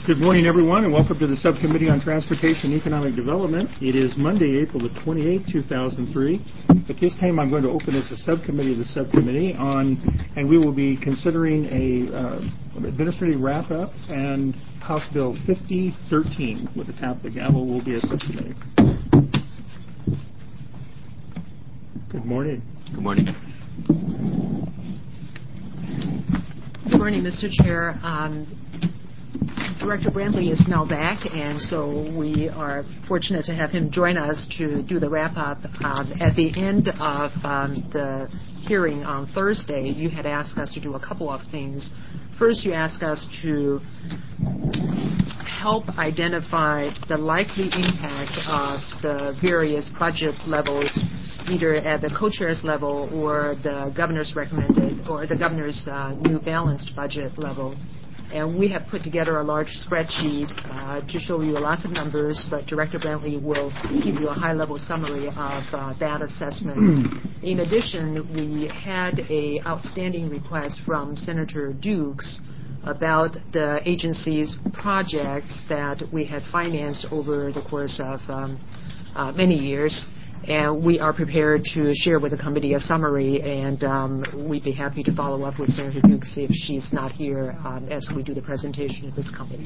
Good morning, everyone, and welcome to the Subcommittee on Transportation and Economic Development. It is Monday, April the 28th, 2003. At this time, I'm going to open as a subcommittee of the subcommittee and we will be considering a administrative wrap-up and House Bill 5013. With the tap of the gavel, will be a subcommittee. Good morning. Good morning. Good morning, Mr. Chair. Director Brantley is now back, and so we are fortunate to have him join us to do the wrap-up. At the end of the hearing on Thursday, you had asked us to do a couple of things. First, you asked us to help identify the likely impact of the various budget levels, either at the co-chair's level or the governor's recommended or the governor's new balanced budget level. And we have put together a large spreadsheet to show you lots of numbers, but Director Brantley will give you a high-level summary of that assessment. In addition, we had an outstanding request from Senator Dukes about the agency's projects that we had financed over the course of many years. And we are prepared to share with the committee a summary, and we'd be happy to follow up with Senator Dukes if she's not here as we do the presentation of this committee.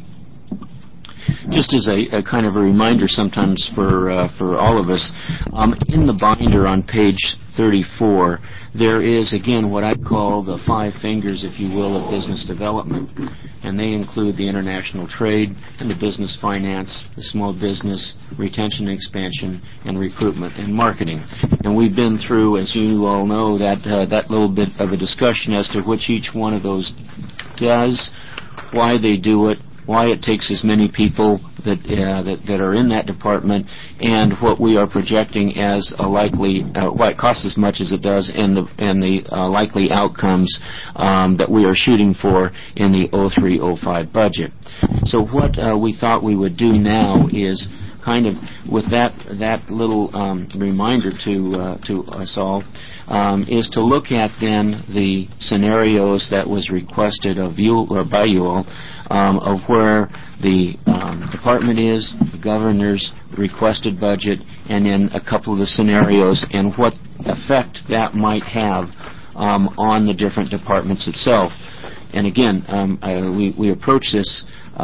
Just as a kind of a reminder sometimes for all of us, in the binder on page 34, there is, again, what I call the five fingers, if you will, of business development. And they include the international trade and the business finance, the small business, retention and expansion, and recruitment and marketing. And we've been through, as you all know, that little bit of a discussion as to which each one of those does, why they do it, why it takes as many people that are in that department, and what we are projecting as a likely, why it costs as much as it does, and the likely outcomes that we are shooting for in the 03-05 budget. So what we thought we would do now is kind of, with that little reminder to us all, is to look at then the scenarios that was requested of you or by you all, of where the department is, the governor's requested budget, and then a couple of the scenarios and what effect that might have on the different departments itself. And again, we approach this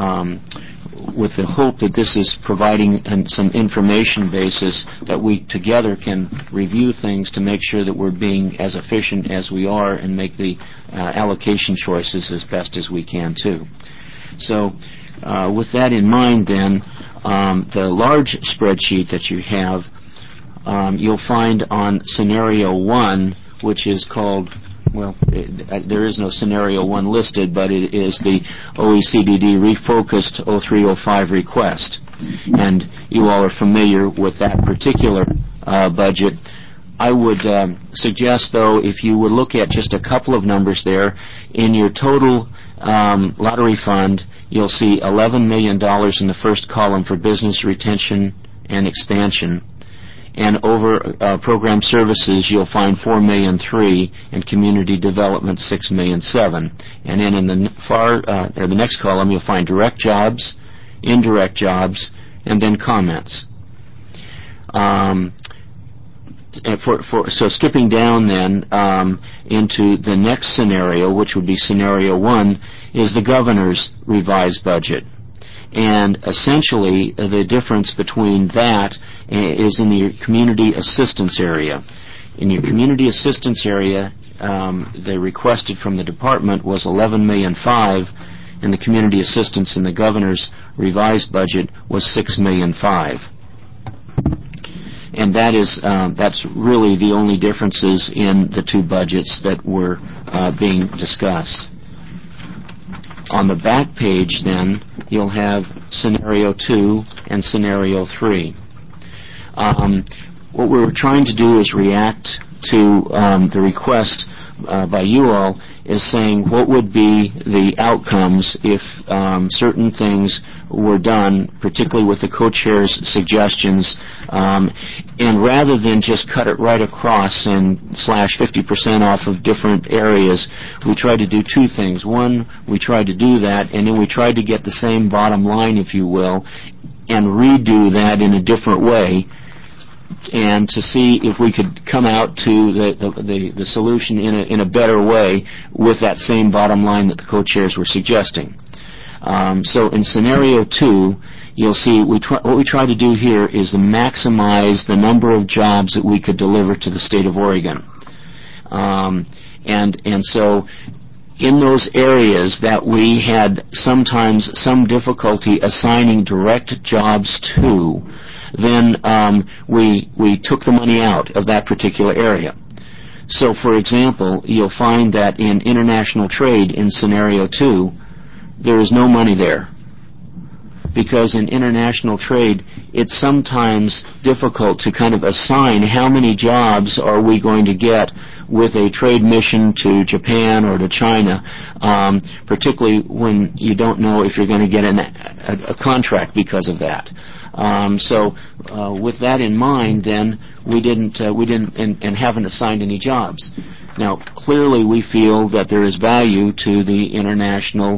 with the hope that this is providing some information basis that we together can review things to make sure that we're being as efficient as we are and make the allocation choices as best as we can too. So with that in mind then, the large spreadsheet that you have, you'll find on scenario 1, which is called, well, there is no scenario 1 listed, but it is the OECD refocused 03-05 request. And you all are familiar with that particular budget. I would suggest, though, if you would look at just a couple of numbers there, in your total lottery fund, you'll see $11 million in the first column for business retention and expansion. And over program services, you'll find $4.3 million, and community development $6.7 million. And then in the next column, you'll find direct jobs, indirect jobs, and then comments. So skipping down then into the next scenario, which would be scenario 1, is the governor's revised budget. And essentially, the difference between that is in the community assistance area. In your community assistance area, the requested from the department was $11.5 million, and the community assistance in the governor's revised budget was $6.5 million. And that's really the only differences in the two budgets that were being discussed. On the back page, then, you'll have Scenario 2 and Scenario 3. What we were trying to do is react to the request by you all is saying what would be the outcomes if certain things were done, particularly with the co-chair's suggestions, and rather than just cut it right across and slash 50% off of different areas, we tried to do two things. One, we tried to do that, and then we tried to get the same bottom line, if you will, and redo that in a different way, and to see if we could come out to the solution in a better way with that same bottom line that the co-chairs were suggesting. So in scenario 2, you'll see what we try to do here is to maximize the number of jobs that we could deliver to the state of Oregon. And so in those areas that we had sometimes some difficulty assigning direct jobs to, then we took the money out of that particular area. So, for example, you'll find that in international trade in scenario 2, there is no money there. Because in international trade, it's sometimes difficult to kind of assign how many jobs are we going to get with a trade mission to Japan or to China, particularly when you don't know if you're going to get a contract because of that. So with that in mind, then we didn't and haven't assigned any jobs. Now, clearly, we feel that there is value to the international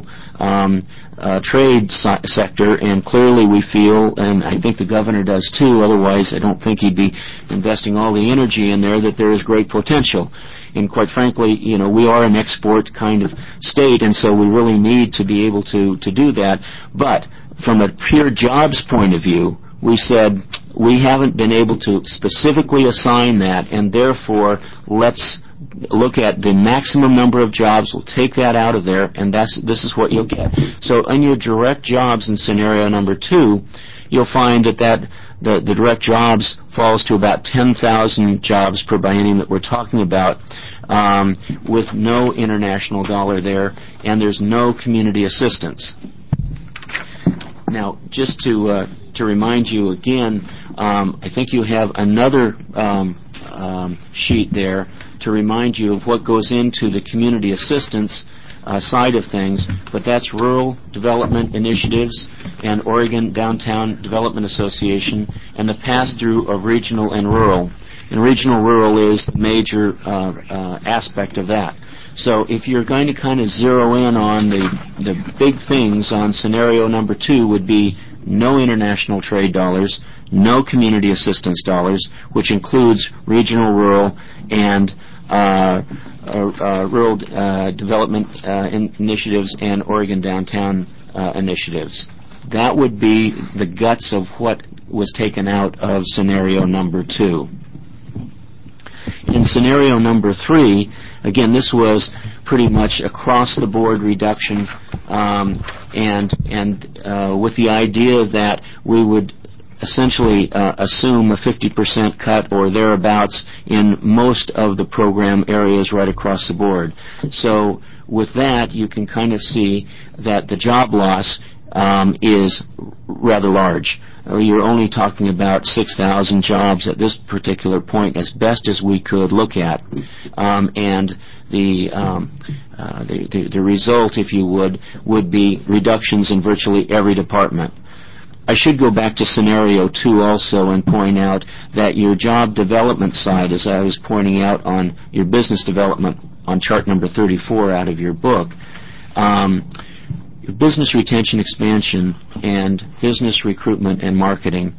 trade sector, and clearly we feel, and I think the governor does too, otherwise I don't think he'd be investing all the energy in there, that there is great potential. And quite frankly, you know, we are an export kind of state, and so we really need to be able to do that. But from a pure jobs point of view, we said we haven't been able to specifically assign that, and therefore let's look at the maximum number of jobs. We'll take that out of there, and this is what you'll get. So in your direct jobs in scenario number 2, you'll find that the direct jobs falls to about 10,000 jobs per biennium that we're talking about, with no international dollar there, and there's no community assistance. Now, just to remind you again, I think you have another sheet there to remind you of what goes into the community assistance side of things, but that's Rural Development Initiatives and Oregon Downtown Development Association and the pass-through of regional and rural. And regional rural is the major aspect of that. So if you're going to kind of zero in on the big things on scenario number 2 would be no international trade dollars, no community assistance dollars, which includes regional, rural, and rural development initiatives and Oregon Downtown initiatives. That would be the guts of what was taken out of scenario number 2. In scenario number 3, again, this was pretty much across-the-board reduction, and with the idea that we would essentially assume a 50% cut or thereabouts in most of the program areas right across the board. So with that, you can kind of see that the job loss is rather large. You're only talking about 6,000 jobs at this particular point, as best as we could look at, and the result, if you would be reductions in virtually every department. I should go back to scenario 2 also and point out that your job development side, as I was pointing out on your business development on chart number 34 out of your book, your business retention expansion and business recruitment and marketing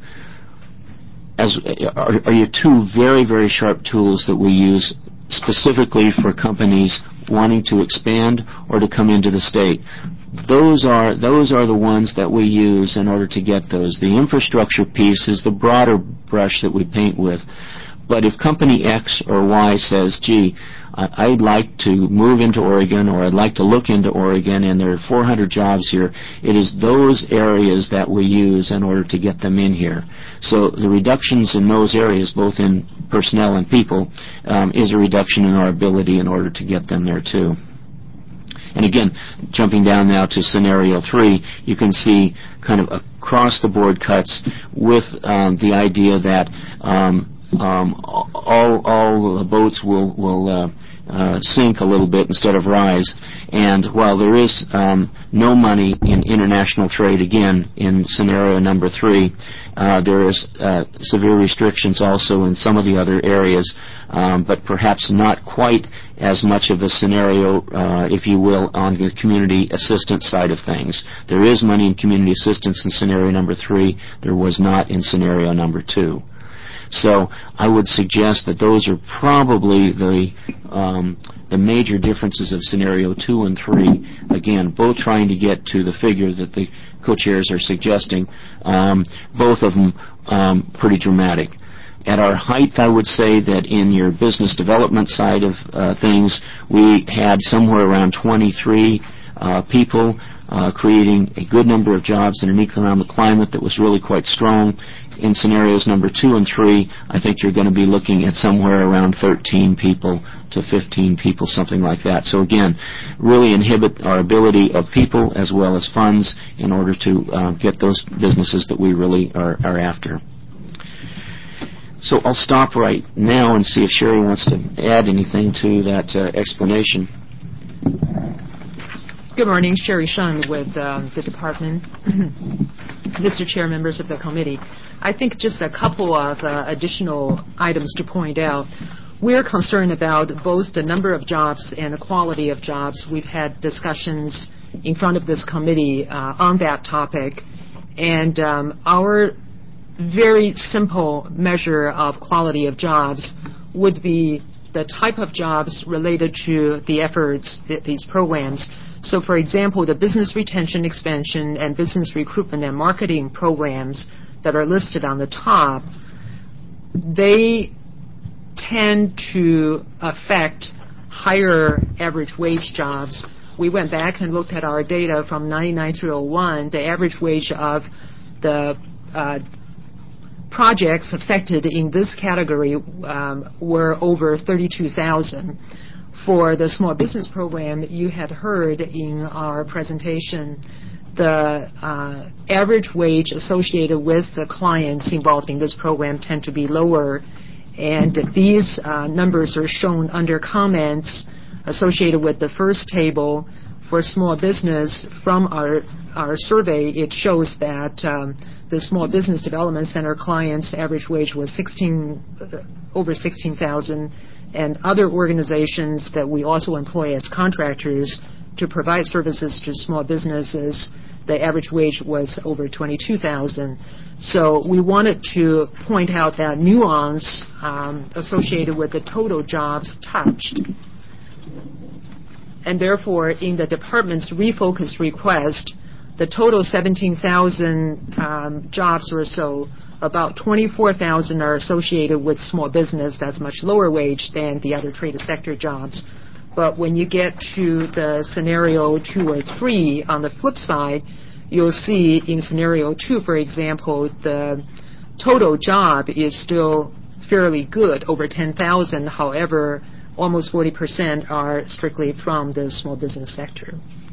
are your 2 very, very sharp tools that we use specifically for companies wanting to expand or to come into the state. Those are the ones that we use in order to get those. The infrastructure piece is the broader brush that we paint with. But if company X or Y says, gee, I'd like to move into Oregon or I'd like to look into Oregon and there are 400 jobs here, it is those areas that we use in order to get them in here. So the reductions in those areas, both in personnel and people, is a reduction in our ability in order to get them there too. And again, jumping down now to scenario 3, you can see kind of across-the-board cuts with the idea that all boats will sink a little bit instead of rise. And while there is no money in international trade, again, in scenario number 3, there is severe restrictions also in some of the other areas, but perhaps not quite as much of a scenario, if you will, on the community assistance side of things. There is money in community assistance in scenario number 3. There was not in scenario number 2. So I would suggest that those are probably the major differences of scenario 2 and 3. Again, both trying to get to the figure that the co-chairs are suggesting, both of them pretty dramatic. At our height, I would say that in your business development side of things, we had somewhere around 23 people creating a good number of jobs in an economic climate that was really quite strong. In scenarios number 2 and 3, I think you're going to be looking at somewhere around 13 people to 15 people, something like that. So again, really inhibit our ability of people as well as funds in order to get those businesses that we really are after. So I'll stop right now and see if Sherry wants to add anything to that explanation. Good morning, Sherry Shun with the department. Mr. Chair, members of the committee. I think just a couple of additional items to point out. We're concerned about both the number of jobs and the quality of jobs. We've had discussions in front of this committee on that topic. And our very simple measure of quality of jobs would be the type of jobs related to the efforts, these programs. So, for example, the business retention, expansion, and business recruitment and marketing programs that are listed on the top, they tend to affect higher average wage jobs. We went back and looked at our data from 99 through 01. The average wage of the projects affected in this category were over $32,000. For the small business program, you had heard in our presentation the average wage associated with the clients involved in this program tend to be lower, and these numbers are shown under comments associated with the first table. For small business, from our survey, it shows that the Small Business Development Center clients' average wage was over $16,000, and other organizations that we also employ as contractors to provide services to small businesses, the average wage was over $22,000. So we wanted to point out that nuance associated with the total jobs touched. And therefore, in the department's refocus request, the total 17,000 jobs or so, about 24,000 are associated with small business. That's much lower wage than the other trade sector jobs. But when you get to the scenario 2 or 3, on the flip side, you'll see in scenario 2, for example, the total job is still fairly good, over 10,000. However, almost 40% are strictly from the small business sector.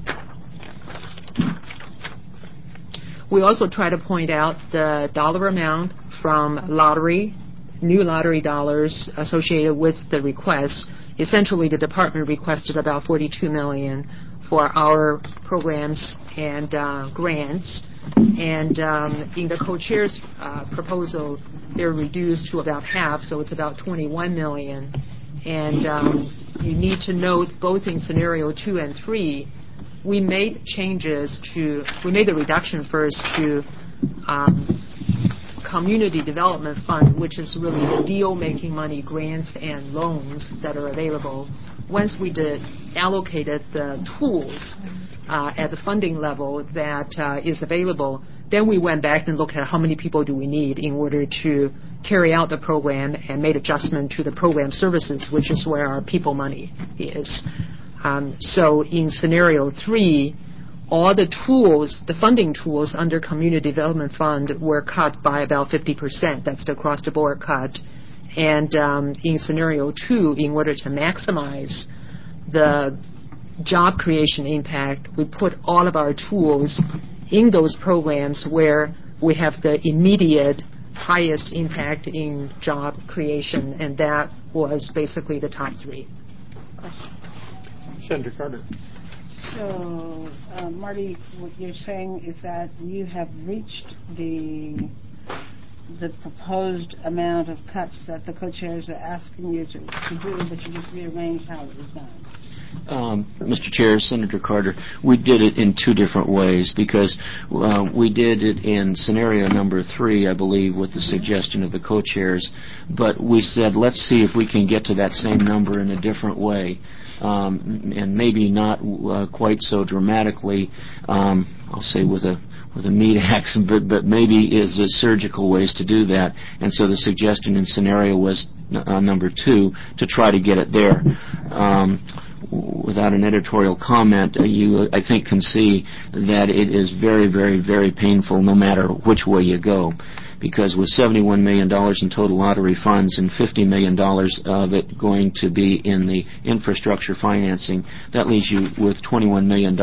We also try to point out the dollar amount from lottery, new lottery dollars associated with the request. Essentially, the department requested about $42 million for our programs and grants. And in the co-chair's proposal, they're reduced to about half, so it's about $21 million. And you need to note both in scenario 2 and 3, we made the reduction first to Community Development Fund, which is really the deal-making money, grants and loans that are available. Once we allocated the tools at the funding level that is available, then we went back and looked at how many people do we need in order to carry out the program and made adjustment to the program services, which is where our people money is. So in scenario 3, all the tools, the funding tools under Community Development Fund were cut by about 50%. That's the across-the-board cut. And in scenario 2, in order to maximize the job creation impact, we put all of our tools in those programs where we have the immediate highest impact in job creation, and that was basically the top three. Senator Carter. So, Marty, what you're saying is that you have reached the proposed amount of cuts that the co-chairs are asking you to do, but you just rearranged how it was done. Mr. Chair, Senator Carter, we did it in two different ways because we did it in scenario number 3, I believe, with the suggestion of the co-chairs, but we said let's see if we can get to that same number in a different way. And maybe not quite so dramatically, I'll say with a meat axe, but maybe is a surgical ways to do that. And so the suggestion in scenario was number 2 to try to get it there. Without an editorial comment, you, I think, can see that it is very, very, very painful no matter which way you go. Because with $71 million in total lottery funds and $50 million of it going to be in the infrastructure financing, that leaves you with $21 million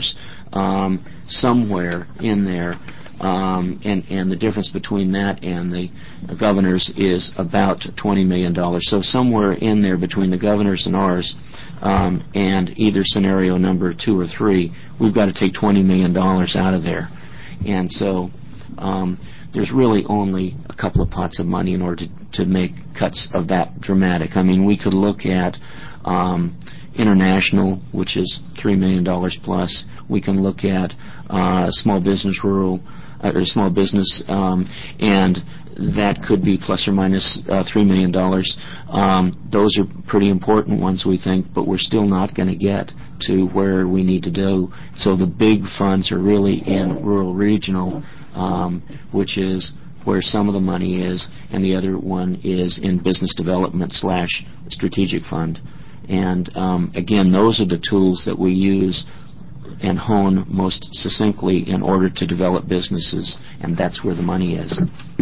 somewhere in there. And the difference between that and the governor's is about $20 million. So somewhere in there between the governor's and ours, and either scenario number 2 or 3, we've got to take $20 million out of there. And so there's really only a couple of pots of money in order to make cuts of that dramatic. I mean, we could look at international, which is $3 million plus. We can look at small business, rural, or small business, and that could be plus or minus $3 million. Those are pretty important ones, we think, but we're still not going to get to where we need to do. So the big funds are really in rural regional, which is where some of the money is, and the other one is in business development / strategic fund. And again, those are the tools that we use and hone most succinctly in order to develop businesses, and that's where the money is.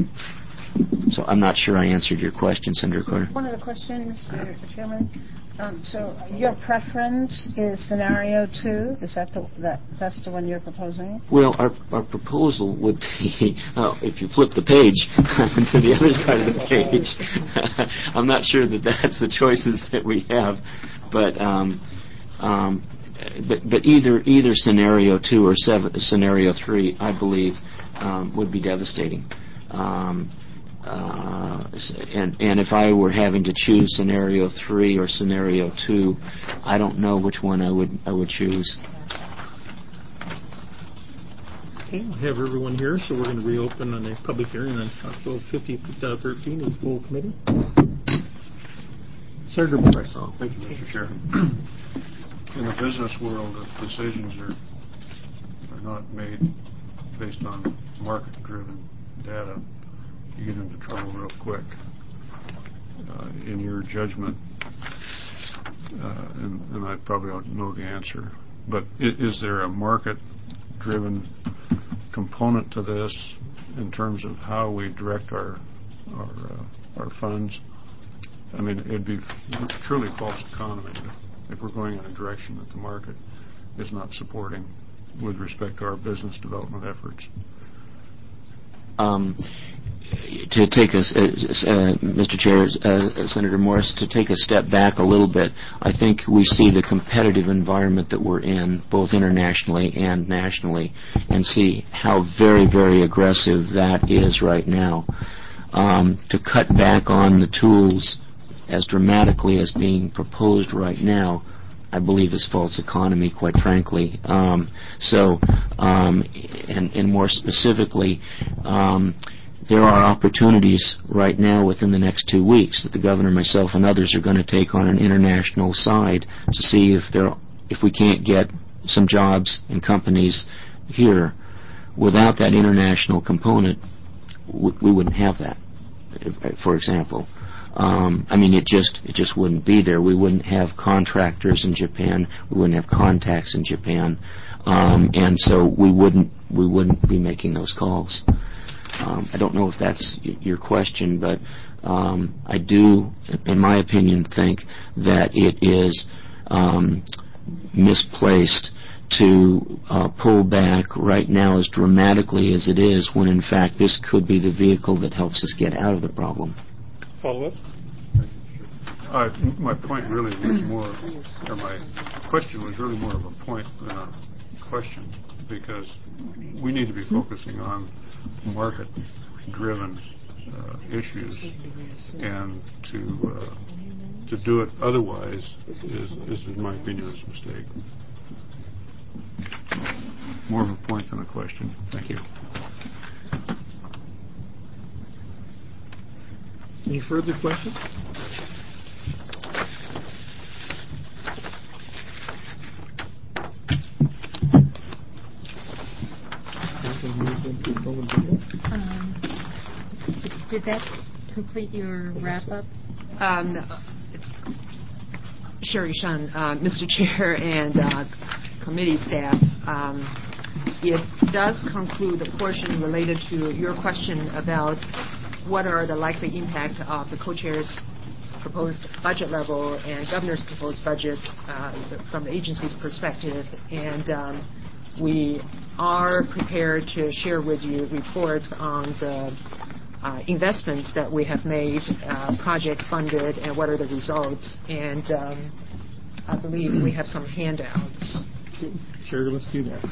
So I'm not sure I answered your question, Senator Carter. One of the questions, Mr. Chairman. So your preference is scenario 2? Is that that's the one you're proposing? Well, our proposal would be, if you flip the page to the other side of the page, I'm not sure that that's the choices that we have, but either scenario 2 or scenario 3, I believe, would be devastating. And if I were having to choose scenario 3 or scenario 2, I don't know which one I would choose. Okay, we have everyone here, so we're going to reopen on a public hearing on House Bill 5013 in full committee. Senator Morris. Thank you, Mr. Chair. In the business world, decisions are not made based on market-driven data. You get into trouble real quick. In your judgment, and I probably don't know the answer, but is there a market-driven component to this in terms of how we direct our funds? I mean, it'd be truly false economy if we're going in a direction that the market is not supporting with respect to our business development efforts. To take Mr. Chair, Senator Morris, to take a step back a little bit, I think we see the competitive environment that we're in, both internationally and nationally, and see how very, very aggressive that is right now. To cut back on the tools as dramatically as being proposed right now, I believe is false economy, quite frankly. And more specifically, there are opportunities right now within the next 2 weeks that the governor, myself, and others are going to take on an international side to see if we can't get some jobs and companies here. Without that international component, we wouldn't have that, for example. I mean, it just wouldn't be there. We wouldn't have contractors in Japan. We wouldn't have contacts in Japan, and so we wouldn't be making those calls. I don't know if that's your question, but I do, in my opinion, think that it is misplaced to pull back right now as dramatically as it is, when in fact this could be the vehicle that helps us get out of the problem. Follow up? My point really was more, or my question was really more of a point than a question, because we need to be focusing on market-driven issues, and to do it otherwise is, in my opinion, is a mistake. More of a point than a question. Thank you. Any further questions? Did that complete your wrap-up? Sherry Shun, Mr. Chair and committee staff, it does conclude the portion related to your question about what are the likely impact of the co-chair's proposed budget level and governor's proposed budget from the agency's perspective. And we are prepared to share with you reports on the investments that we have made, projects funded, and what are the results. And I believe we have some handouts. Sure, let's do that.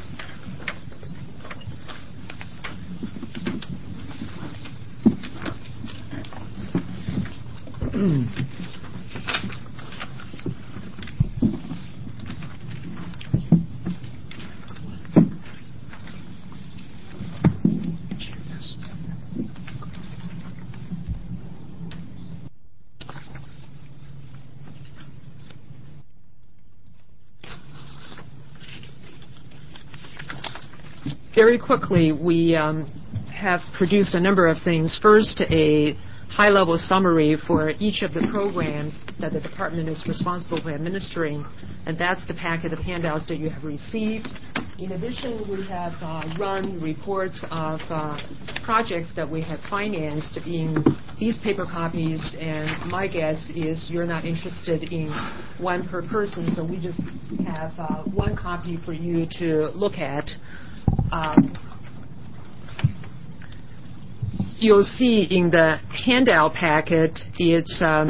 Very quickly, we have produced a number of things. First, a high-level summary for each of the programs that the department is responsible for administering, and that's the packet of handouts that you have received. In addition, we have run reports of projects that we have financed in these paper copies, and my guess is you're not interested in one per person, so we just have one copy for you to look at. You'll see in the handout packet, it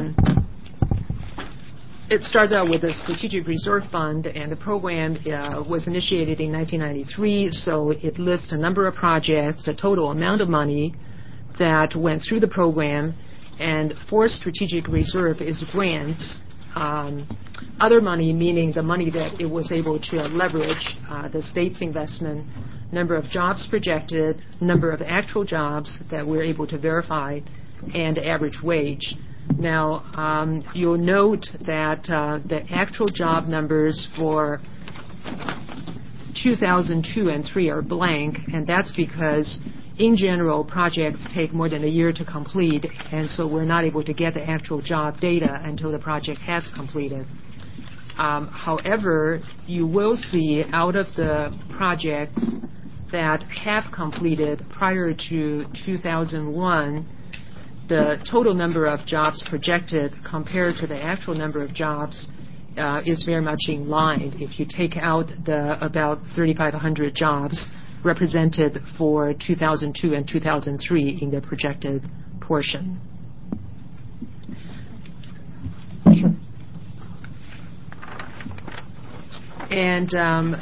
starts out with the Strategic Reserve Fund, and the program was initiated in 1993, so it lists a number of projects, the total amount of money that went through the program, and for Strategic Reserve is grants. Other money, meaning the money that it was able to leverage, the state's investment, number of jobs projected, number of actual jobs that we're able to verify, and average wage. Now, you'll note that the actual job numbers for 2002 and 3 are blank, and that's because, in general, projects take more than a year to complete, and so we're not able to get the actual job data until the project has completed. However, you will see out of the projects that have completed prior to 2001, the total number of jobs projected compared to the actual number of jobs is very much in line. If you take out the about 3,500 jobs represented for 2002 and 2003 in the projected portion. Sure. And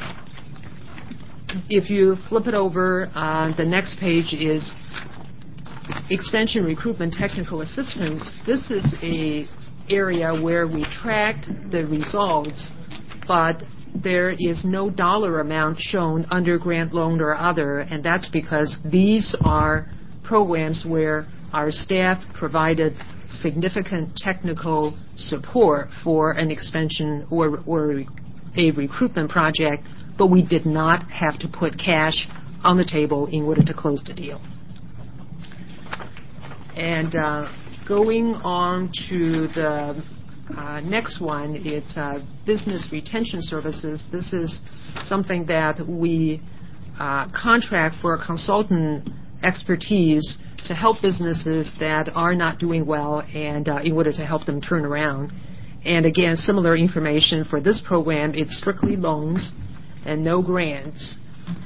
if you flip it over, the next page is Extension Recruitment Technical Assistance. This is an area where we tracked the results, but there is no dollar amount shown under grant, loan, or other, and that's because these are programs where our staff provided significant technical support for an expansion or a recruitment project, but we did not have to put cash on the table in order to close the deal. And going on to the next one, it's business retention services. This is something that we contract for consultant expertise to help businesses that are not doing well, and in order to help them turn around. And again, similar information for this program, it's strictly loans. and no grants.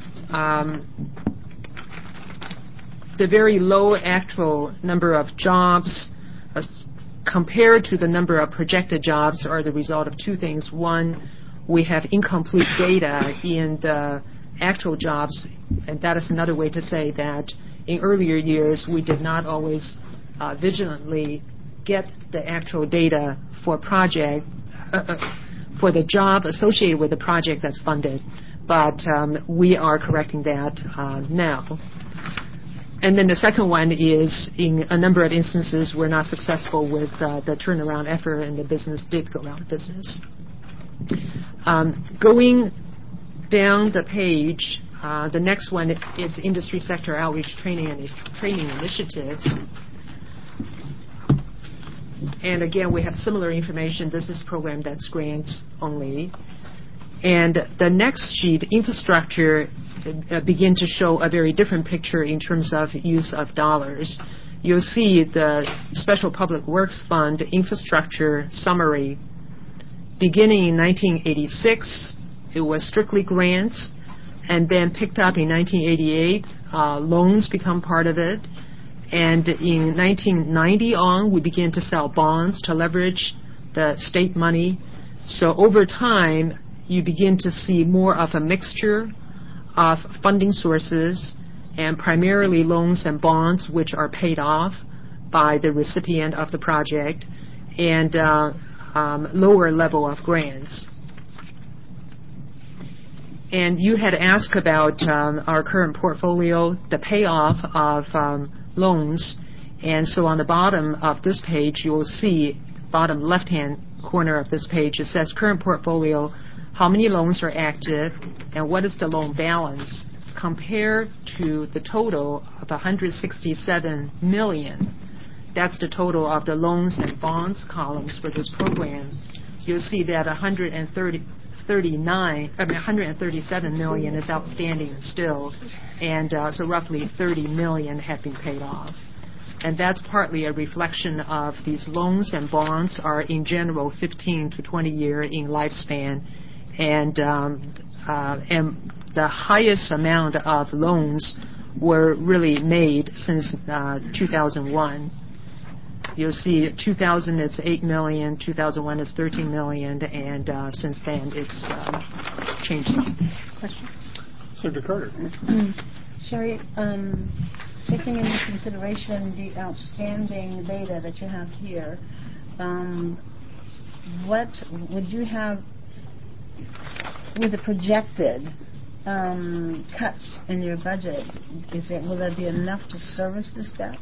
The very low actual number of jobs compared to the number of projected jobs are the result of two things. One, we have incomplete data in the actual jobs, and that is another way to say that in earlier years we did not always vigilantly get the actual data for project for the job associated with the project that's funded. But we are correcting that now. And then the second one is, in a number of instances, we're not successful with the turnaround effort, and the business did go out of business. Going down the page, the next one is industry sector outreach training initiatives. And again, we have similar information. This is a program that's grants only. And the next sheet, infrastructure, begin to show a very different picture in terms of use of dollars. You'll see the Special Public Works Fund infrastructure summary. Beginning in 1986, it was strictly grants, and then picked up in 1988. Loans become part of it. And in 1990 on, we began to sell bonds to leverage the state money. So over time, you begin to see more of a mixture of funding sources, and primarily loans and bonds, which are paid off by the recipient of the project, and lower level of grants. And you had asked about our current portfolio, the payoff of loans. And so on the bottom of this page, you will see, bottom left-hand corner of this page, it says current portfolio, how many loans are active, and what is the loan balance compared to the total of $167 million. That's the total of the loans and bonds columns for this program. You'll see that $137 million is outstanding still, and so roughly $30 million have been paid off. And that's partly a reflection of these loans and bonds are in general 15 to 20 year in lifespan, and the highest amount of loans were really made since 2001. You'll see 2000 it's $8 million, 2001 is $13 million, and since then it's changed some. Question? Senator Carter. Sherry, taking into consideration the outstanding data that you have here, what would you have with the projected cuts in your budget? Will there be enough to service this debt?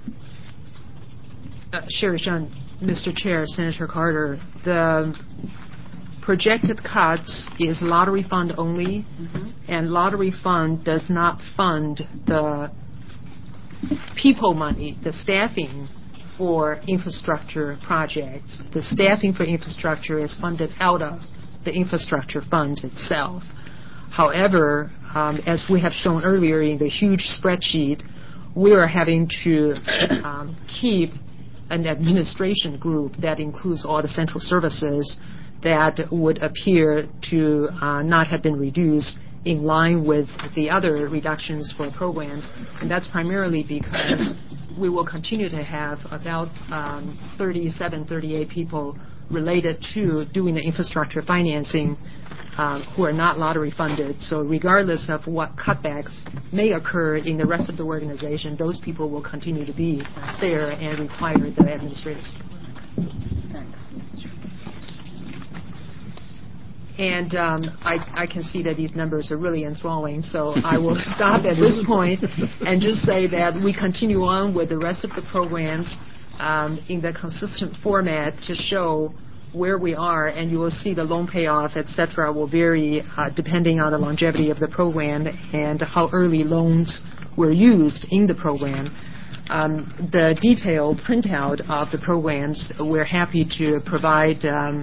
Sherry Shun, Mr. Chair, Senator Carter, the projected cuts is lottery fund only, and lottery fund does not fund the people money, the staffing for infrastructure projects. The staffing for infrastructure is funded out of the infrastructure funds itself. However, as we have shown earlier in the huge spreadsheet, we are having to keep an administration group that includes all the central services that would appear to not have been reduced in line with the other reductions for programs. And that's primarily because we will continue to have about 37, 38 people related to doing the infrastructure financing who are not lottery funded. So regardless of what cutbacks may occur in the rest of the organization, those people will continue to be there and require the administrative support. And I can see that these numbers are really enthralling, so I will stop at this point and just say that we continue on with the rest of the programs in the consistent format to show where we are, and you will see the loan payoff, et cetera, will vary depending on the longevity of the program and how early loans were used in the program. The detailed printout of the programs, we're happy to provide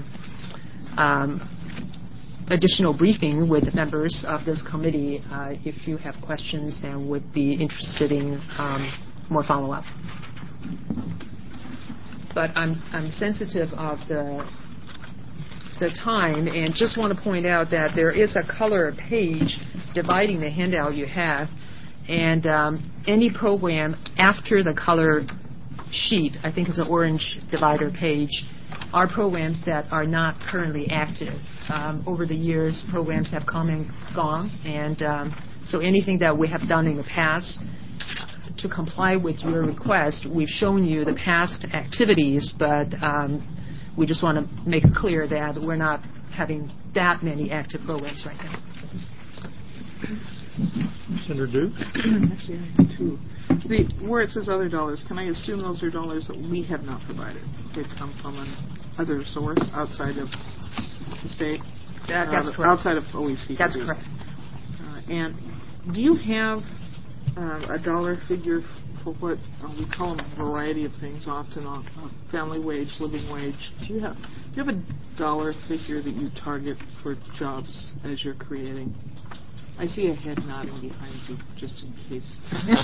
additional briefing with members of this committee if you have questions and would be interested in more follow-up. But I'm sensitive of the the time, and just want to point out that there is a color page dividing the handout you have, and any program after the color sheet, I think it's an orange divider page, are programs that are not currently active. Over the years, programs have come and gone, and so anything that we have done in the past to comply with your request, we've shown you the past activities, but we just want to make it clear that we're not having that many active programs right now. Senator Dukes? Actually, I have two. Where it says other dollars, can I assume those are dollars that we have not provided? They come from another source outside of the state? That's correct. Outside of OECD? That's correct. And do you have a dollar figure for what we call them a variety of things often, family wage, living wage? Do you have a dollar figure that you target for jobs as you're creating? I see a head nodding behind you, just in case.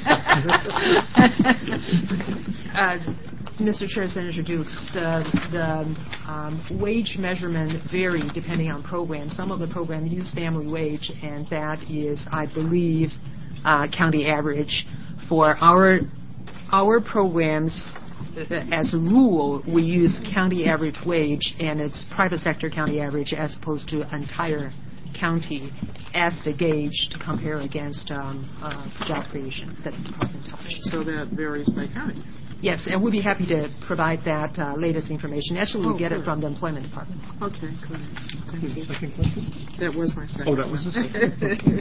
Mr. Chair, Senator Dukes, the wage measurement vary depending on program. Some of the programs use family wage, and that is, I believe, county average. For our programs, as a rule, we use county average wage, and it's private sector county average as opposed to entire county as the gauge to compare against job creation that the department touches. So that varies by county? Yes, and we'd be happy to provide that latest information. Actually, we get it from the employment department. Okay, good. Thank you. Second question? That was my second. Oh, that was the second.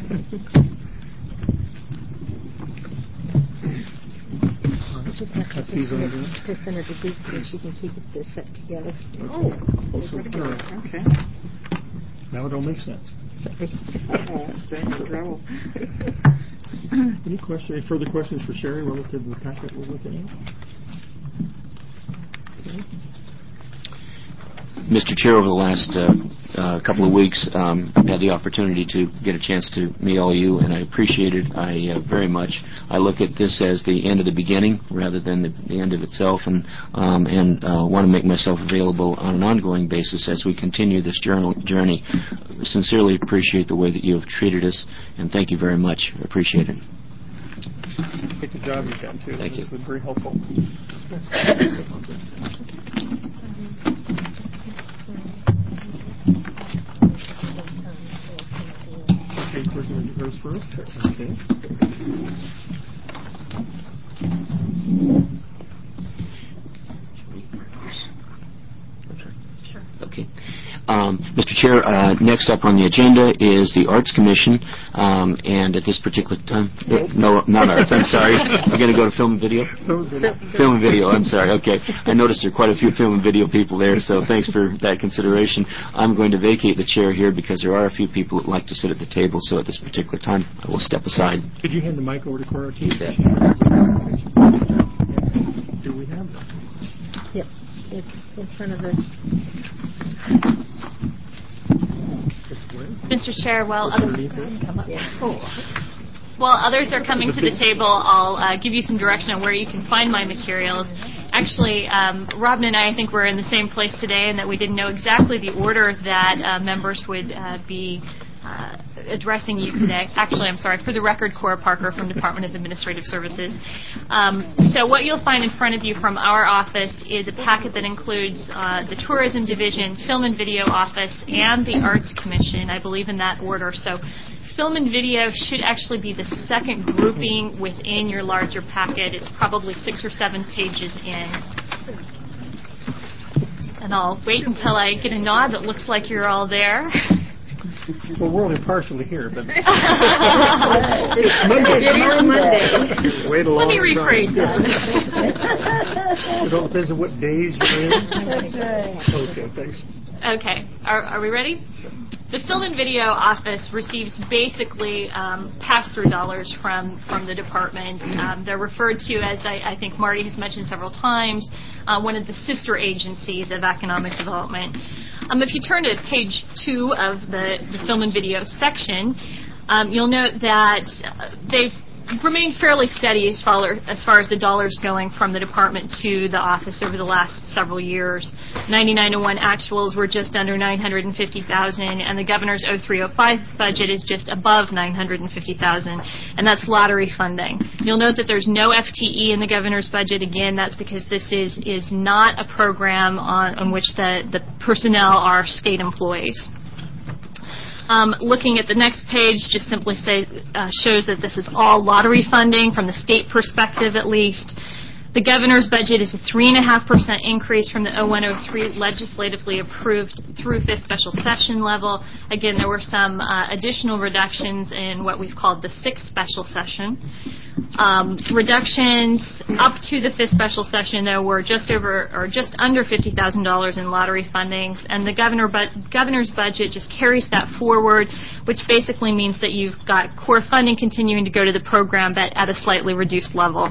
Just have to These on the- to Senator Dukes so she can keep this set together. Oh, Also, okay. now it all makes sense. Sorry. Thanks for trouble. Any further questions for Sherry relative to the packet we're looking at? Okay. Mr. Chair, over the last couple of weeks, I've had the opportunity to get a chance to meet all of you, and I appreciate it very much. I look at this as the end of the beginning rather than the end of itself, and want to make myself available on an ongoing basis as we continue this journey. I sincerely appreciate the way that you have treated us, and thank you very much. I appreciate it. Take the job you've done, too. Thank you. It's been very helpful. Okay, we're going to do hers first. Okay. Okay. Mr. Chair, next up on the agenda is the Arts Commission, and at this particular time, no, not arts, I'm sorry. We're going to go to film and video? Film and video, I'm sorry, okay. I noticed there are quite a few film and video people there, so thanks for that consideration. I'm going to vacate the chair here because there are a few people that like to sit at the table, so at this particular time, I will step aside. Could you hand the mic over to Cora T? You bet. Do we have that? Yep, it's in front of us. Mr. Chair, while While others are coming to the table, I'll give you some direction on where you can find my materials. Actually, Robin and I think we're in the same place today, and that we didn't know exactly the order that members would be addressing you today. Actually, I'm sorry, for the record, Cora Parker from Department of Administrative Services. So what you'll find in front of you from our office is a packet that includes the Tourism Division, Film and Video Office, and the Arts Commission, I believe in that order. So Film and Video should actually be the second grouping within your larger packet. It's probably 6 or 7 pages in. And I'll wait until I get a nod that looks like you're all there. Well, we're only partially here, but It's Monday. It is Monday. Wait a Let long me rephrase time. that. It all depends on what days you're in. That's right. Okay, thanks. Okay, are we ready? The Film and Video Office receives basically pass-through dollars from the department. They're referred to as, I think Marty has mentioned several times, one of the sister agencies of economic development. If you turn to page 2 of the Film and Video section, you'll note that they've remained fairly steady as far as the dollars going from the department to the office over the last several years. 9901 actuals were just under $950,000, and the governor's 0305 budget is just above $950,000, and that's lottery funding. You'll note that there's no FTE in the governor's budget. Again, that's because this is not a program on which the personnel are state employees. Looking at the next page just simply shows that this is all lottery funding from the state perspective at least. The governor's budget is a 3.5% increase from the 0103 legislatively approved through fifth special session level. Again, there were some additional reductions in what we've called the sixth special session. Reductions up to the fifth special session, though, were just under $50,000 in lottery fundings, and the governor's budget just carries that forward, which basically means that you've got core funding continuing to go to the program, but at a slightly reduced level.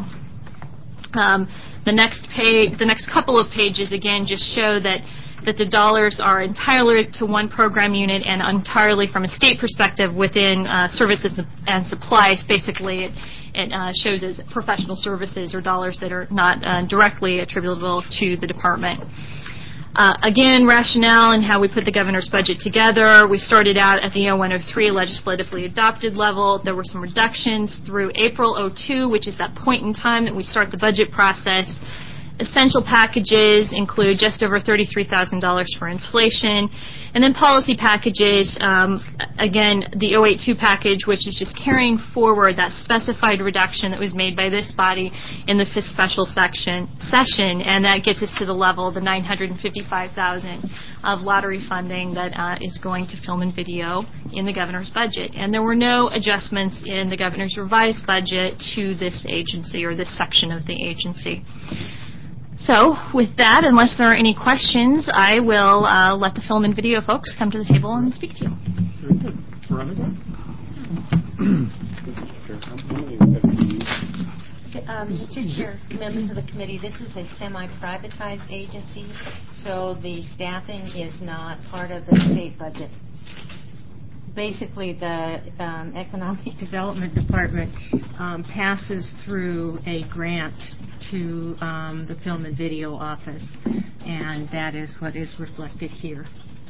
The next couple of pages again just show that the dollars are entirely to one program unit and entirely from a state perspective within services and supplies. Basically, it shows as professional services or dollars that are not directly attributable to the department. Again, rationale and how we put the governor's budget together. We started out at the 0103 legislatively adopted level. There were some reductions through April 02, which is that point in time that we start the budget process. Essential packages include just over $33,000 for inflation. And then policy packages, again, the 082 package, which is just carrying forward that specified reduction that was made by this body in the fifth special session, and that gets us to the level of the $955,000 of lottery funding that is going to film and video in the governor's budget. And there were no adjustments in the governor's revised budget to this agency or this section of the agency. So, with that, unless there are any questions, I will let the film and video folks come to the table and speak to you. Very good. Veronica? Mr. Chair, members of the committee, this is a semi-privatized agency, so the staffing is not part of the state budget. Basically, the Economic Development Department passes through a grant to the Film and Video Office, and that is what is reflected here.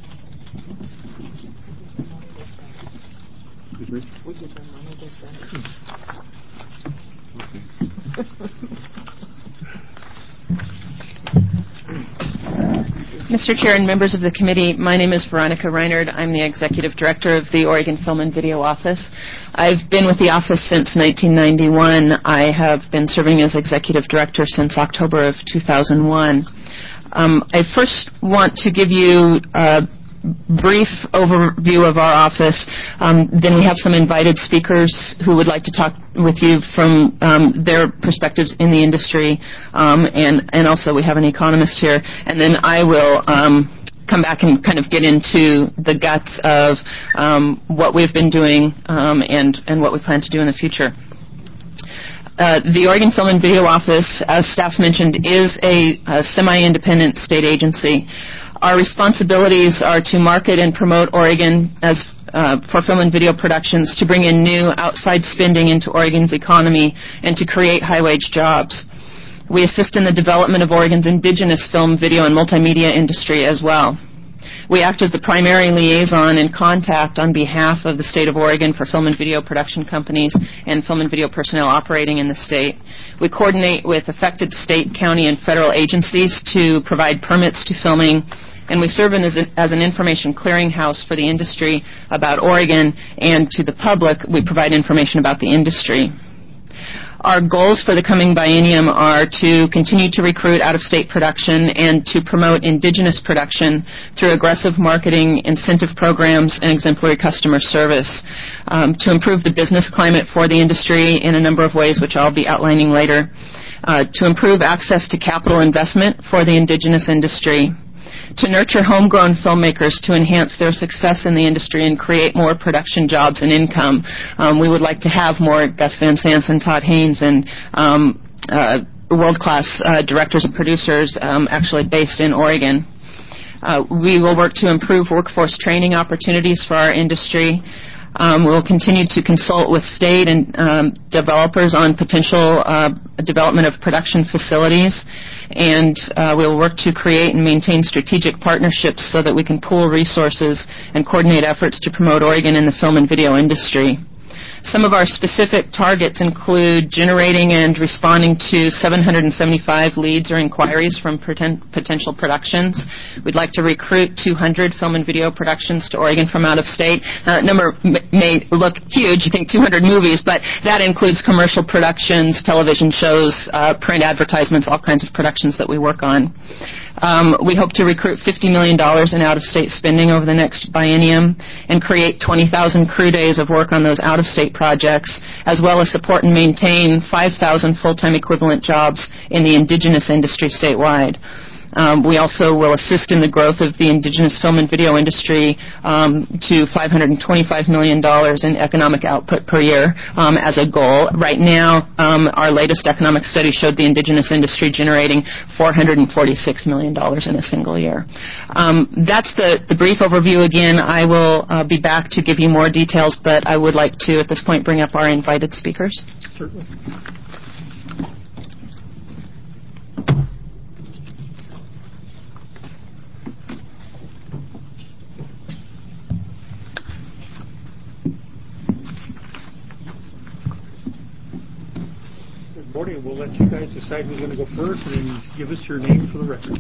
Mr. Chair and members of the committee, my name is Veronica Reinard. I'm the Executive Director of the Oregon Film and Video Office. I've been with the office since 1991. I have been serving as Executive Director since October of 2001. I first want to give you a brief overview of our office. Then we have some invited speakers who would like to talk with you from their perspectives in the industry, and also we have an economist here. And then I will come back and kind of get into the guts of what we've been doing and what we plan to do in the future. The Oregon Film and Video Office, as staff mentioned, is a semi-independent state agency. Our responsibilities are to market and promote Oregon as for film and video productions, to bring in new outside spending into Oregon's economy, and to create high-wage jobs. We assist in the development of Oregon's indigenous film, video, and multimedia industry as well. We act as the primary liaison and contact on behalf of the state of Oregon for film and video production companies and film and video personnel operating in the state. We coordinate with affected state, county, and federal agencies to provide permits to filming, and we serve as an information clearinghouse for the industry about Oregon, and to the public, we provide information about the industry. Our goals for the coming biennium are to continue to recruit out-of-state production and to promote indigenous production through aggressive marketing, incentive programs, and exemplary customer service, to improve the business climate for the industry in a number of ways, which I'll be outlining later, to improve access to capital investment for the indigenous industry, to nurture homegrown filmmakers to enhance their success in the industry and create more production jobs and income. We would like to have more Gus Van Sants and Todd Haynes and world-class directors and producers actually based in Oregon. We will work to improve workforce training opportunities for our industry. We'll continue to consult with state and developers on potential development of production facilities, and we'll work to create and maintain strategic partnerships so that we can pool resources and coordinate efforts to promote Oregon in the film and video industry. Some of our specific targets include generating and responding to 775 leads or inquiries from potential productions. We'd like to recruit 200 film and video productions to Oregon from out of state. Number may look huge, you think 200 movies, but that includes commercial productions, television shows, print advertisements, all kinds of productions that we work on. We hope to recruit $50 million in out-of-state spending over the next biennium and create 20,000 crew days of work on those out-of-state projects, as well as support and maintain 5,000 full-time equivalent jobs in the indigenous industry statewide. We also will assist in the growth of the indigenous film and video industry to $525 million in economic output per year as a goal. Right now, our latest economic study showed the indigenous industry generating $446 million in a single year. That's the brief overview. Again, I will be back to give you more details, but I would like to, at this point, bring up our invited speakers. Certainly. Morning. We'll let you guys decide who's going to go first, and then give us your name for the record.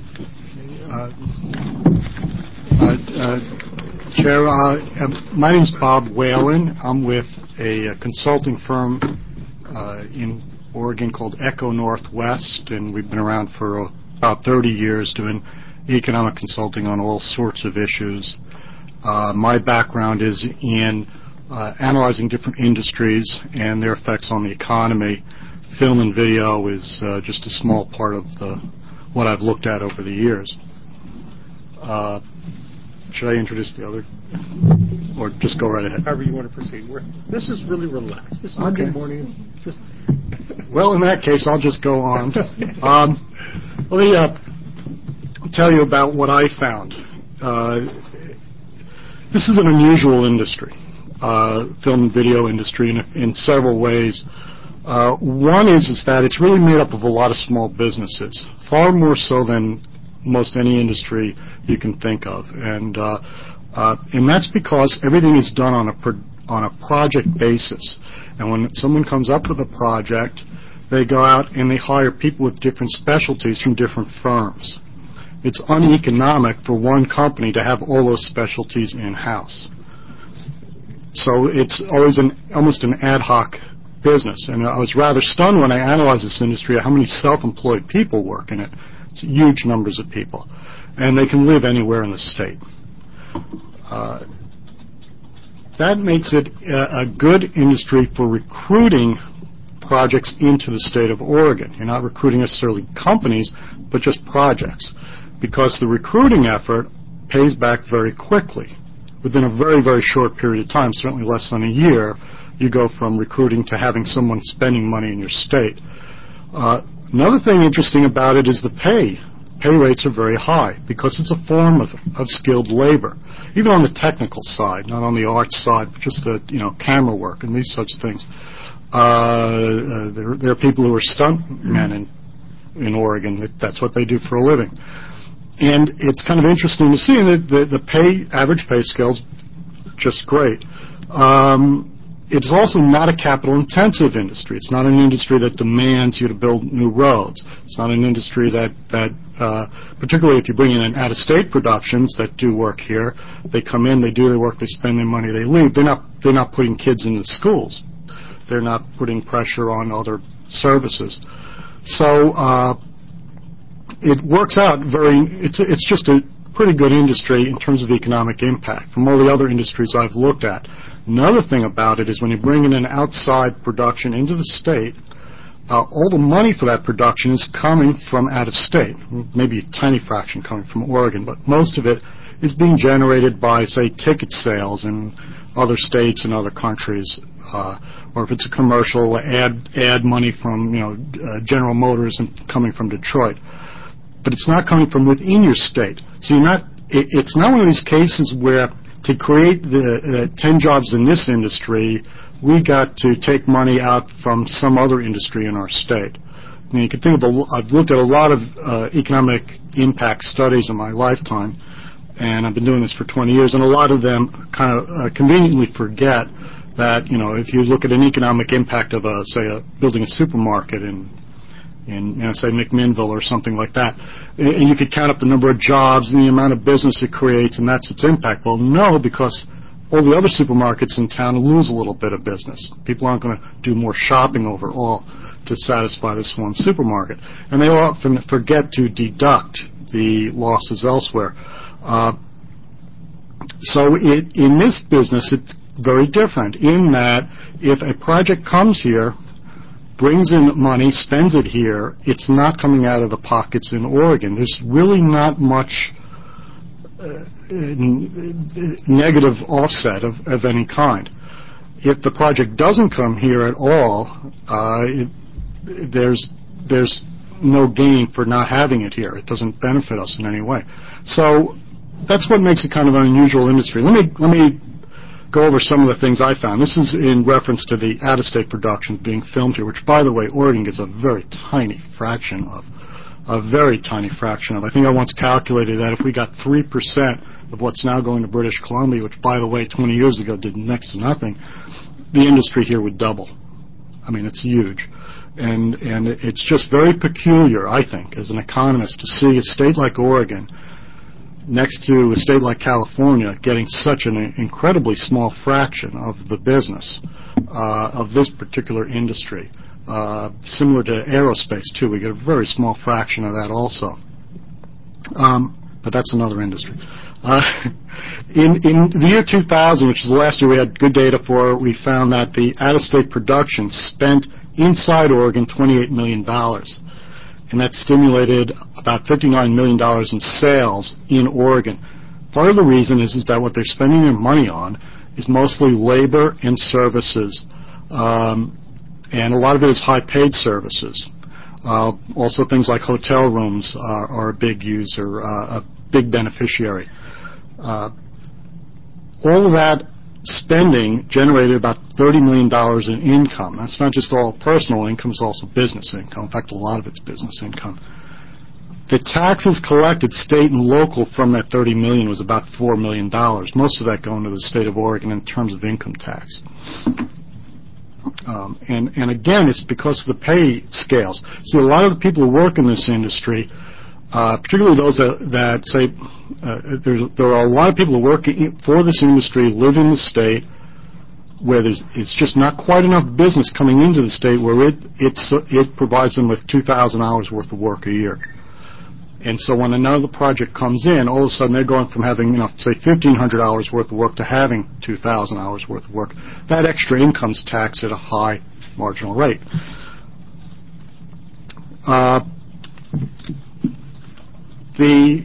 Chair, my name's Bob Whalen. I'm with a consulting firm in Oregon called Echo Northwest, and we've been around for about 30 years doing economic consulting on all sorts of issues. My background is in analyzing different industries and their effects on the economy. Film and video is just a small part of what I've looked at over the years. Should I introduce the other? Or just go right ahead? However you want to proceed. This is really relaxed. This Monday morning. Well, in that case, I'll just go on. Let me tell you about what I found. This is an unusual industry, film and video industry, in several ways. One is that it's really made up of a lot of small businesses, far more so than most any industry you can think of, and that's because everything is done on a project basis. And when someone comes up with a project, they go out and they hire people with different specialties from different firms. It's uneconomic for one company to have all those specialties in-house. So it's always almost an ad hoc business. And I was rather stunned when I analyzed this industry at how many self-employed people work in it. It's huge numbers of people. And they can live anywhere in the state. That makes it a good industry for recruiting projects into the state of Oregon. You're not recruiting necessarily companies, but just projects. Because the recruiting effort pays back very quickly. Within a very, very short period of time, certainly less than a year, you go from recruiting to having someone spending money in your state. Another thing interesting about it is the pay. Pay rates are very high because it's a form of skilled labor, even on the technical side, not on the arts side, but just the camera work and these such things. There are people who are stuntmen in Oregon. That's what they do for a living. And it's kind of interesting to see that the average pay scale's just great. It's also not a capital-intensive industry. It's not an industry that demands you to build new roads. It's not an industry that particularly if you bring in out-of-state productions that do work here, they come in, they do their work, they spend their money, they leave. They're not putting kids into schools. They're not putting pressure on other services. So it works out it's just a pretty good industry in terms of economic impact from all the other industries I've looked at. Another thing about it is when you bring in an outside production into the state, all the money for that production is coming from out of state. Maybe a tiny fraction coming from Oregon, but most of it is being generated by, say, ticket sales in other states and other countries, or if it's a commercial, ad money from General Motors and coming from Detroit. But it's not coming from within your state. So it's not one of these cases where to create the 10 jobs in this industry, we got to take money out from some other industry in our state. I mean, you can think of I've looked at a lot of economic impact studies in my lifetime, and I've been doing this for 20 years, and a lot of them kind of conveniently forget that, if you look at an economic impact of, building a supermarket in say, McMinnville or something like that, and you could count up the number of jobs and the amount of business it creates, and that's its impact. Well, no, because all the other supermarkets in town lose a little bit of business. People aren't going to do more shopping overall to satisfy this one supermarket. And they often forget to deduct the losses elsewhere. So in this business, it's very different in that if a project comes here, brings in money, spends it here, it's not coming out of the pockets in Oregon. There's really not much negative offset of any kind. If the project doesn't come here at all, there's no gain for not having it here. It doesn't benefit us in any way. So that's what makes it kind of an unusual industry. Let me go over some of the things I found. This is in reference to the out-of-state productions being filmed here, which, by the way, Oregon gets a very tiny fraction of. I think I once calculated that if we got 3% of what's now going to British Columbia, which, by the way, 20 years ago did next to nothing, the industry here would double. I mean, it's huge. And it's just very peculiar, I think, as an economist, to see a state like Oregon next to a state like California getting such an incredibly small fraction of the business of this particular industry. Similar to aerospace, too. We get a very small fraction of that also. But that's another industry. In the year 2000, which is the last year we had good data for, we found that the out-of-state production spent inside Oregon $28 million. And that stimulated about $59 million in sales in Oregon. Part of the reason is that what they're spending their money on is mostly labor and services. And a lot of it is high-paid services. Also things like hotel rooms are a big user, a big beneficiary. All of that spending generated about $30 million in income. That's not just all personal income, it's also business income. In fact, a lot of it's business income. The taxes collected state and local from that $30 million was about $4 million. Most of that going to the state of Oregon in terms of income tax. And again, it's because of the pay scales. See, a lot of the people who work in this industry, particularly those that say, there are a lot of people who work for this industry, live in the state, where it's just not quite enough business coming into the state where it provides them with 2,000 hours worth of work a year. And so when another project comes in, all of a sudden they're going from having, say 1,500 hours worth of work to having 2,000 hours worth of work. That extra income's taxed at a high marginal rate. The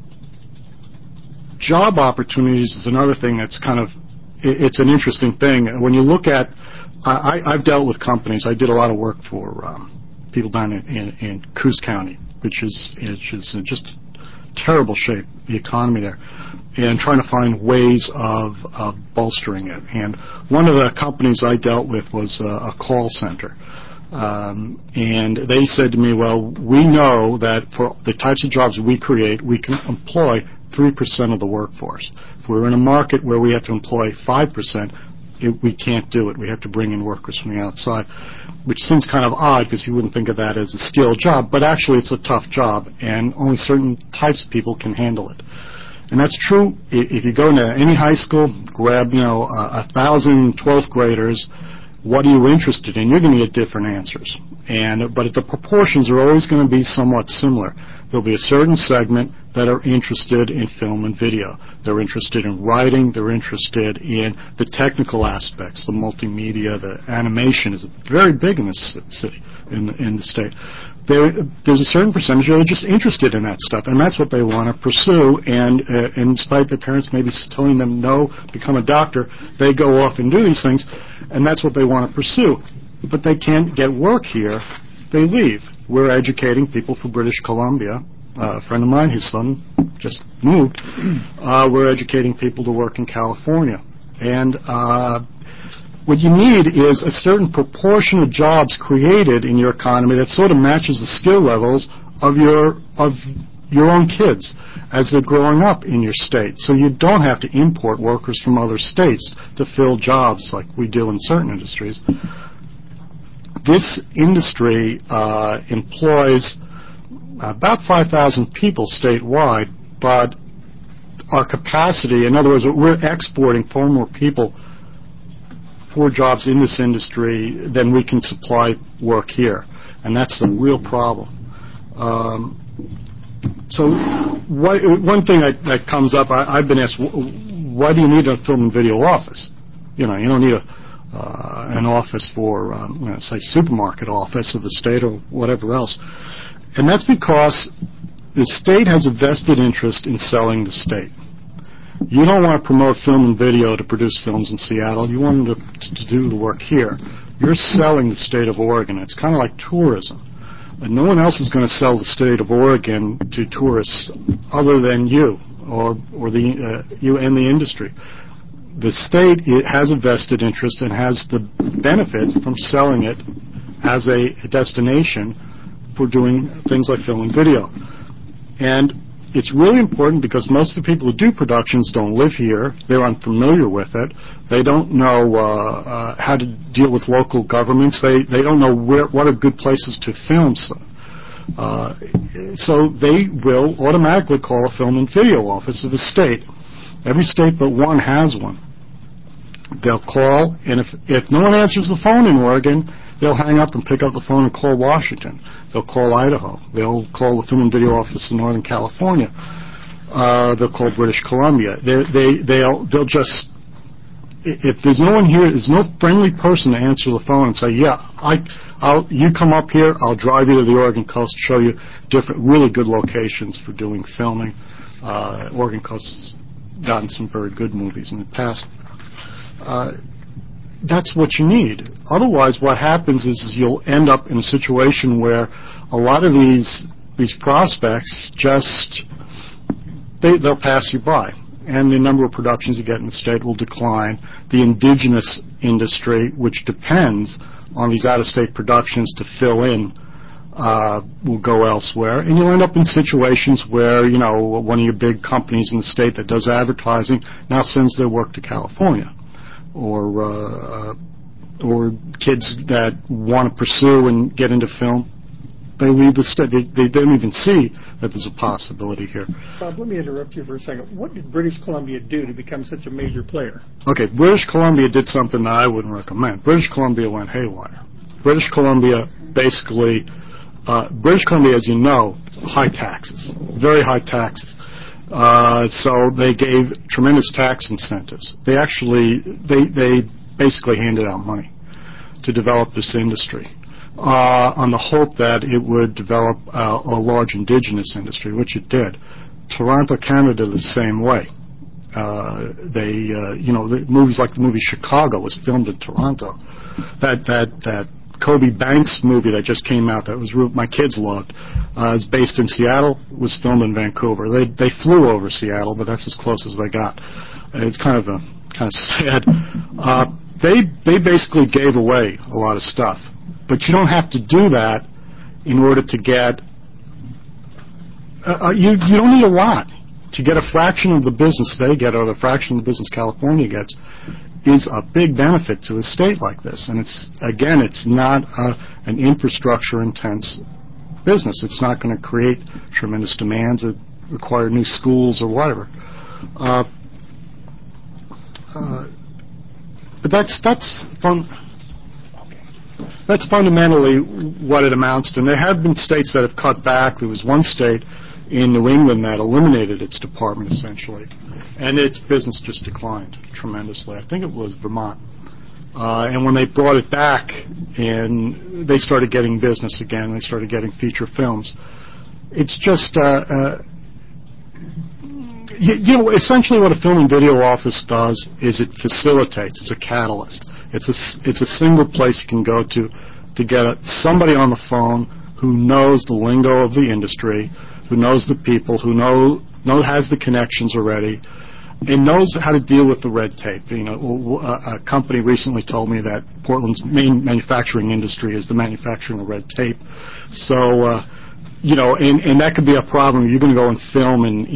job opportunities is another thing that's kind of, it's an interesting thing. When you look at, I've dealt with companies. I did a lot of work for people down in Coos County, which is in just terrible shape, the economy there, and trying to find ways of bolstering it. And one of the companies I dealt with was a call center. And they said to me, well, we know that for the types of jobs we create, we can employ 3% of the workforce. If we're in a market where we have to employ 5%, we can't do it. We have to bring in workers from the outside, which seems kind of odd because you wouldn't think of that as a skilled job, but actually it's a tough job, and only certain types of people can handle it. And that's true if you go into any high school, grab 1,000 12th graders, what are you interested in? You're going to get different answers. But the proportions are always going to be somewhat similar. There'll be a certain segment that are interested in film and video. They're interested in writing. They're interested in the technical aspects, the multimedia, the animation is very big in this city, in the state. There's a certain percentage that are just interested in that stuff, and that's what they want to pursue. And despite their parents maybe telling them, no, become a doctor, they go off and do these things, and that's what they want to pursue. But they can't get work here. They leave. We're educating people from British Columbia. A friend of mine, his son just moved, we're educating people to work in California. And what you need is a certain proportion of jobs created in your economy that sort of matches the skill levels of your own kids as they're growing up in your state. So you don't have to import workers from other states to fill jobs like we do in certain industries. This industry employs about 5,000 people statewide, but our capacity, in other words, we're exporting far more people for jobs in this industry than we can supply work here, and that's a real problem. So one thing that comes up, I've been asked, why do you need a film and video office? You don't need an office for, say, supermarket office of the state or whatever else. And that's because the state has a vested interest in selling the state. You don't want to promote film and video to produce films in Seattle. You want them to do the work here. You're selling the state of Oregon. It's kind of like tourism. No one else is going to sell the state of Oregon to tourists other than you or you and the industry. The state has a vested interest and has the benefits from selling it as a destination for doing things like film and video. And it's really important because most of the people who do productions don't live here. They're unfamiliar with it. They don't know how to deal with local governments. They don't know what are good places to film. So they will automatically call a film and video office of a state. Every state but one has one. They'll call, and if no one answers the phone in Oregon, they'll hang up and pick up the phone and call Washington. They'll call Idaho. They'll call the film and video office in Northern California. They'll call British Columbia. They'll just, if there's no one here, there's no friendly person to answer the phone and say, yeah, you come up here, I'll drive you to the Oregon coast, show you different, really good locations for doing filming. Oregon coast's gotten some very good movies in the past. That's what you need. Otherwise, what happens is you'll end up in a situation where a lot of these prospects just they'll pass you by, and the number of productions you get in the state will decline. The indigenous industry, which depends on these out-of-state productions to fill in, will go elsewhere, and you'll end up in situations where one of your big companies in the state that does advertising now sends their work to California. Or kids that want to pursue and get into film, they leave the state. They don't even see that there's a possibility here. Bob, let me interrupt you for a second. What did British Columbia do to become such a major player? Okay, British Columbia did something that I wouldn't recommend. British Columbia went haywire. British Columbia, as you know, high taxes, very high taxes. So they gave tremendous tax incentives. They basically handed out money to develop this industry on the hope that it would develop a large indigenous industry, which it did. Toronto, Canada, the same way. The movies like the movie Chicago was filmed in Toronto. That Kobe Banks movie that just came out that was my kids loved is based in Seattle, was filmed in Vancouver. They flew over Seattle, but that's as close as they got. It's kind of sad. They basically gave away a lot of stuff, but you don't have to do that in order to get. You don't need a lot to get a fraction of the business they get or the fraction of the business California gets. Is a big benefit to a state like this. And it's not an infrastructure-intense business. It's not going to create tremendous demands that require new schools or whatever. But that's fundamentally what it amounts to. And there have been states that have cut back. There was one state in New England that eliminated its department, essentially. And its business just declined tremendously. I think it was Vermont. And when they brought it back and they started getting business again, they started getting feature films. It's just, essentially what a film and video office does is it facilitates. It's a catalyst. It's a single place you can go to get somebody on the phone who knows the lingo of the industry, who knows the people, who has the connections already, and knows how to deal with the red tape. A company recently told me that Portland's main manufacturing industry is the manufacturing of red tape. So, and that could be a problem. You're going to go and film and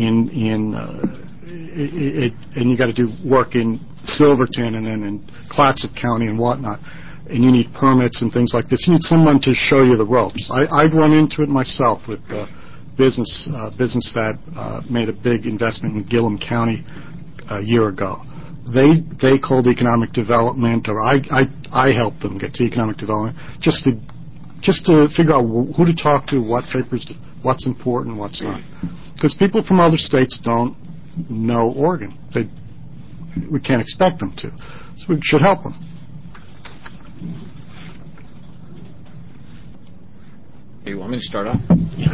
you got to do work in Silverton and then in Clatsop County and whatnot, and you need permits and things like this. You need someone to show you the ropes. I've run into it myself with business that made a big investment in Gillum County a year ago. They called economic development, or I helped them get to economic development just to figure out who to talk to, what papers, what's important, what's not. Because people from other states don't know Oregon. We can't expect them to. So we should help them. You want me to start off? Yeah.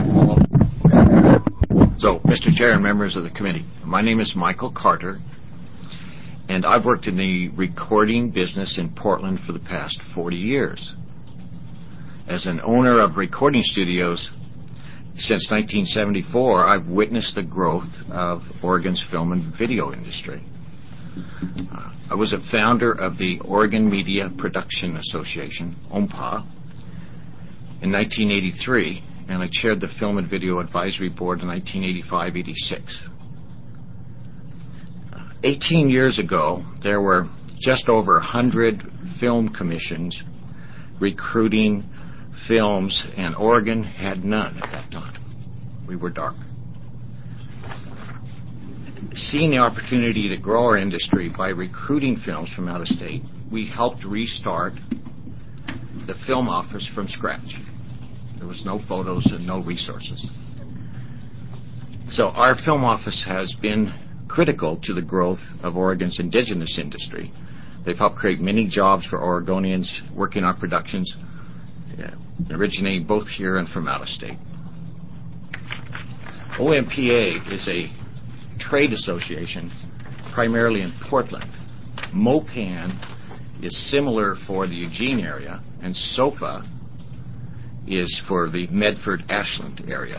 So, Mr. Chair and members of the committee, my name is Michael Carter, and I've worked in the recording business in Portland for the past 40 years. As an owner of recording studios since 1974, I've witnessed the growth of Oregon's film and video industry. I was a founder of the Oregon Media Production Association, OMPA, in 1983, and I chaired the Film and Video Advisory Board in 1985-86. 18 years ago, there were just over 100 film commissions recruiting films, and Oregon had none at that time. We were dark. Seeing the opportunity to grow our industry by recruiting films from out of state, we helped restart the film office from scratch. There was no photos and no resources. So our film office has been critical to the growth of Oregon's indigenous industry. They've helped create many jobs for Oregonians working on productions originating both here and from out of state. OMPA is a trade association primarily in Portland. MOPAN is similar for the Eugene area, and SOFA is for the Medford-Ashland area.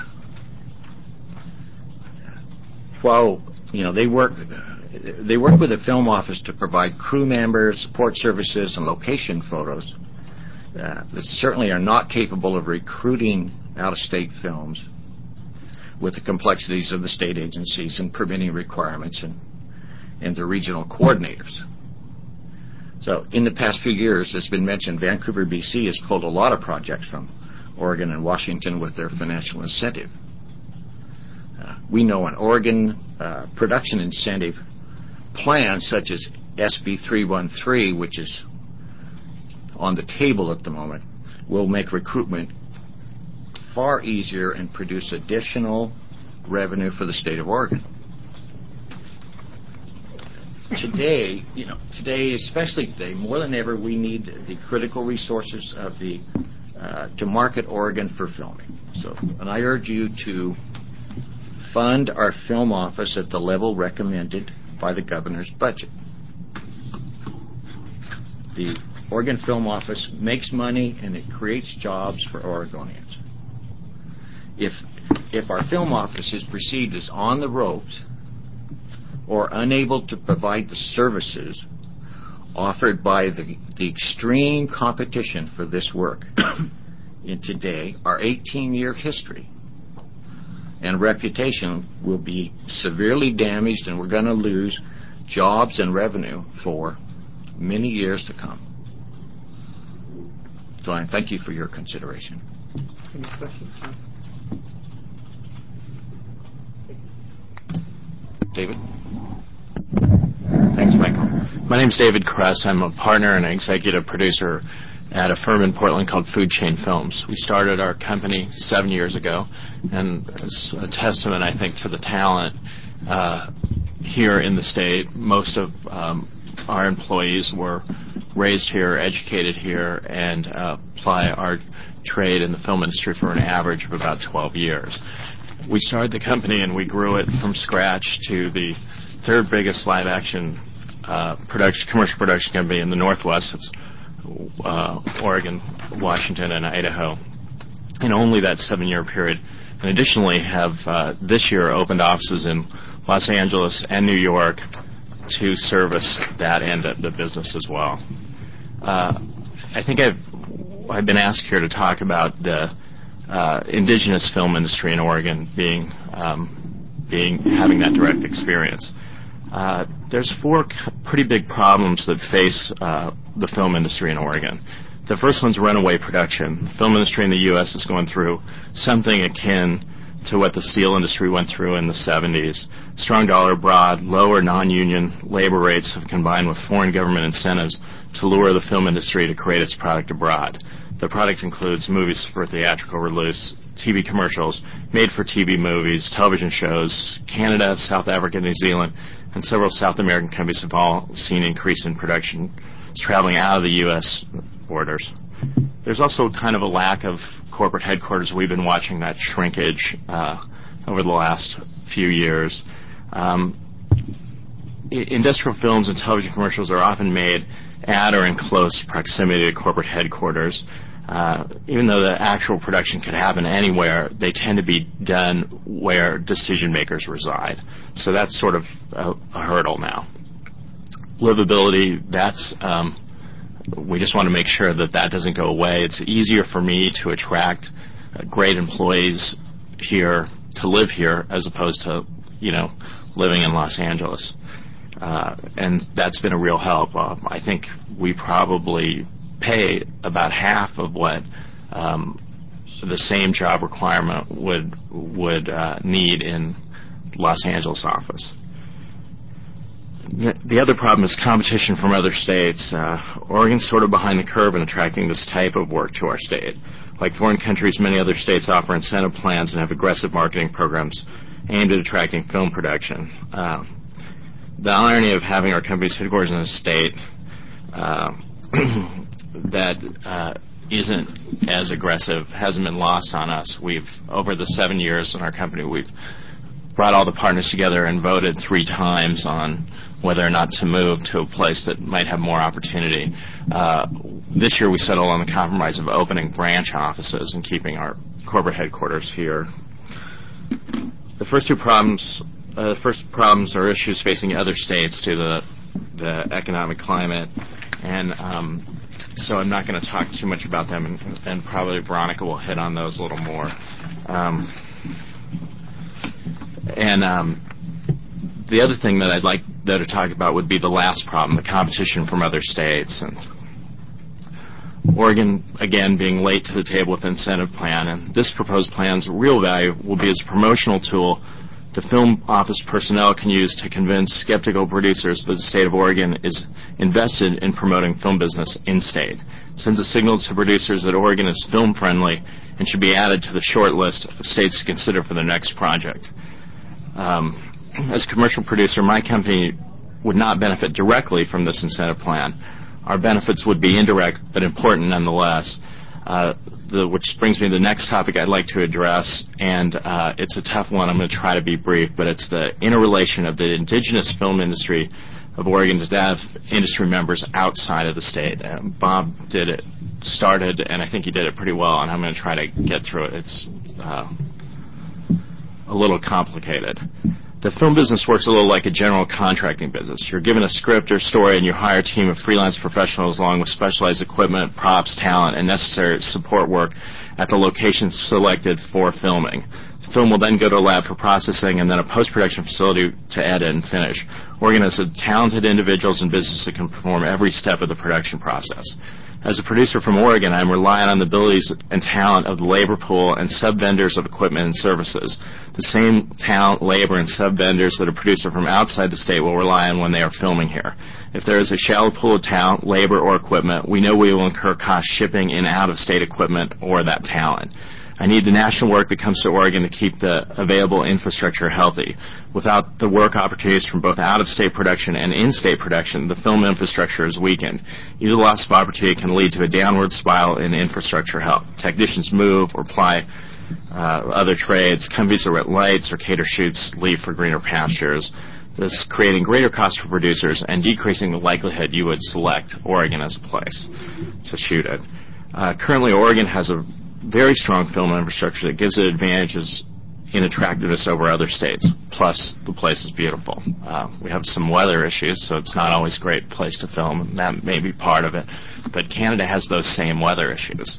While they work with the film office to provide crew members, support services, and location photos, that certainly are not capable of recruiting out-of-state films with the complexities of the state agencies and permitting requirements and the regional coordinators. So in the past few years, as has been mentioned, Vancouver, BC has pulled a lot of projects from Oregon and Washington with their financial incentive. We know an Oregon production incentive plan such as SB 313, which is on the table at the moment, will make recruitment far easier and produce additional revenue for the state of Oregon. Today, especially today, more than ever, we need the critical resources of to market Oregon for filming. And I urge you to fund our film office at the level recommended by the governor's budget. The Oregon Film Office makes money and it creates jobs for Oregonians. If our film office is perceived as on the ropes or unable to provide the services offered by the extreme competition for this work in today, our 18-year history and reputation will be severely damaged, and we're going to lose jobs and revenue for many years to come. So I thank you for your consideration. Any questions? David? Thanks, Michael. My name's David Kress. I'm a partner and executive producer at a firm in Portland called Food Chain Films. We started our company 7 years ago, and it's a testament, I think, to the talent here in the state. Most of our employees were raised here, educated here, and apply our trade in the film industry for an average of about 12 years. We started the company and we grew it from scratch to the third biggest live-action commercial production company in the Northwest. It's Oregon, Washington, and Idaho. In only that 7-year period and additionally have this year opened offices in Los Angeles and New York to service that end of the business as well. I think I've been asked here to talk about the indigenous film industry in Oregon having that direct experience. There's four pretty big problems that face the film industry in Oregon. The first one's runaway production. The film industry in the U.S. is going through something akin to what the steel industry went through in the 70s. Strong dollar abroad, lower non-union labor rates have combined with foreign government incentives to lure the film industry to create its product abroad. The product includes movies for theatrical release, TV commercials, made-for-TV movies, television shows. Canada, South Africa, New Zealand, and several South American countries have all seen an increase in production traveling out of the U.S. borders. There's also kind of a lack of corporate headquarters. We've been watching that shrinkage over the last few years. Industrial films and television commercials are often made at or in close proximity to corporate headquarters. Even though the actual production could happen anywhere, they tend to be done where decision makers reside. So that's sort of a hurdle now. Livability, we just want to make sure that doesn't go away. It's easier for me to attract great employees here to live here as opposed to, living in Los Angeles. And that's been a real help. I think we probably pay about half of what the same job requirement would need in Los Angeles office. The other problem is competition from other states. Oregon's sort of behind the curve in attracting this type of work to our state. Like foreign countries, many other states offer incentive plans and have aggressive marketing programs aimed at attracting film production. The irony of having our company's headquarters in a state that isn't as aggressive hasn't been lost on us. Over the 7 years in our company, we've brought all the partners together and voted 3 times on whether or not to move to a place that might have more opportunity. This year we settled on the compromise of opening branch offices and keeping our corporate headquarters here. The first problems are issues facing other states due to the economic climate, and so I'm not going to talk too much about them, and probably Veronica will hit on those a little more. The other thing that I'd like to talk about would be the last problem, the competition from other states. And Oregon, again, being late to the table with the incentive plan, and this proposed plan's real value will be as a promotional tool the film office personnel can use to convince skeptical producers that the state of Oregon is invested in promoting film business in-state. It sends a signal to producers that Oregon is film-friendly and should be added to the short list of states to consider for their next project. As a commercial producer, my company would not benefit directly from this incentive plan. Our benefits would be indirect, but important nonetheless. Which brings me to the next topic I'd like to address, and it's a tough one. I'm going to try to be brief, but it's the interrelation of the indigenous film industry of Oregon to that of industry members outside of the state. Bob started, and I think he did it pretty well, and I'm going to try to get through it. It's a little complicated. The film business works a little like a general contracting business. You're given a script or story, and you hire a team of freelance professionals along with specialized equipment, props, talent, and necessary support work at the locations selected for filming. The film will then go to a lab for processing and then a post-production facility to edit and finish. Oregon has talented individuals and businesses that can perform every step of the production process. As a producer from Oregon, I'm relying on the abilities and talent of the labor pool and sub-vendors of equipment and services. The same talent, labor, and sub-vendors that a producer from outside the state will rely on when they are filming here. If there is a shallow pool of talent, labor, or equipment, we know we will incur costs shipping in out-of-state equipment or that talent. I need the national work that comes to Oregon to keep the available infrastructure healthy. Without the work opportunities from both out-of-state production and in-state production, the film infrastructure is weakened. Either loss of opportunity can lead to a downward spiral in infrastructure health. Technicians move or ply other trades. Companies that rent lights or cater shoots leave for greener pastures. This creating greater costs for producers and decreasing the likelihood you would select Oregon as a place to shoot it. Currently, Oregon has a very strong film infrastructure that gives it advantages in attractiveness over other states. Plus, the place is beautiful. We have some weather issues, so it's not always a great place to film, and that may be part of it. But Canada has those same weather issues.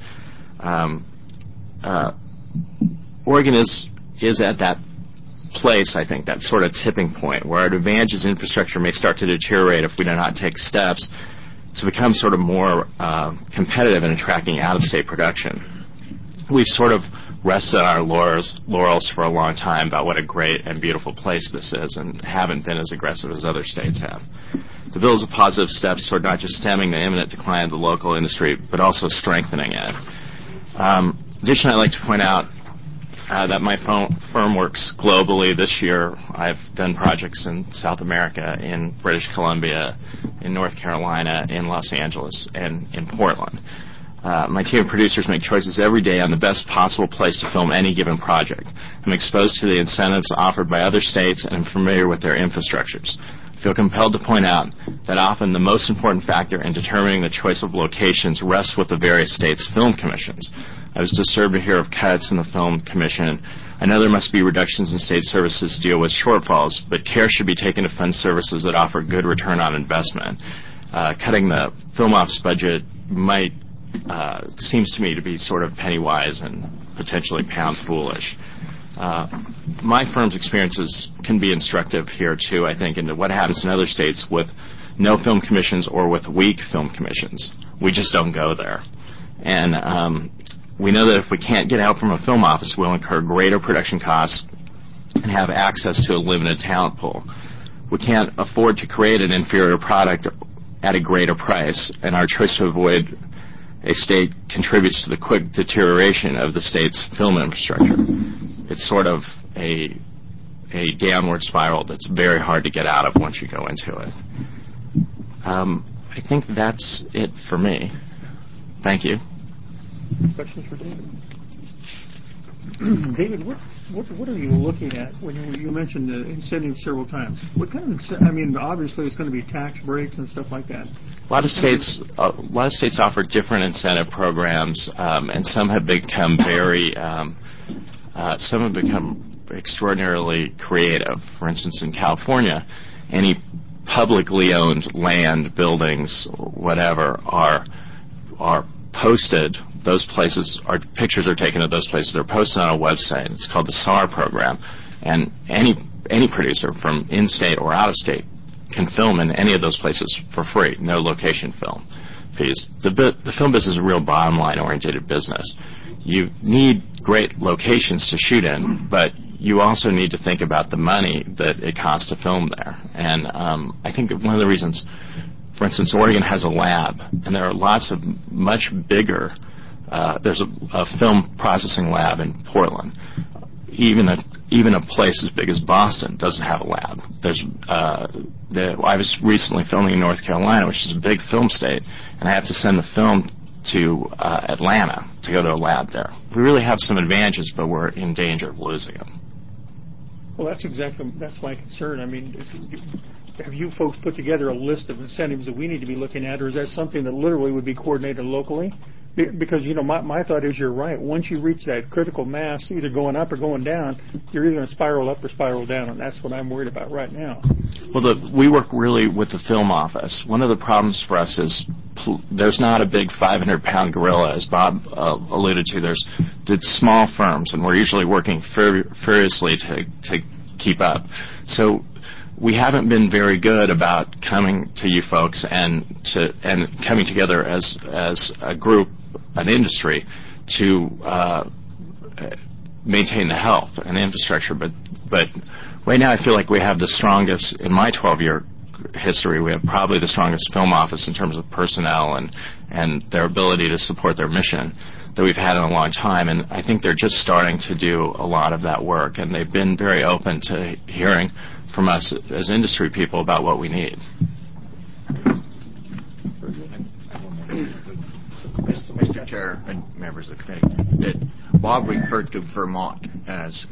Oregon is at that place, I think, that sort of tipping point where our advantages in infrastructure may start to deteriorate if we do not take steps to become sort of more competitive in attracting out-of-state production. We've sort of rested on our laurels for a long time about what a great and beautiful place this is and haven't been as aggressive as other states have. The bill is a positive step toward not just stemming the imminent decline of the local industry, but also strengthening it. Additionally, I'd like to point out that my firm works globally. This year, I've done projects in South America, in British Columbia, in North Carolina, in Los Angeles, and in Portland. My team of producers make choices every day on the best possible place to film any given project. I'm exposed to the incentives offered by other states and I'm familiar with their infrastructures. I feel compelled to point out that often the most important factor in determining the choice of locations rests with the various states' film commissions. I was disturbed to hear of cuts in the film commission. I know there must be reductions in state services to deal with shortfalls, but care should be taken to fund services that offer good return on investment. Cutting the film office budget might seems to me to be sort of penny-wise and potentially pound-foolish. My firm's experiences can be instructive here, too, I think, into what happens in other states with no film commissions or with weak film commissions. We just don't go there. And we know that if we can't get help from a film office, we'll incur greater production costs and have access to a limited talent pool. We can't afford to create an inferior product at a greater price, and our choice to avoid a state contributes to the quick deterioration of the state's film infrastructure. It's sort of a downward spiral that's very hard to get out of once you go into it. I think that's it for me. Thank you. Questions for David? David, what are you looking at when you mentioned the incentives several times? What kind of I mean, obviously it's going to be tax breaks and stuff like that. A lot of states offer different incentive programs, and some have become extraordinarily creative. For instance, in California, any publicly owned land, buildings, whatever, are posted. Those places pictures are taken of those places. They're posted on a website. It's called the SAR program, and any producer from in-state or out-of-state can film in any of those places for free. No location film fees. The film business is a real bottom-line oriented business. You need great locations to shoot in, but you also need to think about the money that it costs to film there. And I think one of the reasons, for instance, Oregon has a lab, and there are lots of much bigger. There's a film processing lab in Portland. Even a place as big as Boston doesn't have a lab. I was recently filming in North Carolina, which is a big film state, and I have to send the film to Atlanta to go to a lab there. We really have some advantages, but we're in danger of losing them. Well, that's my concern. I mean, have you folks put together a list of incentives that we need to be looking at, or is that something that literally would be coordinated locally? Because, my thought is you're right. Once you reach that critical mass, either going up or going down, you're either going to spiral up or spiral down, and that's what I'm worried about right now. Well, we work really with the film office. One of the problems for us is there's not a big 500-pound gorilla, as Bob alluded to. There's small firms, and we're usually working furiously to keep up. So we haven't been very good about coming to you folks and coming together as a group, an industry, to maintain the health and infrastructure. But right now I feel like we have the strongest, in my 12-year history, we have probably the strongest film office in terms of personnel and their ability to support their mission that we've had in a long time. And I think they're just starting to do a lot of that work, and they've been very open to hearing from us as industry people about what we need. Mr. Chair and members of the committee, Bob referred to Vermont as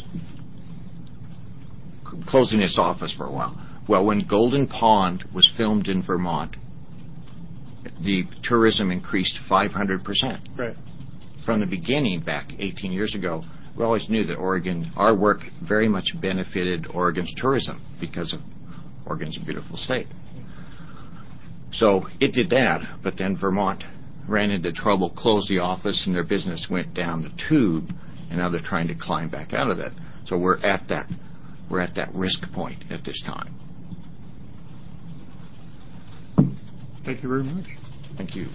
closing its office for a while. Well, when Golden Pond was filmed in Vermont, the tourism increased 500%. Right. From the beginning, back 18 years ago, we always knew that our work very much benefited Oregon's tourism because of Oregon's a beautiful state. So it did that, but then Vermont ran into trouble, closed the office, and their business went down the tube, and now they're trying to climb back out of it. So we're at that risk point at this time. Thank you very much. Thank you.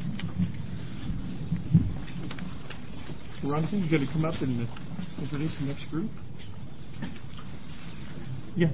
Veronica, you going to come up and introduce the next group? Yes.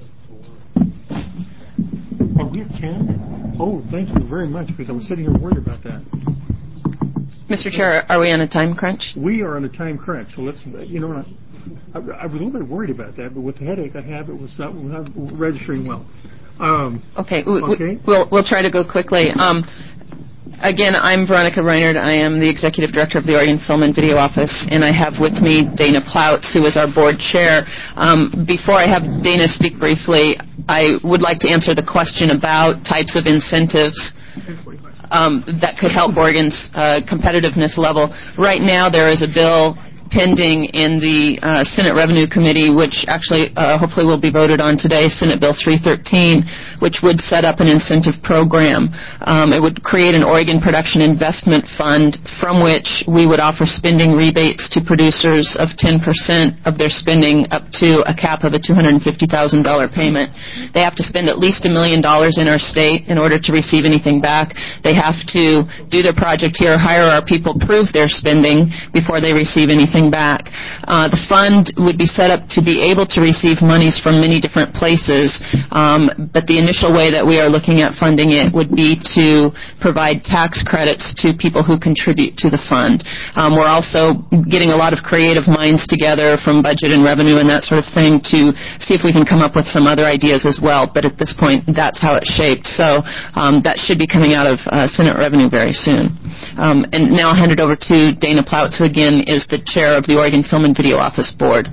Are we at 10? Oh, thank you very much, because I was sitting here worried about that. Mr. Chair, are we on a time crunch? We are on a time crunch, so let's, I was a little bit worried about that, but with the headache I have, it was not registering well. Okay. We'll try to go quickly. Again, I'm Veronica Reinert. I am the Executive Director of the Oregon Film and Video Office, and I have with me Dana Plautz, who is our board chair. Before I have Dana speak briefly, I would like to answer the question about types of incentives that could help Oregon's competitiveness level. Right now, there is a bill pending in the Senate Revenue Committee, which actually hopefully will be voted on today, Senate Bill 313, which would set up an incentive program. It would create an Oregon Production Investment Fund from which we would offer spending rebates to producers of 10% of their spending up to a cap of a $250,000 payment. They have to spend at least $1 million in our state in order to receive anything back. They have to do their project here, hire our people, prove their spending before they receive anything back. The fund would be set up to be able to receive monies from many different places, but the initial way that we are looking at funding it would be to provide tax credits to people who contribute to the fund. We're also getting a lot of creative minds together from budget and revenue and that sort of thing to see if we can come up with some other ideas as well, but at this point, that's how it's shaped. So that should be coming out of Senate Revenue very soon. And now I'll hand it over to Dana Plautz, who again is the chair of the Oregon Film and Video Office Board.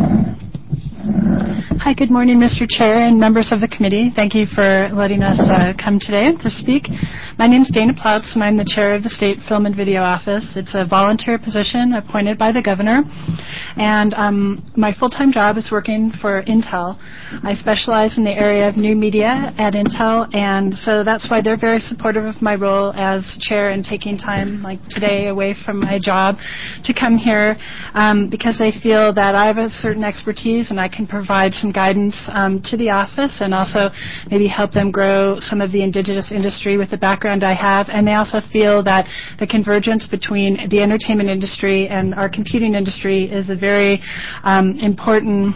Hi, good morning, Mr. Chair and members of the committee. Thank you for letting us come today to speak. My name is Dana Plautz, and I'm the chair of the State Film and Video Office. It's a volunteer position appointed by the governor, and my full-time job is working for Intel. I specialize in the area of new media at Intel, and so that's why they're very supportive of my role as chair and taking time, like today, away from my job to come here because they feel that I have a certain expertise and I can provide some guidance to the office and also maybe help them grow some of the indigenous industry with the background I have. And they also feel that the convergence between the entertainment industry and our computing industry is a very important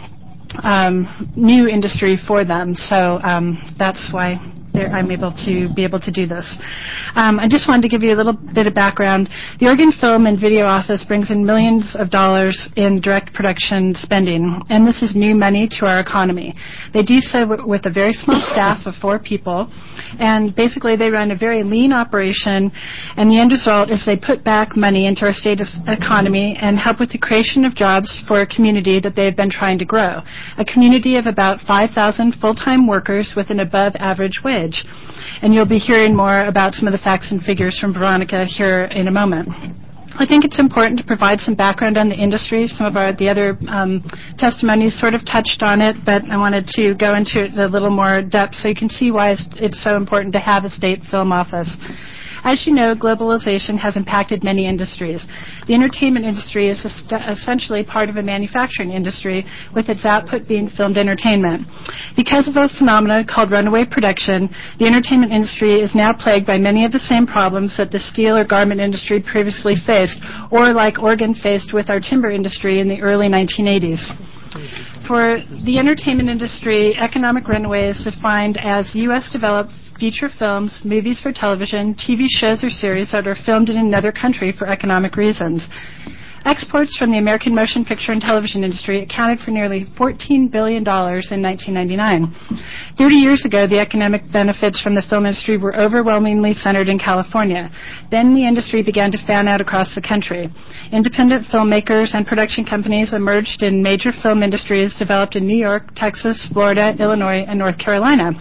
new industry for them. So that's why I'm able to do this. I just wanted to give you a little bit of background. The Oregon Film and Video Office brings in millions of dollars in direct production spending, and this is new money to our economy. They do so with a very small staff of 4 people, and basically they run a very lean operation, and the end result is they put back money into our state economy and help with the creation of jobs for a community that they've been trying to grow, a community of about 5,000 full-time workers with an above-average wage. And you'll be hearing more about some of the facts and figures from Veronica here in a moment. I think it's important to provide some background on the industry. Some of the other testimonies sort of touched on it, but I wanted to go into it in a little more depth so you can see why it's so important to have a state film office. As you know, globalization has impacted many industries. The entertainment industry is essentially part of a manufacturing industry, with its output being filmed entertainment. Because of a phenomenon called runaway production, the entertainment industry is now plagued by many of the same problems that the steel or garment industry previously faced, or like Oregon faced with our timber industry in the early 1980s. For the entertainment industry, economic runaway is defined as U.S. developed feature films, movies for television, TV shows or series that are filmed in another country for economic reasons. Exports from the American motion picture and television industry accounted for nearly $14 billion in 1999. 30 years ago, the economic benefits from the film industry were overwhelmingly centered in California. Then the industry began to fan out across the country. Independent filmmakers and production companies emerged in major film industries developed in New York, Texas, Florida, Illinois, and North Carolina.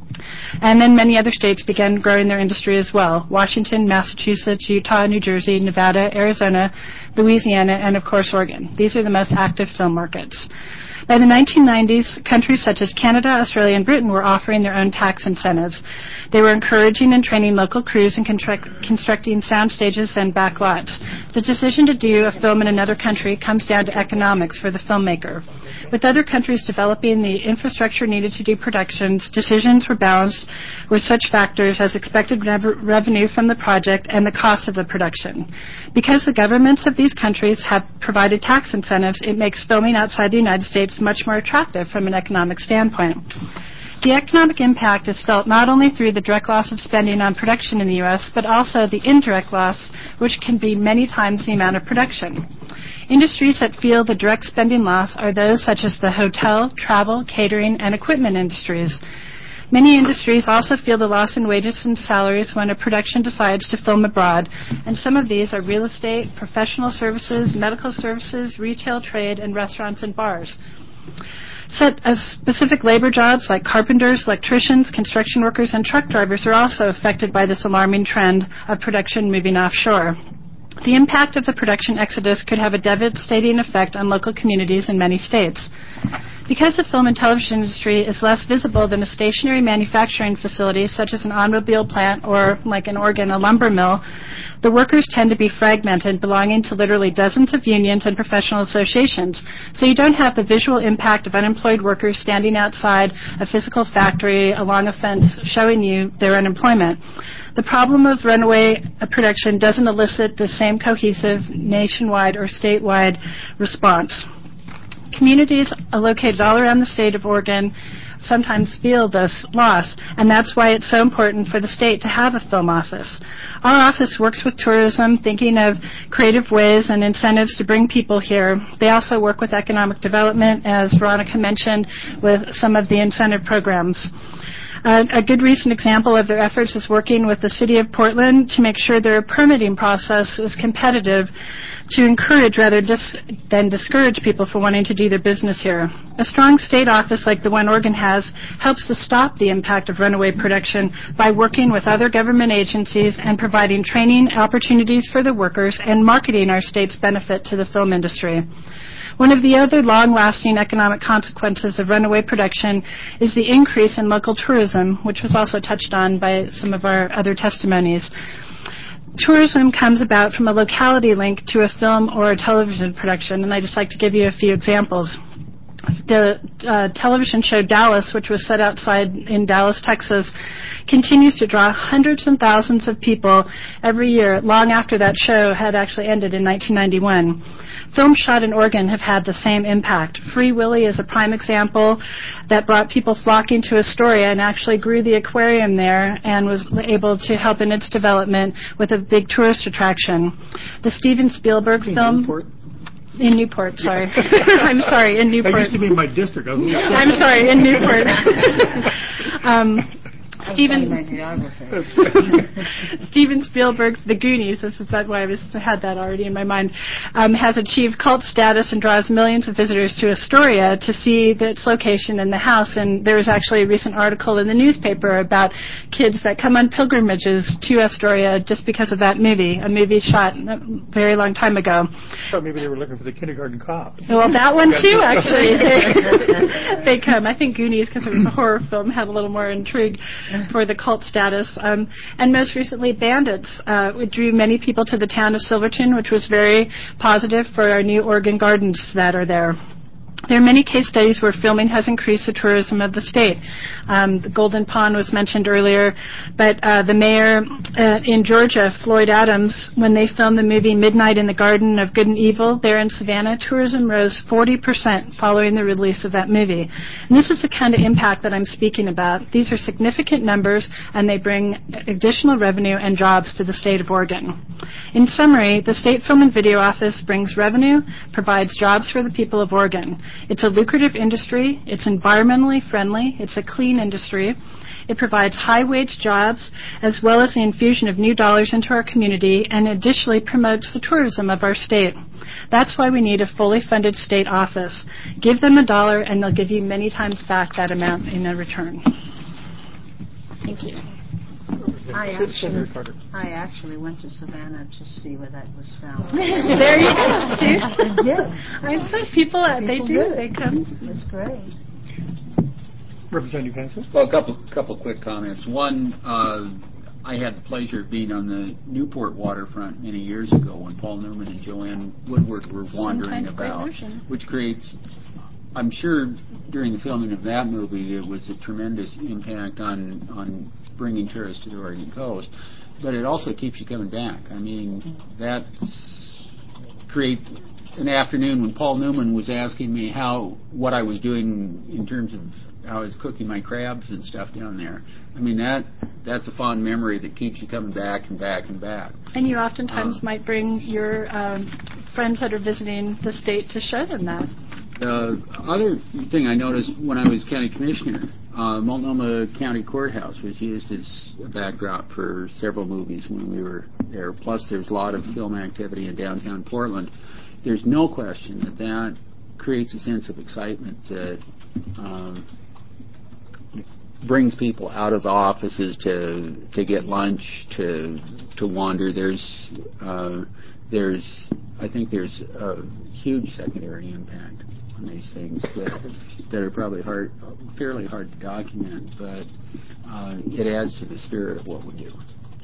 And then many other states began growing their industry as well. Washington, Massachusetts, Utah, New Jersey, Nevada, Arizona, Louisiana, and of course Oregon. These are the most active film markets. By the 1990s, countries such as Canada, Australia, and Britain were offering their own tax incentives. They were encouraging and training local crews and constructing sound stages and backlots. The decision to do a film in another country comes down to economics for the filmmaker. With other countries developing the infrastructure needed to do productions, decisions were balanced with such factors as expected revenue from the project and the cost of the production. Because the governments of these countries have provided tax incentives, it makes filming outside the United States much more attractive from an economic standpoint. The economic impact is felt not only through the direct loss of spending on production in the U.S., but also the indirect loss, which can be many times the amount of production. Industries that feel the direct spending loss are those such as the hotel, travel, catering, and equipment industries. Many industries also feel the loss in wages and salaries when a production decides to film abroad, and some of these are real estate, professional services, medical services, retail trade, and restaurants and bars. Specific labor jobs like carpenters, electricians, construction workers, and truck drivers are also affected by this alarming trend of production moving offshore. The impact of the production exodus could have a devastating effect on local communities in many states. Because the film and television industry is less visible than a stationary manufacturing facility such as an automobile plant or, like in Oregon, a lumber mill, the workers tend to be fragmented, belonging to literally dozens of unions and professional associations. So you don't have the visual impact of unemployed workers standing outside a physical factory along a fence showing you their unemployment. The problem of runaway production doesn't elicit the same cohesive nationwide or statewide response. Communities located all around the state of Oregon sometimes feel this loss, and that's why it's so important for the state to have a film office. Our office works with tourism, thinking of creative ways and incentives to bring people here. They also work with economic development, as Veronica mentioned, with some of the incentive programs. A good recent example of their efforts is working with the City of Portland to make sure their permitting process is competitive, to encourage rather than discourage people from wanting to do their business here. A strong state office like the one Oregon has helps to stop the impact of runaway production by working with other government agencies and providing training opportunities for the workers and marketing our state's benefit to the film industry. One of the other long-lasting economic consequences of runaway production is the increase in local tourism, which was also touched on by some of our other testimonies. Tourism comes about from a locality link to a film or a television production, and I'd just like to give you a few examples. The television show Dallas, which was set outside in Dallas, Texas, continues to draw hundreds and thousands of people every year, long after that show had actually ended in 1991. Films shot in Oregon have had the same impact. Free Willy is a prime example that brought people flocking to Astoria and actually grew the aquarium there and was able to help in its development with a big tourist attraction. The Steven Spielberg film... In Newport, sorry. I'm sorry, in Newport. That used to be my district. I'm sorry, in Newport. Steven Spielberg's The Goonies, this is why I had that already in my mind, has achieved cult status and draws millions of visitors to Astoria to see its location in the house. And there was actually a recent article in the newspaper about kids that come on pilgrimages to Astoria just because of that movie, a movie shot a very long time ago. So maybe they were looking for the kindergarten cop. Well, that one too, actually. They come. I think Goonies, because it was a horror film, had a little more intrigue for the cult status. And most recently, Bandits, which drew many people to the town of Silverton, which was very positive for our new Oregon gardens that are there. There are many case studies where filming has increased the tourism of the state. The Golden Pond was mentioned earlier, but the mayor in Georgia, Floyd Adams, when they filmed the movie Midnight in the Garden of Good and Evil there in Savannah, tourism rose 40% following the release of that movie. And this is the kind of impact that I'm speaking about. These are significant numbers, and they bring additional revenue and jobs to the state of Oregon. In summary, the State Film and Video Office brings revenue, provides jobs for the people of Oregon. It's a lucrative industry. It's environmentally friendly. It's a clean industry. It provides high-wage jobs as well as the infusion of new dollars into our community and additionally promotes the tourism of our state. That's why we need a fully funded state office. Give them $1 and they'll give you many times back that amount in a return. Thank you. I actually went to Savannah to see where that was found. There you go. See? I did. I'd say people they do. They come. That's great. Representative Hanson? Well, a couple quick comments. One, I had the pleasure of being on the Newport waterfront many years ago when Paul Newman and Joanne Woodward were wandering about, which creates, I'm sure during the filming of that movie, it was a tremendous impact on bringing tourists to the Oregon coast, but it also keeps you coming back. I mean, that create an afternoon when Paul Newman was asking me what I was doing in terms of how I was cooking my crabs and stuff down there. I mean, that's a fond memory that keeps you coming back and back and back. And you oftentimes might bring your friends that are visiting the state to show them that. The other thing I noticed when I was county commissioner, Multnomah County Courthouse was used as a backdrop for several movies when we were there. Plus, there's a lot of film activity in downtown Portland. There's no question that creates a sense of excitement that brings people out of the offices to get lunch, to wander. I think there's a huge secondary impact on these things that are probably fairly hard to document, but it adds to the spirit of what we do.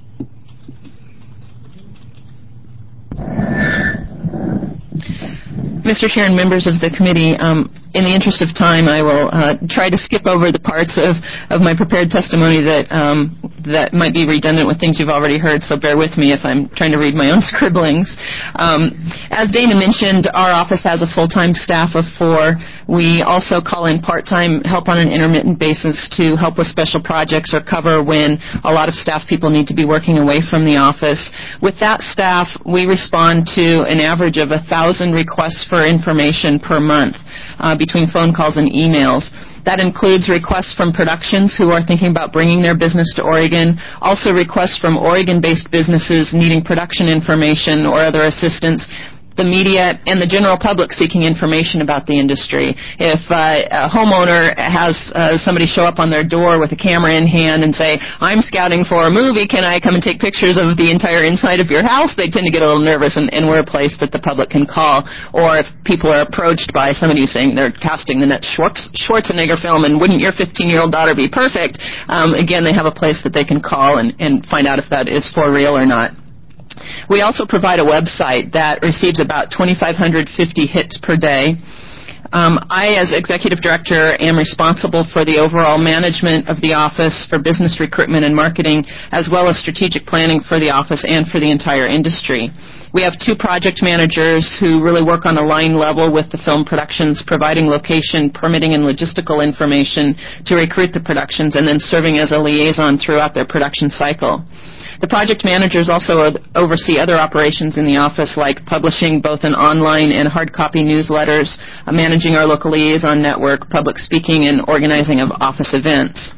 Mr. Chair and members of the committee, in the interest of time, I will try to skip over the parts of my prepared testimony that might be redundant with things you've already heard, so bear with me if I'm trying to read my own scribblings. As Dana mentioned, our office has a full-time staff of 4. We also call in part-time help on an intermittent basis to help with special projects or cover when a lot of staff people need to be working away from the office. With that staff, we respond to an average of 1,000 requests for information per month between phone calls and emails. That includes requests from productions who are thinking about bringing their business to Oregon, also requests from Oregon-based businesses needing production information or other assistance, the media, and the general public seeking information about the industry. If a homeowner has somebody show up on their door with a camera in hand and say, I'm scouting for a movie, can I come and take pictures of the entire inside of your house? They tend to get a little nervous, and we're a place that the public can call. Or if people are approached by somebody who's saying they're casting the next Schwarzenegger film and wouldn't your 15-year-old daughter be perfect, again, they have a place that they can call and find out if that is for real or not. We also provide a website that receives about 2,550 hits per day. I, as executive director, am responsible for the overall management of the office, for business recruitment and marketing, as well as strategic planning for the office and for the entire industry. We have 2 project managers who really work on a line level with the film productions, providing location, permitting, and logistical information to recruit the productions, and then serving as a liaison throughout their production cycle. The project managers also oversee other operations in the office, like publishing both an online and hard copy newsletters, managing our local liaison network, public speaking, and organizing of office events.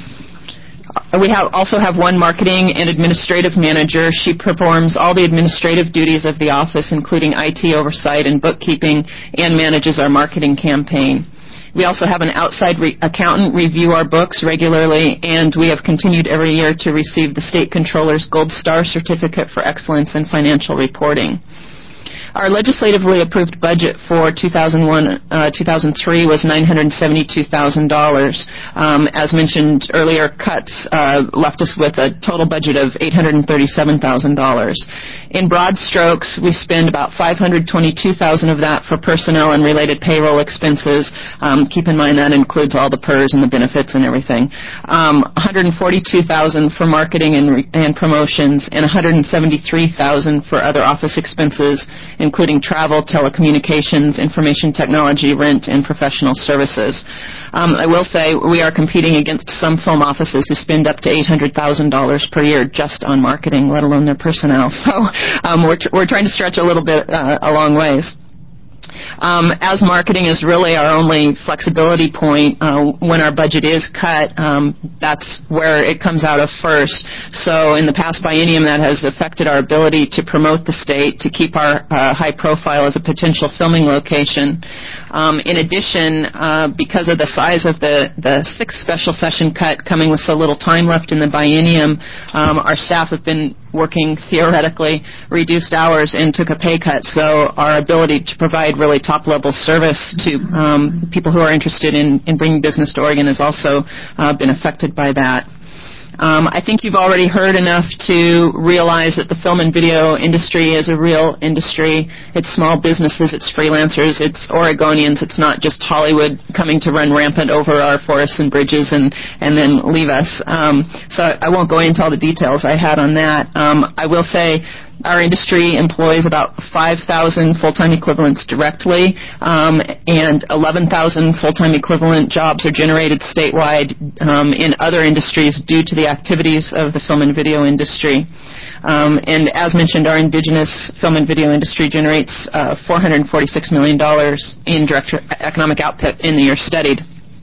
We also have 1 marketing and administrative manager. She performs all the administrative duties of the office, including IT oversight and bookkeeping, and manages our marketing campaign. We also have an outside accountant review our books regularly, and we have continued every year to receive the State Controller's Gold Star Certificate for Excellence in Financial Reporting. Our legislatively approved budget for 2003 was $972,000. As mentioned earlier, cuts left us with a total budget of $837,000. In broad strokes, we spend about $522,000 of that for personnel and related payroll expenses. Keep in mind that includes all the PERS and the benefits and everything. $142,000 for marketing and promotions, and $173,000 for other office expenses, including travel, telecommunications, information technology, rent, and professional services. I will say we are competing against some film offices who spend up to $800,000 per year just on marketing, let alone their personnel. So we're trying to stretch a little bit a long ways. As marketing is really our only flexibility point, when our budget is cut, that's where it comes out of first. So in the past biennium, that has affected our ability to promote the state, to keep our high profile as a potential filming location. In addition, because of the size of the sixth special session cut coming with so little time left in the biennium, our staff have been working theoretically reduced hours and took a pay cut. So our ability to provide really top-level service to people who are interested in bringing business to Oregon has also been affected by that. I think you've already heard enough to realize that the film and video industry is a real industry. It's small businesses, it's freelancers, it's Oregonians. It's not just Hollywood coming to run rampant over our forests and bridges and then leave us. So I won't go into all the details I had on that. I will say our industry employs about 5,000 full-time equivalents directly, and 11,000 full-time equivalent jobs are generated statewide in other industries due to the activities of the film and video industry. And as mentioned, our indigenous film and video industry generates $446 million in direct economic output in the year studied.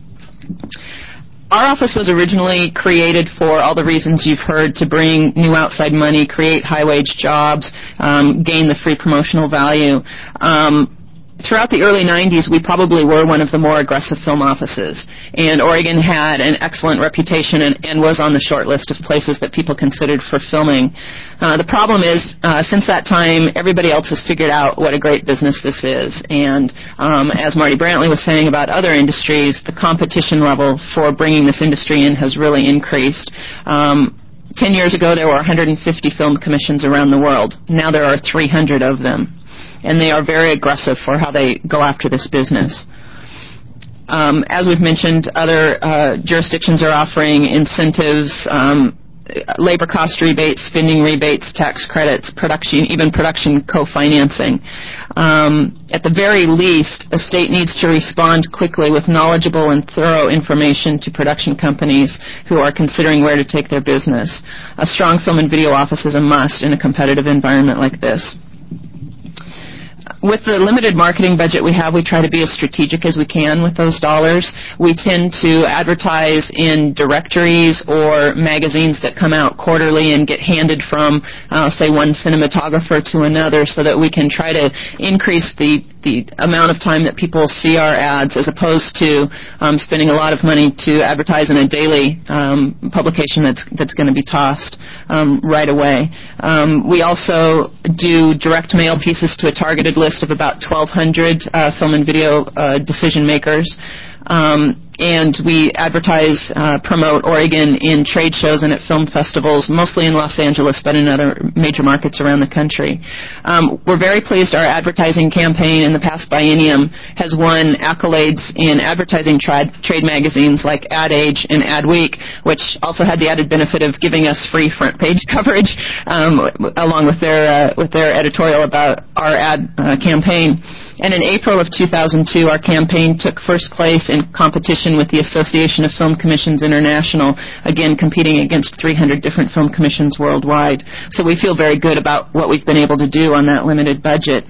Our office was originally created for all the reasons you've heard, to bring new outside money, create high-wage jobs, gain the free promotional value. Throughout the early 90s, we probably were one of the more aggressive film offices, and Oregon had an excellent reputation and was on the short list of places that people considered for filming. The problem is, since that time, everybody else has figured out what a great business this is, and as Marty Brantley was saying about other industries, the competition level for bringing this industry in has really increased. 10 years ago, there were 150 film commissions around the world. Now there are 300 of them, and they are very aggressive for how they go after this business. As we've mentioned, other jurisdictions are offering incentives, labor cost rebates, spending rebates, tax credits, even production co-financing. At the very least, a state needs to respond quickly with knowledgeable and thorough information to production companies who are considering where to take their business. A strong film and video office is a must in a competitive environment like this. With the limited marketing budget we have, we try to be as strategic as we can with those dollars. We tend to advertise in directories or magazines that come out quarterly and get handed from, say, one cinematographer to another, so that we can try to increase the amount of time that people see our ads, as opposed to spending a lot of money to advertise in a daily publication that's going to be tossed right away. We also do direct mail pieces to a targeted list of about 1,200 film and video decision makers. And we advertise, promote Oregon in trade shows and at film festivals, mostly in Los Angeles, but in other major markets around the country. We're very pleased our advertising campaign in the past biennium has won accolades in advertising trade magazines like Ad Age and Ad Week, which also had the added benefit of giving us free front page coverage, along with their editorial about our ad campaign. And in April of 2002, our campaign took first place in competition with the Association of Film Commissions International, again competing against 300 different film commissions worldwide. So we feel very good about what we've been able to do on that limited budget.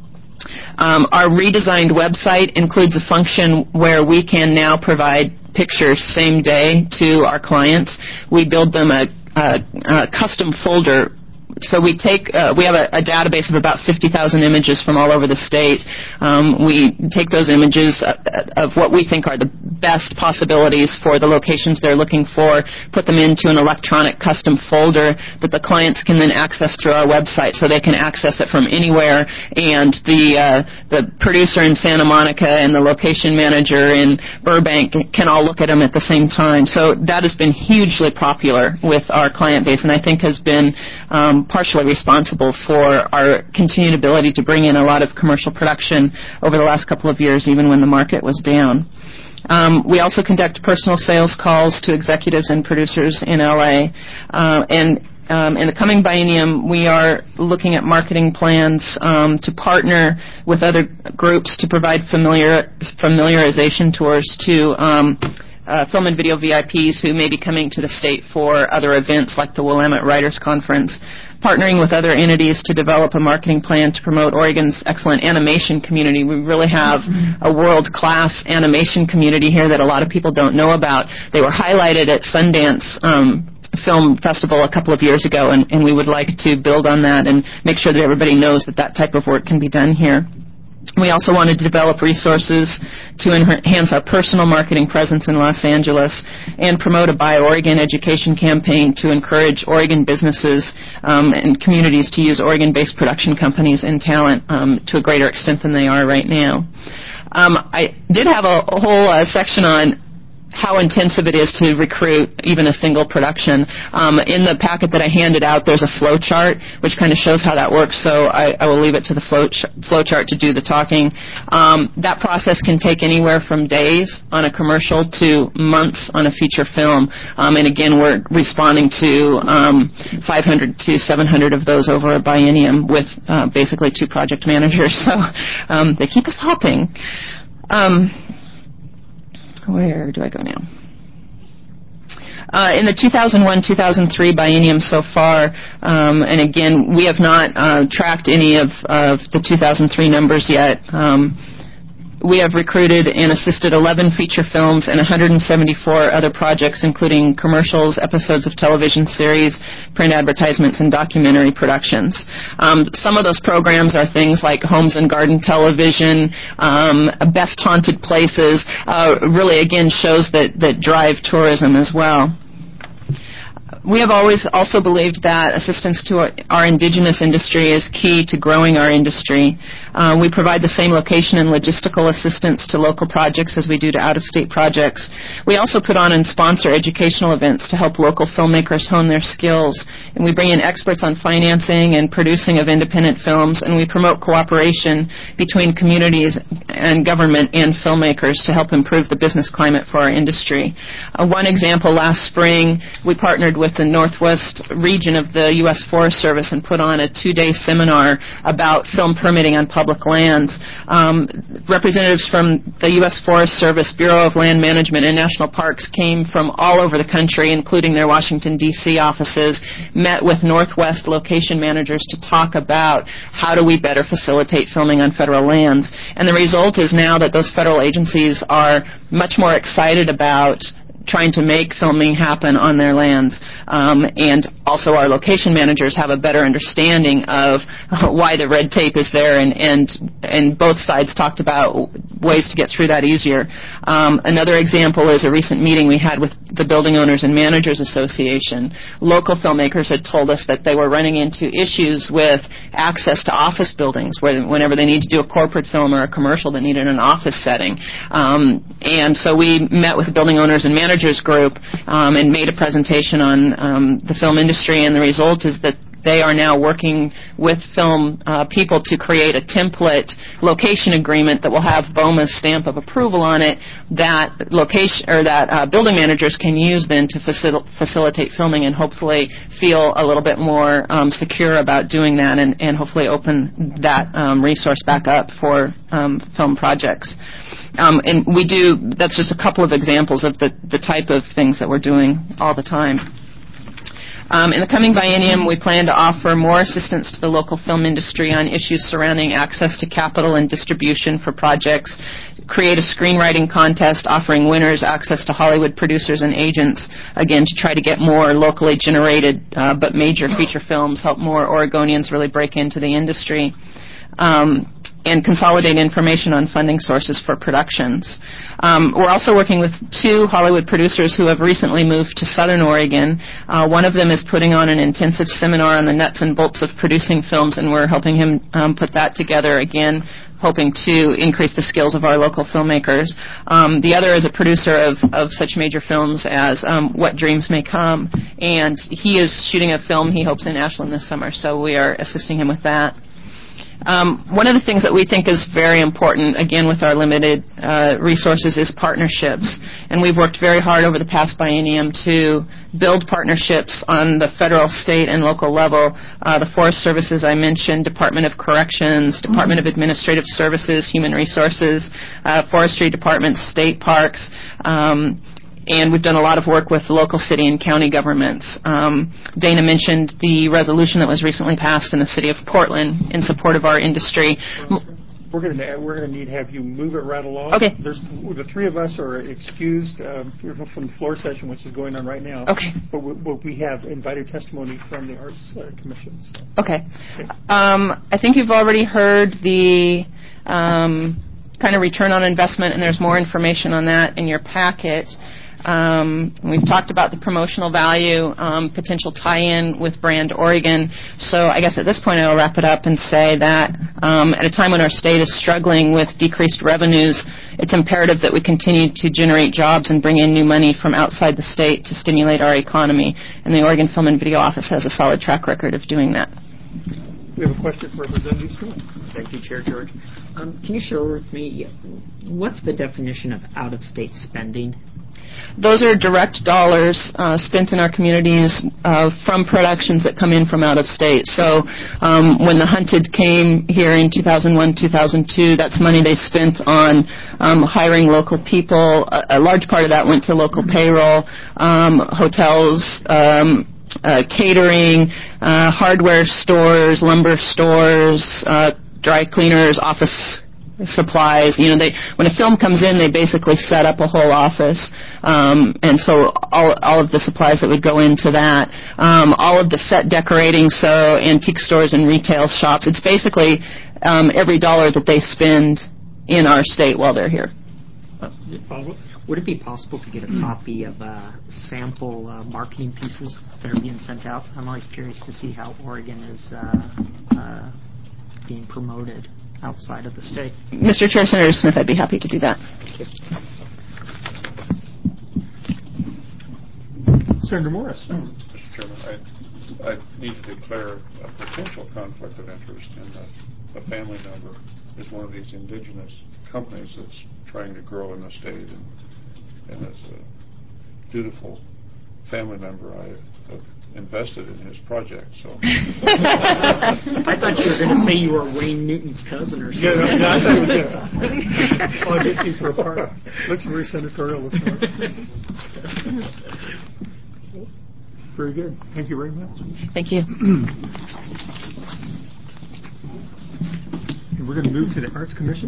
Our redesigned website includes a function where we can now provide pictures same day to our clients. We build them a custom folder. So we have a database of about 50,000 images from all over the state. We take those images of what we think are the best possibilities for the locations they're looking for, put them into an electronic custom folder that the clients can then access through our website, so they can access it from anywhere, and the producer in Santa Monica and the location manager in Burbank can all look at them at the same time. So that has been hugely popular with our client base, and I think has been partially responsible for our continued ability to bring in a lot of commercial production over the last couple of years, even when the market was down. We also conduct personal sales calls to executives and producers in L.A. In the coming biennium, we are looking at marketing plans to partner with other groups to provide familiarization tours to film and video VIPs who may be coming to the state for other events like the Willamette Writers Conference. partnering with other entities to develop a marketing plan to promote Oregon's excellent animation community. We really have a world-class animation community here that a lot of people don't know about. They were highlighted at Sundance Film Festival a couple of years ago, and we would like to build on that and make sure that everybody knows that that type of work can be done here. We also wanted to develop resources to enhance our personal marketing presence in Los Angeles and promote a Buy Oregon education campaign to encourage Oregon businesses and communities to use Oregon-based production companies and talent to a greater extent than they are right now. I did have a whole section on how intensive it is to recruit even a single production. In the packet that I handed out, there's a flow chart which kind of shows how that works, so I will leave it to the flow chart to do the talking. That process can take anywhere from days on a commercial to months on a feature film. And again, we're responding to 500 to 700 of those over a biennium with basically 2 project managers, so they keep us hopping. Where do I go now? In the 2001-2003 biennium so far, and again, we have not tracked any of the 2003 numbers yet. We have recruited and assisted 11 feature films and 174 other projects, including commercials, episodes of television series, print advertisements, and documentary productions. Some of those programs are things like Homes and Garden Television, Best Haunted Places, really, again, shows that drive tourism as well. We have always also believed that assistance to our indigenous industry is key to growing our industry. We provide the same location and logistical assistance to local projects as we do to out-of-state projects. We also put on and sponsor educational events to help local filmmakers hone their skills. And we bring in experts on financing and producing of independent films, and we promote cooperation between communities and government and filmmakers to help improve the business climate for our industry. One example, last spring, we partnered with the Northwest region of the U.S. Forest Service and put on a 2-day seminar about film permitting on public lands. Representatives from the U.S. Forest Service, Bureau of Land Management, and National Parks came from all over the country, including their Washington, D.C. offices, met with Northwest location managers to talk about how do we better facilitate filming on federal lands. And the result is now that those federal agencies are much more excited about trying to make filming happen on their lands. And also our location managers have a better understanding of why the red tape is there, and both sides talked about ways to get through that easier. Another example is a recent meeting we had with the Building Owners and Managers Association. Local filmmakers had told us that they were running into issues with access to office buildings whenever they need to do a corporate film or a commercial that needed an office setting. And so we met with the Building Owners and Managers group and made a presentation on the film industry, and the result is that they are now working with film people to create a template location agreement that will have BOMA's stamp of approval on it that building managers can use then to facilitate filming and hopefully feel a little bit more secure about doing that, and hopefully open that resource back up for film projects. And that's just a couple of examples of the type of things that we're doing all the time. In the coming biennium, we plan to offer more assistance to the local film industry on issues surrounding access to capital and distribution for projects, create a screenwriting contest offering winners access to Hollywood producers and agents, again, to try to get more locally generated but major feature films, help more Oregonians really break into the industry. And consolidate information on funding sources for productions. We're also working with 2 Hollywood producers who have recently moved to Southern Oregon. One of them is putting on an intensive seminar on the nuts and bolts of producing films, and we're helping him put that together, again, hoping to increase the skills of our local filmmakers. The other is a producer of such major films as What Dreams May Come, and he is shooting a film, he hopes, in Ashland this summer, so we are assisting him with that. One of the things that we think is very important, again, with our limited resources, is partnerships. And we've worked very hard over the past biennium to build partnerships on the federal, state, and local level. The Forest Service, as I mentioned, Department of Corrections, Department of Administrative Services, Human Resources, Forestry Department, state parks, and we've done a lot of work with local city and county governments. Dana mentioned the resolution that was recently passed in the city of Portland in support of our industry. We're going to need to have you move it right along. Okay. The three of us are excused from the floor session, which is going on right now. Okay. But we have invited testimony from the Arts Commission. So. Okay. I think you've already heard the kind of return on investment, and there's more information on that in your packet. We've talked about the promotional value, potential tie-in with Brand Oregon. So I guess at this point I'll wrap it up and say that at a time when our state is struggling with decreased revenues, it's imperative that we continue to generate jobs and bring in new money from outside the state to stimulate our economy. And the Oregon Film and Video Office has a solid track record of doing that. We have a question for Representative Stewart. Thank you, Chair George. Can you share with me what's the definition of out-of-state spending? Those are direct dollars spent in our communities from productions that come in from out of state. So when The Hunted came here in 2001, 2002, that's money they spent on hiring local people. A large part of that went to local payroll, hotels, catering, hardware stores, lumber stores, dry cleaners, office supplies. When a film comes in, they basically set up a whole office, and so all of the supplies that would go into that, all of the set decorating, so antique stores and retail shops. It's basically every dollar that they spend in our state while they're here. Would it be possible to get a copy of sample marketing pieces that are being sent out? I'm always curious to see how Oregon is being promoted outside of the state. Mr. Chair, Senator Smith, I'd be happy to do that. Senator Morris. Mr. Chairman, I need to declare a potential conflict of interest in that a family member is one of these indigenous companies that's trying to grow in the state, and as a dutiful family member, I have invested in his project. So I thought you were going to say you were Wayne Newton's cousin or something. Yeah, I thought it was I guess you for a part. Looks very senatorial this morning. Very good. Thank you very much. Thank you. And we're going to move to the Arts Commission.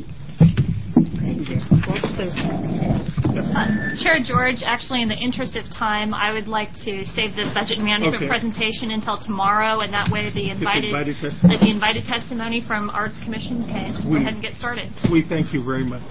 Chair George, actually, in the interest of time, I would like to save the budget management presentation until tomorrow, and that way the invited testimony from Arts Commission can just go ahead and get started. We thank you very much.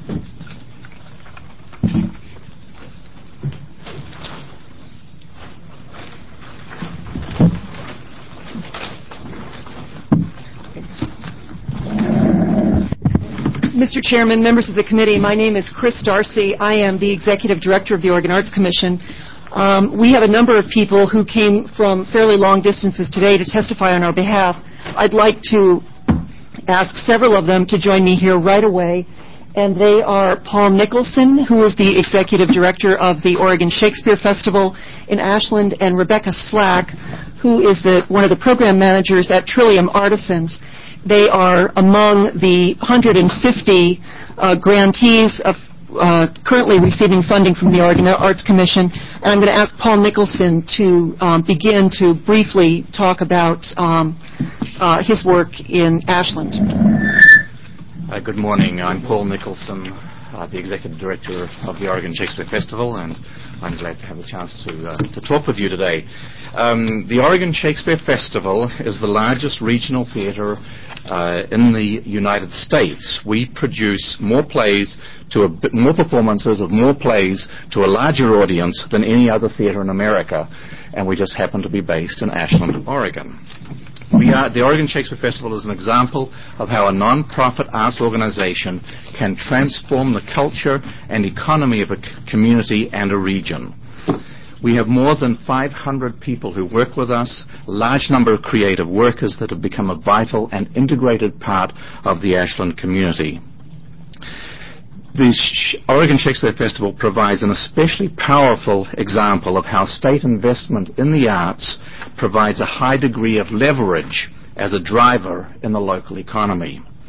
Mr. Chairman, members of the committee, my name is Chris Darcy. I am the Executive Director of the Oregon Arts Commission. We have a number of people who came from fairly long distances today to testify on our behalf. I'd like to ask several of them to join me here right away, and they are Paul Nicholson, who is the Executive Director of the Oregon Shakespeare Festival in Ashland, and Rebecca Slack, who is one of the program managers at Trillium Artisans. They are among the 150 grantees of currently receiving funding from the Oregon Arts Commission. And I'm going to ask Paul Nicholson to begin to briefly talk about his work in Ashland. Good morning. I'm Paul Nicholson, the Executive Director of the Oregon Shakespeare Festival, and I'm glad to have the chance to talk with you today. The Oregon Shakespeare Festival is the largest regional theater in the United States. We produce more plays more performances of more plays to a larger audience than any other theater in America, and we just happen to be based in Ashland, Oregon. The Oregon Shakespeare Festival is an example of how a non-profit arts organization can transform the culture and economy of a community and a region. We have more than 500 people who work with us, a large number of creative workers that have become a vital and integrated part of the Ashland community. The Oregon Shakespeare Festival provides an especially powerful example of how state investment in the arts provides a high degree of leverage as a driver in the local economy.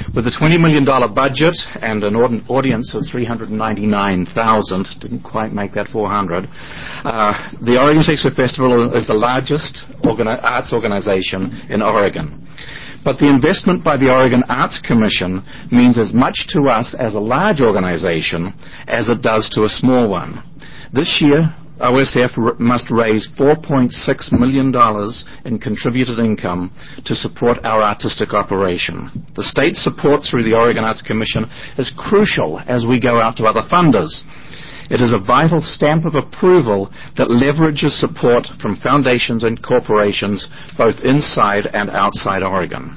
With a $20 million budget and an audience of 399,000, didn't quite make that 400, the Oregon Shakespeare Festival is the largest arts organization in Oregon. But the investment by the Oregon Arts Commission means as much to us as a large organization as it does to a small one. This year, OSF must raise $4.6 million in contributed income to support our artistic operation. The state support through the Oregon Arts Commission is crucial as we go out to other funders. It is a vital stamp of approval that leverages support from foundations and corporations both inside and outside Oregon.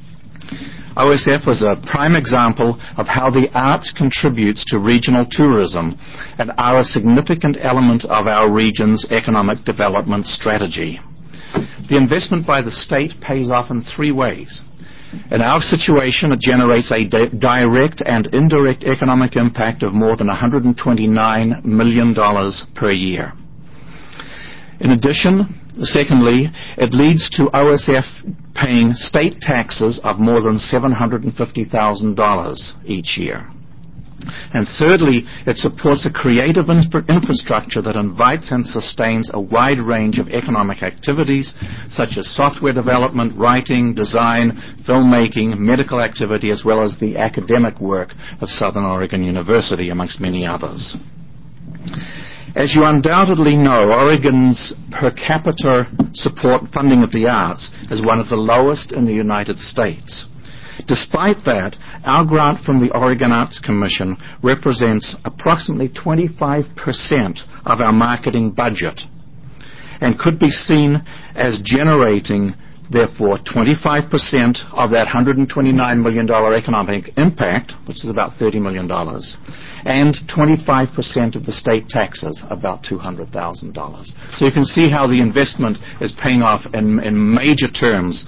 OSF was a prime example of how the arts contributes to regional tourism and are a significant element of our region's economic development strategy. The investment by the state pays off in three ways. In our situation, it generates a direct and indirect economic impact of more than $129 million per year. In addition, secondly, it leads to OSF paying state taxes of more than $750,000 each year. And thirdly, it supports a creative infrastructure that invites and sustains a wide range of economic activities such as software development, writing, design, filmmaking, medical activity, as well as the academic work of Southern Oregon University, amongst many others. As you undoubtedly know, Oregon's per capita support funding of the arts is one of the lowest in the United States. Despite that, our grant from the Oregon Arts Commission represents approximately 25% of our marketing budget and could be seen as generating, therefore, 25% of that $129 million economic impact, which is about $30 million, and 25% of the state taxes, about $200,000. So you can see how the investment is paying off in major terms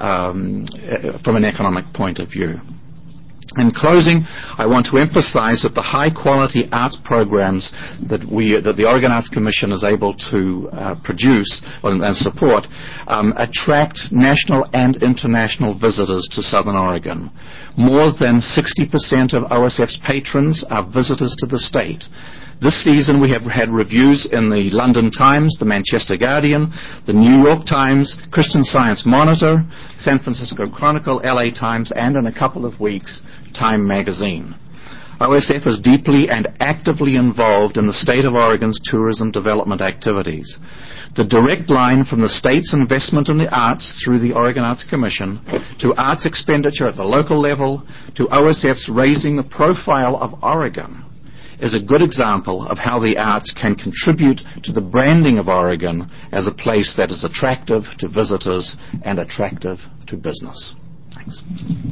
from an economic point of view. In closing, I want to emphasize that the high-quality arts programs that the Oregon Arts Commission is able to produce and support attract national and international visitors to Southern Oregon. More than 60% of OSF's patrons are visitors to the state. This season we have had reviews in the London Times, the Manchester Guardian, the New York Times, Christian Science Monitor, San Francisco Chronicle, LA Times, and in a couple of weeks, Time Magazine. OSF is deeply and actively involved in the state of Oregon's tourism development activities. The direct line from the state's investment in the arts through the Oregon Arts Commission to arts expenditure at the local level to OSF's raising the profile of Oregon is a good example of how the arts can contribute to the branding of Oregon as a place that is attractive to visitors and attractive to business. Thanks.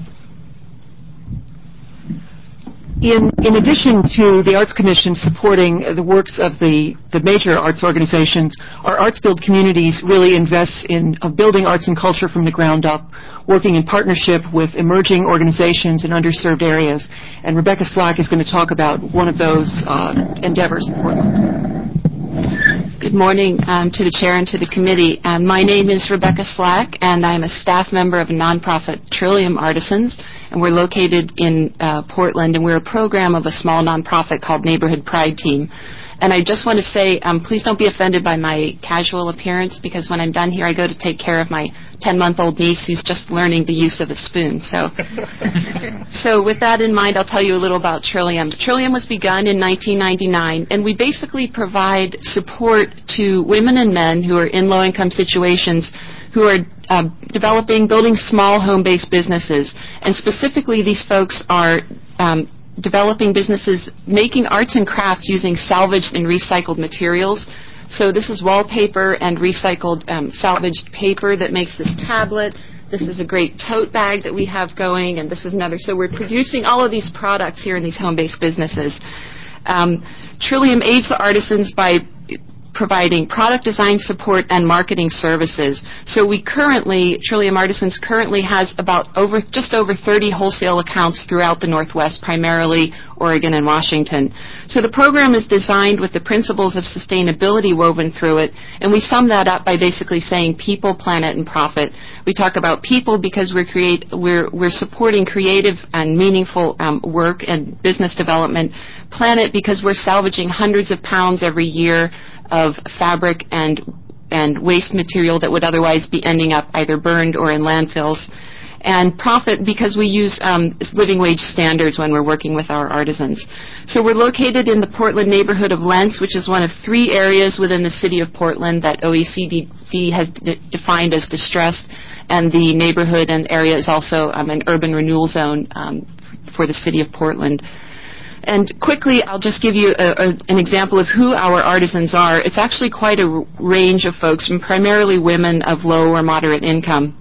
In addition to the Arts Commission supporting the works of the major arts organizations, our Arts Build communities really invest in building arts and culture from the ground up, working in partnership with emerging organizations in underserved areas. And Rebecca Slack is going to talk about one of those endeavors in Portland. Good morning to the chair and to the committee. My name is Rebecca Slack, and I'm a staff member of a nonprofit, Trillium Artisans, and we're located in Portland, and we're a program of a small nonprofit called Neighborhood Pride Team. And I just want to say, please don't be offended by my casual appearance, because when I'm done here, I go to take care of my 10-month-old niece who's just learning the use of a spoon. So with that in mind, I'll tell you a little about Trillium. Trillium was begun in 1999, and we basically provide support to women and men who are in low-income situations who are building small home-based businesses. And specifically, these folks are developing businesses making arts and crafts using salvaged and recycled materials. So this is wallpaper and recycled salvaged paper that makes this tablet. This is a great tote bag that we have going, and this is another. So we're producing all of these products here in these home-based businesses. Trillium aids the artisans by providing product design support and marketing services. So we currently, Trillium Artisans currently has just over 30 wholesale accounts throughout the Northwest, primarily Oregon and Washington. So the program is designed with the principles of sustainability woven through it, and we sum that up by basically saying people, planet, and profit. We talk about people because we're supporting creative and meaningful work and business development. Planet because we're salvaging hundreds of pounds every year of fabric and waste material that would otherwise be ending up either burned or in landfills. And profit because we use living wage standards when we're working with our artisans. So we're located in the Portland neighborhood of Lents, which is one of 3 areas within the city of Portland that OECD has defined as distressed, and the neighborhood and area is also an urban renewal zone for the city of Portland. And quickly, I'll just give you an example of who our artisans are. It's actually quite a range of folks, and primarily women of low or moderate income.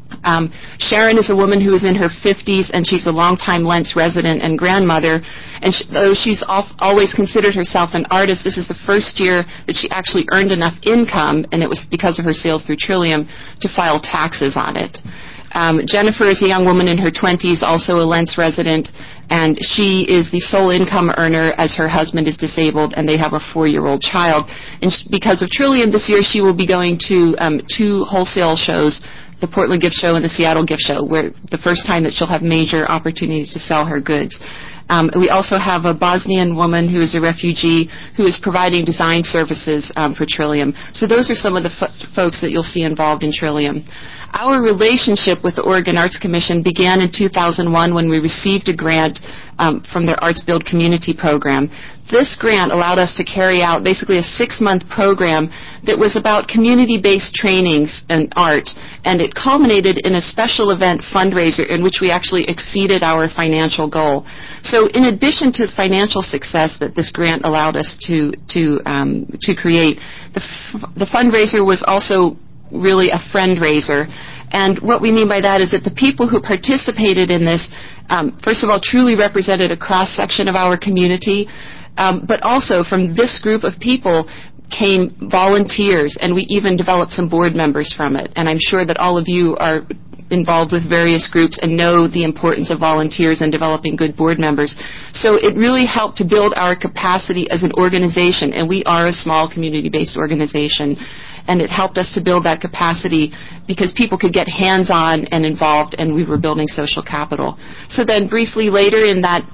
Sharon is a woman who is in her 50s, and she's a longtime Lents resident and grandmother. And though she's always considered herself an artist, this is the first year that she actually earned enough income, and it was because of her sales through Trillium, to file taxes on it. Jennifer is a young woman in her 20s, also a Lents resident, and she is the sole income earner as her husband is disabled and they have a 4-year-old child. And because of Trillium this year, she will be going to 2 wholesale shows, the Portland Gift Show and the Seattle Gift Show, where the first time that she'll have major opportunities to sell her goods. We also have a Bosnian woman who is a refugee who is providing design services for Trillium. So those are some of the folks that you'll see involved in Trillium. Our relationship with the Oregon Arts Commission began in 2001 when we received a grant from their Arts Build Community program. This grant allowed us to carry out basically a 6-month program that was about community-based trainings in art, and it culminated in a special event fundraiser in which we actually exceeded our financial goal. So in addition to the financial success that this grant allowed us to create, the fundraiser was also really a friend-raiser. And what we mean by that is that the people who participated in this, first of all, truly represented a cross-section of our community, but also from this group of people came volunteers, and we even developed some board members from it. And I'm sure that all of you are involved with various groups and know the importance of volunteers and developing good board members. So it really helped to build our capacity as an organization, and we are a small community-based organization. And it helped us to build that capacity because people could get hands-on and involved, and we were building social capital. So then briefly later in that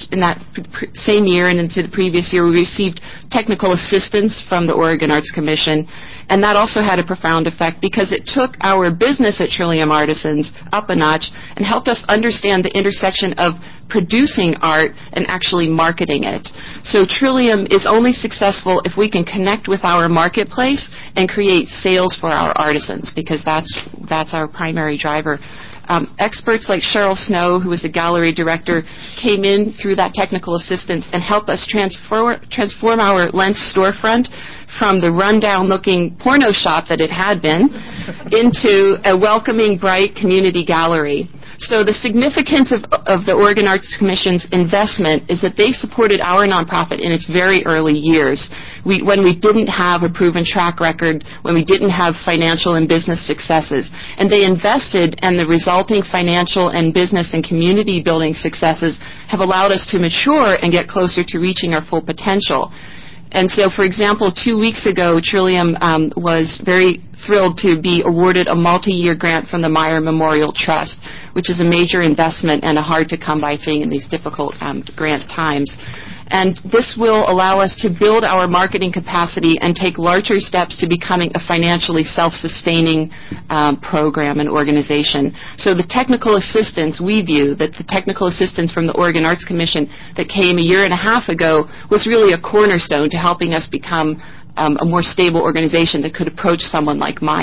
same year and into the previous year, we received technical assistance from the Oregon Arts Commission. And that also had a profound effect because it took our business at Trillium Artisans up a notch and helped us understand the intersection of producing art and actually marketing it. So Trillium is only successful if we can connect with our marketplace and create sales for our artisans, because that's our primary driver. Experts like Cheryl Snow, who was the gallery director, came in through that technical assistance and helped us transform our Lents storefront from the rundown-looking porno shop that it had been into a welcoming, bright community gallery. So the significance of the Oregon Arts Commission's investment is that they supported our nonprofit in its very early years, when we didn't have a proven track record, when we didn't have financial and business successes. And they invested, and the resulting financial and business and community building successes have allowed us to mature and get closer to reaching our full potential. And so, for example, 2 weeks ago, Trillium was very thrilled to be awarded a multi-year grant from the Meyer Memorial Trust, which is a major investment and a hard-to-come-by thing in these difficult grant times. And this will allow us to build our marketing capacity and take larger steps to becoming a financially self-sustaining program and organization. So the technical assistance, we view that the technical assistance from the Oregon Arts Commission that came a year and a half ago was really a cornerstone to helping us become a more stable organization that could approach someone like Meyer.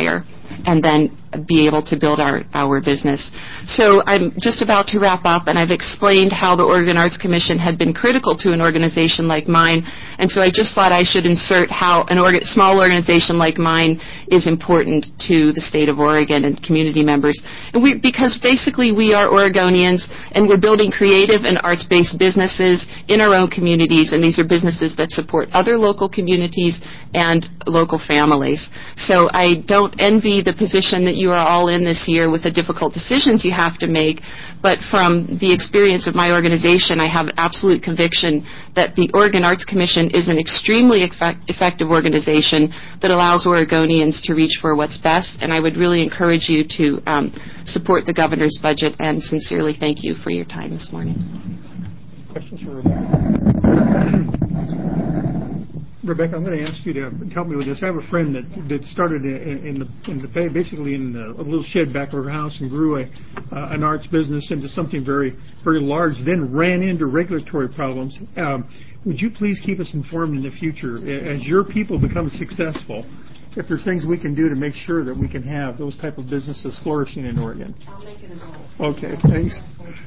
and then be able to build our business. So I'm just about to wrap up, and I've explained how the Oregon Arts Commission had been critical to an organization like mine, and so I just thought I should insert how a small organization like mine is important to the state of Oregon and community members. And because basically we are Oregonians, and we're building creative and arts-based businesses in our own communities, and these are businesses that support other local communities and local families. So I don't envy the position that you are all in this year with the difficult decisions you have to make, but from the experience of my organization, I have absolute conviction that the Oregon Arts Commission is an extremely effective organization that allows Oregonians to reach for what's best, and I would really encourage you to support the governor's budget, and sincerely thank you for your time this morning. Questions for Rebecca? Rebecca, I'm going to ask you to help me with this. I have a friend that started in the Bay, basically in a little shed back of her house, and grew an arts business into something very, very large. Then ran into regulatory problems. Would you please keep us informed in the future as your people become successful? If there's things we can do to make sure that we can have those type of businesses flourishing in Oregon. I'll make it a goal. Okay, thanks.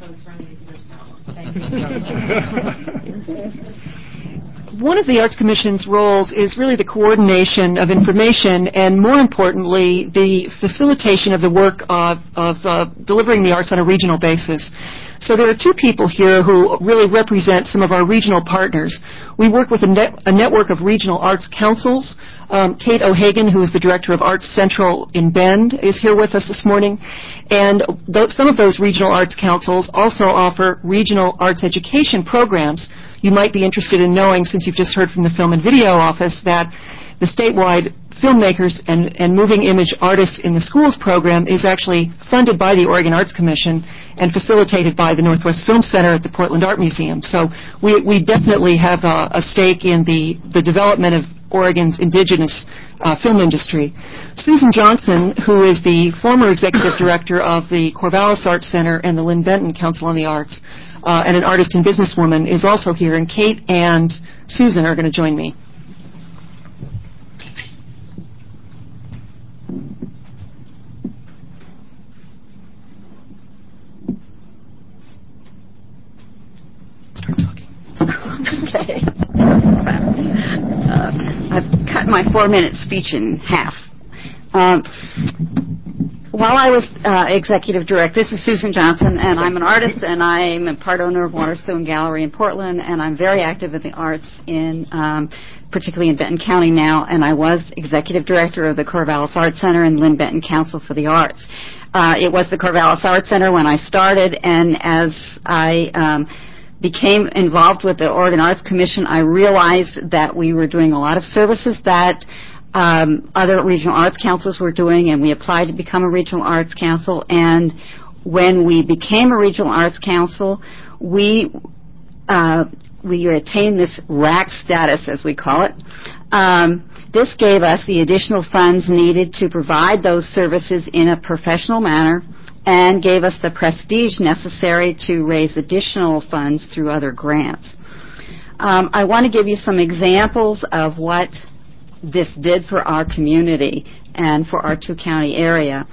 One of the Arts Commission's roles is really the coordination of information and, more importantly, the facilitation of the work of delivering the arts on a regional basis. So there are two people here who really represent some of our regional partners. We work with a network of regional arts councils. Kate O'Hagan, who is the director of Arts Central in Bend, is here with us this morning. And some of those regional arts councils also offer regional arts education programs. You might be interested in knowing, since you've just heard from the Film and Video Office, that the statewide filmmakers and moving image artists in the schools program is actually funded by the Oregon Arts Commission and facilitated by the Northwest Film Center at the Portland Art Museum. So we definitely have a stake in the development of Oregon's indigenous film industry. Susan Johnson, who is the former executive director of the Corvallis Arts Center and the Lynn Benton Council on the Arts, and an artist and businesswoman, is also here, and Kate and Susan are going to join me. Start talking. Okay. I've cut my 4-minute speech in half. While I was executive director, this is Susan Johnson, and I'm an artist, and I'm a part owner of Waterstone Gallery in Portland, and I'm very active in the arts, particularly in Benton County now, and I was executive director of the Corvallis Arts Center and Lynn Benton Council for the Arts. It was the Corvallis Arts Center when I started, and as I became involved with the Oregon Arts Commission, I realized that we were doing a lot of services that other regional arts councils were doing, and we applied to become a regional arts council. And when we became a regional arts council, we attained this RAC status, as we call it. This gave us the additional funds needed to provide those services in a professional manner, and gave us the prestige necessary to raise additional funds through other grants. I want to give you some examples of what this did for our community and for our two-county area.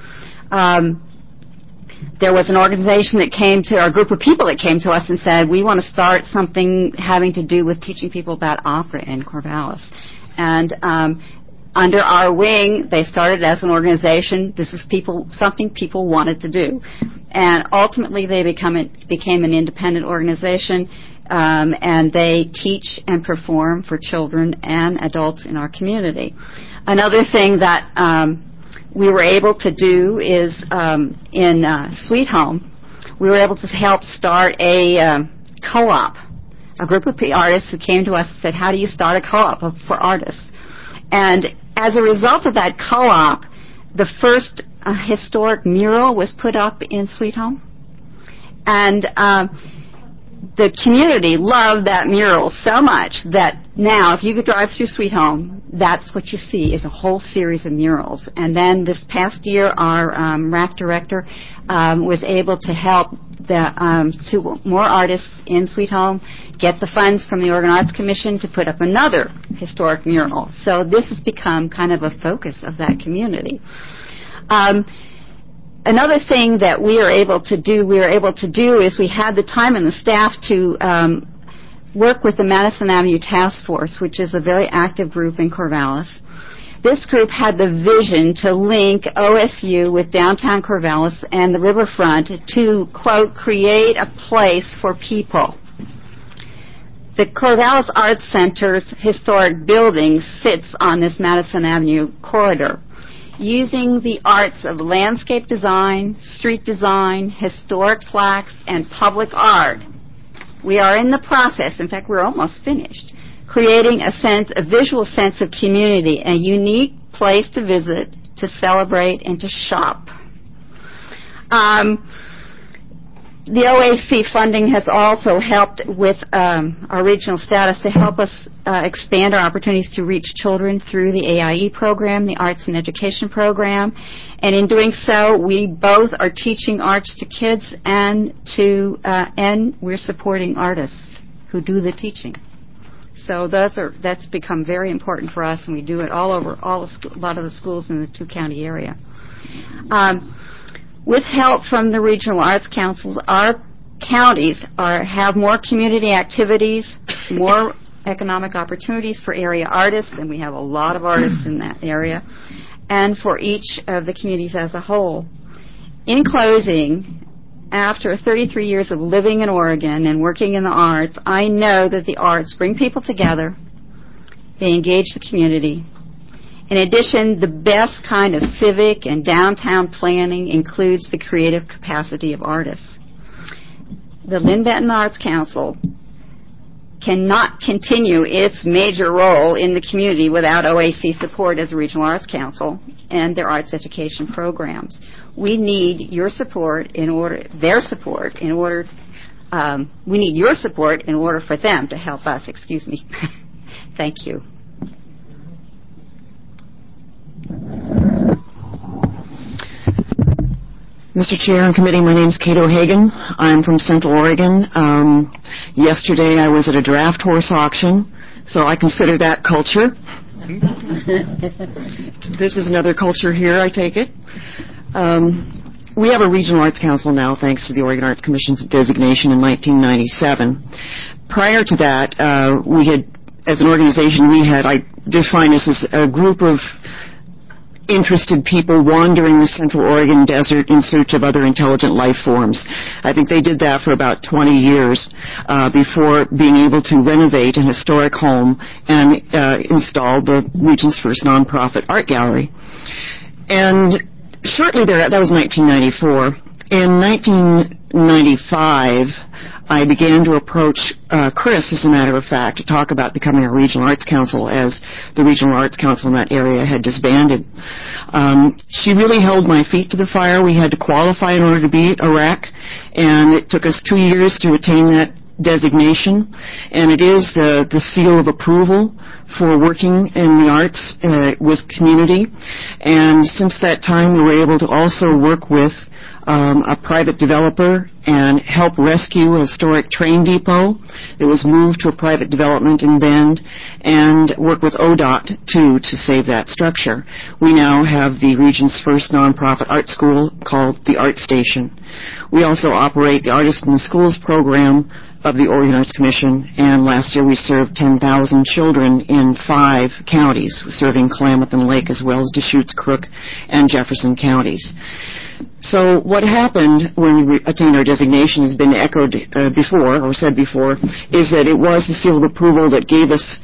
There was an organization that came to, or a group of people that came to us and said, we want to start something having to do with teaching people about opera in Corvallis. And under our wing, they started as an organization. This is something people wanted to do. And ultimately, they became an independent organization, and they teach and perform for children and adults in our community. Another thing that we were able to do is in Sweet Home, we were able to help start a co-op, a group of artists who came to us and said, how do you start a co-op for artists? And as a result of that co-op, the first historic mural was put up in Sweet Home. And the community loved that mural so much that now, if you could drive through Sweet Home, that's what you see is a whole series of murals. And then this past year, our RAC director was able to help more artists in Sweet Home get the funds from the Oregon Arts Commission to put up another historic mural. So this has become kind of a focus of that community. Another thing that we were able to do is we had the time and the staff to work with the Madison Avenue Task Force, which is a very active group in Corvallis. This group had the vision to link OSU with downtown Corvallis and the riverfront to, quote, create a place for people. The Corvallis Arts Center's historic building sits on this Madison Avenue corridor. Using the arts of landscape design, street design, historic plaques, and public art, we are in the process, in fact, we're almost finished, creating a visual sense of community, a unique place to visit, to celebrate, and to shop. The OAC funding has also helped with our regional status to help us expand our opportunities to reach children through the AIE program, the Arts and Education program. And in doing so, we both are teaching arts to kids and we're supporting artists who do the teaching. So that's become very important for us, and we do it all over a lot of the schools in the two-county area. With help from the regional arts councils, our counties have more community activities, more economic opportunities for area artists, and we have a lot of artists in that area, and for each of the communities as a whole. In closing, after 33 years of living in Oregon and working in the arts, I know that the arts bring people together, they engage the community. In addition, the best kind of civic and downtown planning includes the creative capacity of artists. The Lynn Benton Arts Council cannot continue its major role in the community without OAC support as a regional arts council and their arts education programs. We need your support we need your support in order for them to help us. Thank you. Mr. Chair and Committee, my name is Kate O'Hagan. I'm from Central Oregon. Yesterday I was at a draft horse auction, so I consider that culture. This is another culture here, I take it. We have a regional arts council now, thanks to the Oregon Arts Commission's designation in 1997. Prior to that, we had, as an organization, I define us as a group of interested people wandering the Central Oregon desert in search of other intelligent life forms. I think they did that for about 20 years before being able to renovate an historic home and install the region's first nonprofit art gallery. And shortly thereafter, that was 1994. In 1995, I began to approach Chris, as a matter of fact, to talk about becoming a regional arts council, as the regional arts council in that area had disbanded. She really held my feet to the fire. We had to qualify in order to be a RAC, and it took us 2 years to attain that designation, and it is the seal of approval for working in the arts with community. And since that time, we were able to also work with a private developer and help rescue a historic train depot that was moved to a private development in Bend, and work with ODOT, too, to save that structure. We now have the region's first nonprofit art school called the Art Station. We also operate the Artists in the Schools program of the Oregon Arts Commission, and last year we served 10,000 children in 5 counties, serving Klamath and Lake as well as Deschutes, Crook, and Jefferson counties. So what happened when we attained our designation has been echoed before, or said before, is that it was the seal of approval that gave us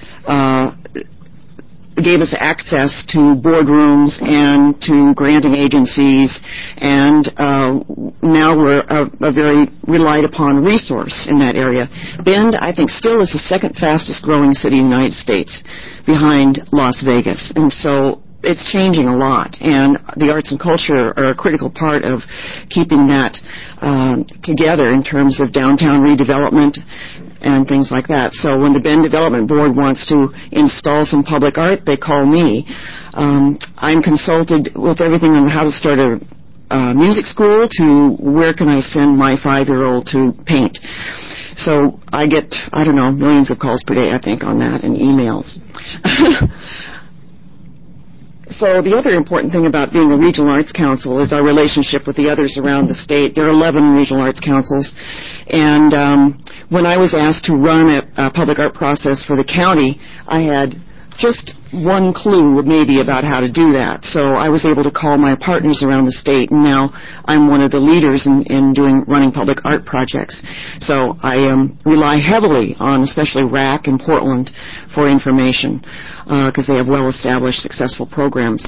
access to boardrooms and to granting agencies, and now we're a very relied upon resource in that area. Bend, I think, still is the second fastest growing city in the United States, behind Las Vegas, and so it's changing a lot, and the arts and culture are a critical part of keeping that together in terms of downtown redevelopment and things like that. So when the Bend Development Board wants to install some public art, they call me. I'm consulted with everything on how to start a music school to where can I send my 5-year-old to paint. So I get, millions of calls per day, I think, on that, and emails. So the other important thing about being a regional arts council is our relationship with the others around the state. There are 11 regional arts councils, and when I was asked to run a public art process for the county, I had just one clue maybe about how to do that. So I was able to call my partners around the state, and now I'm one of the leaders in running public art projects. So I rely heavily on especially RAC and Portland for information because they have well-established successful programs.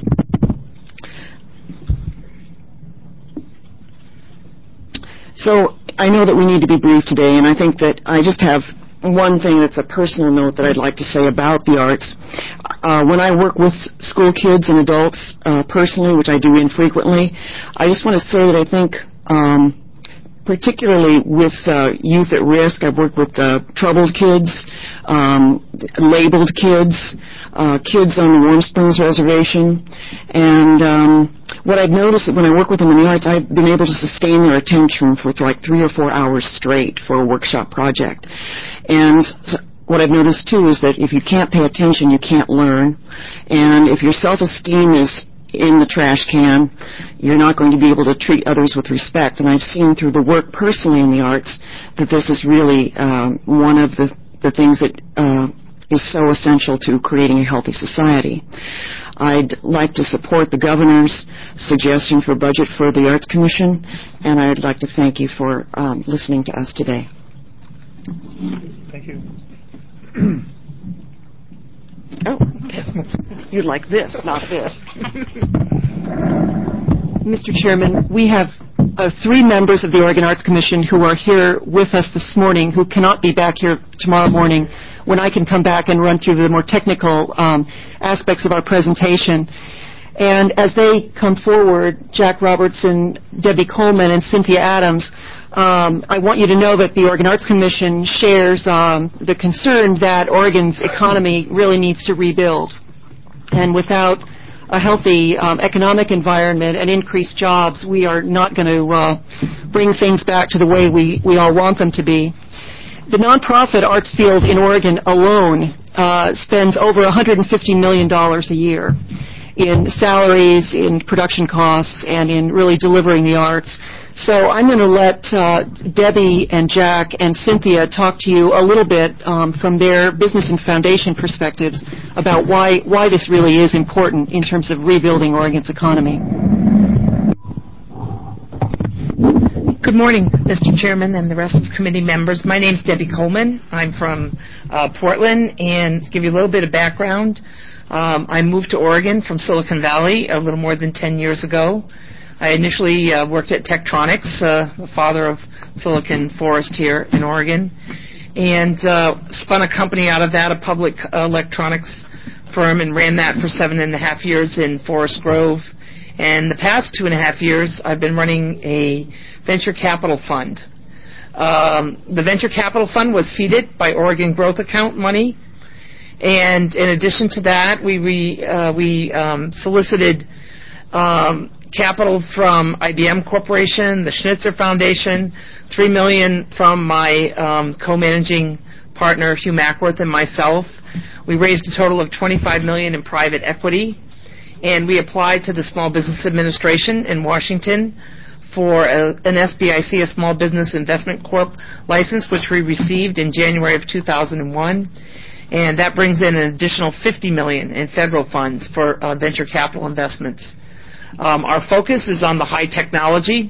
So I know that we need to be brief today, and I think that I just have one thing that's a personal note that I'd like to say about the arts. When I work with school kids and adults personally, which I do infrequently, I just want to say that I think particularly with youth at risk, I've worked with troubled kids, labeled kids, kids on the Warm Springs Reservation, and what I've noticed when I work with them in the arts, I've been able to sustain their attention for like 3 or 4 hours straight for a workshop project. And what I've noticed, too, is that if you can't pay attention, you can't learn. And if your self-esteem is in the trash can, you're not going to be able to treat others with respect. And I've seen through the work personally in the arts that this is really one of the things that is so essential to creating a healthy society. I'd like to support the governor's suggestion for budget for the Arts Commission, and I'd like to thank you for listening to us today. Thank you. Oh, you'd like this, not this. Mr. Chairman, we have 3 members of the Oregon Arts Commission who are here with us this morning who cannot be back here tomorrow morning when I can come back and run through the more technical aspects of our presentation. And as they come forward, Jack Robertson, Debbie Coleman, and Cynthia Adams, I want you to know that the Oregon Arts Commission shares the concern that Oregon's economy really needs to rebuild. And without a healthy economic environment and increased jobs, we are not going to bring things back to the way we all want them to be. The nonprofit arts field in Oregon alone spends over $150 million a year in salaries, in production costs, and in really delivering the arts. So I'm going to let Debbie and Jack and Cynthia talk to you a little bit from their business and foundation perspectives about why this really is important in terms of rebuilding Oregon's economy. Good morning, Mr. Chairman and the rest of the committee members. My name is Debbie Coleman. I'm from Portland, and to give you a little bit of background, I moved to Oregon from Silicon Valley a little more than 10 years ago. I initially worked at Tektronix, the father of Silicon Forest here in Oregon, and spun a company out of that, a public electronics firm, and ran that for 7.5 years in Forest Grove. And the past 2.5 years, I've been running a venture capital fund. The venture capital fund was seeded by Oregon Growth Account money, and in addition to that, we solicited capital from IBM Corporation, the Schnitzer Foundation, $3 million from my co-managing partner Hugh Mackworth and myself. We raised a total of $25 million in private equity, and we applied to the Small Business Administration in Washington for an SBIC, a Small Business Investment Corp license, which we received in January of 2001. And that brings in an additional $50 million in federal funds for venture capital investments. Our focus is on the high technology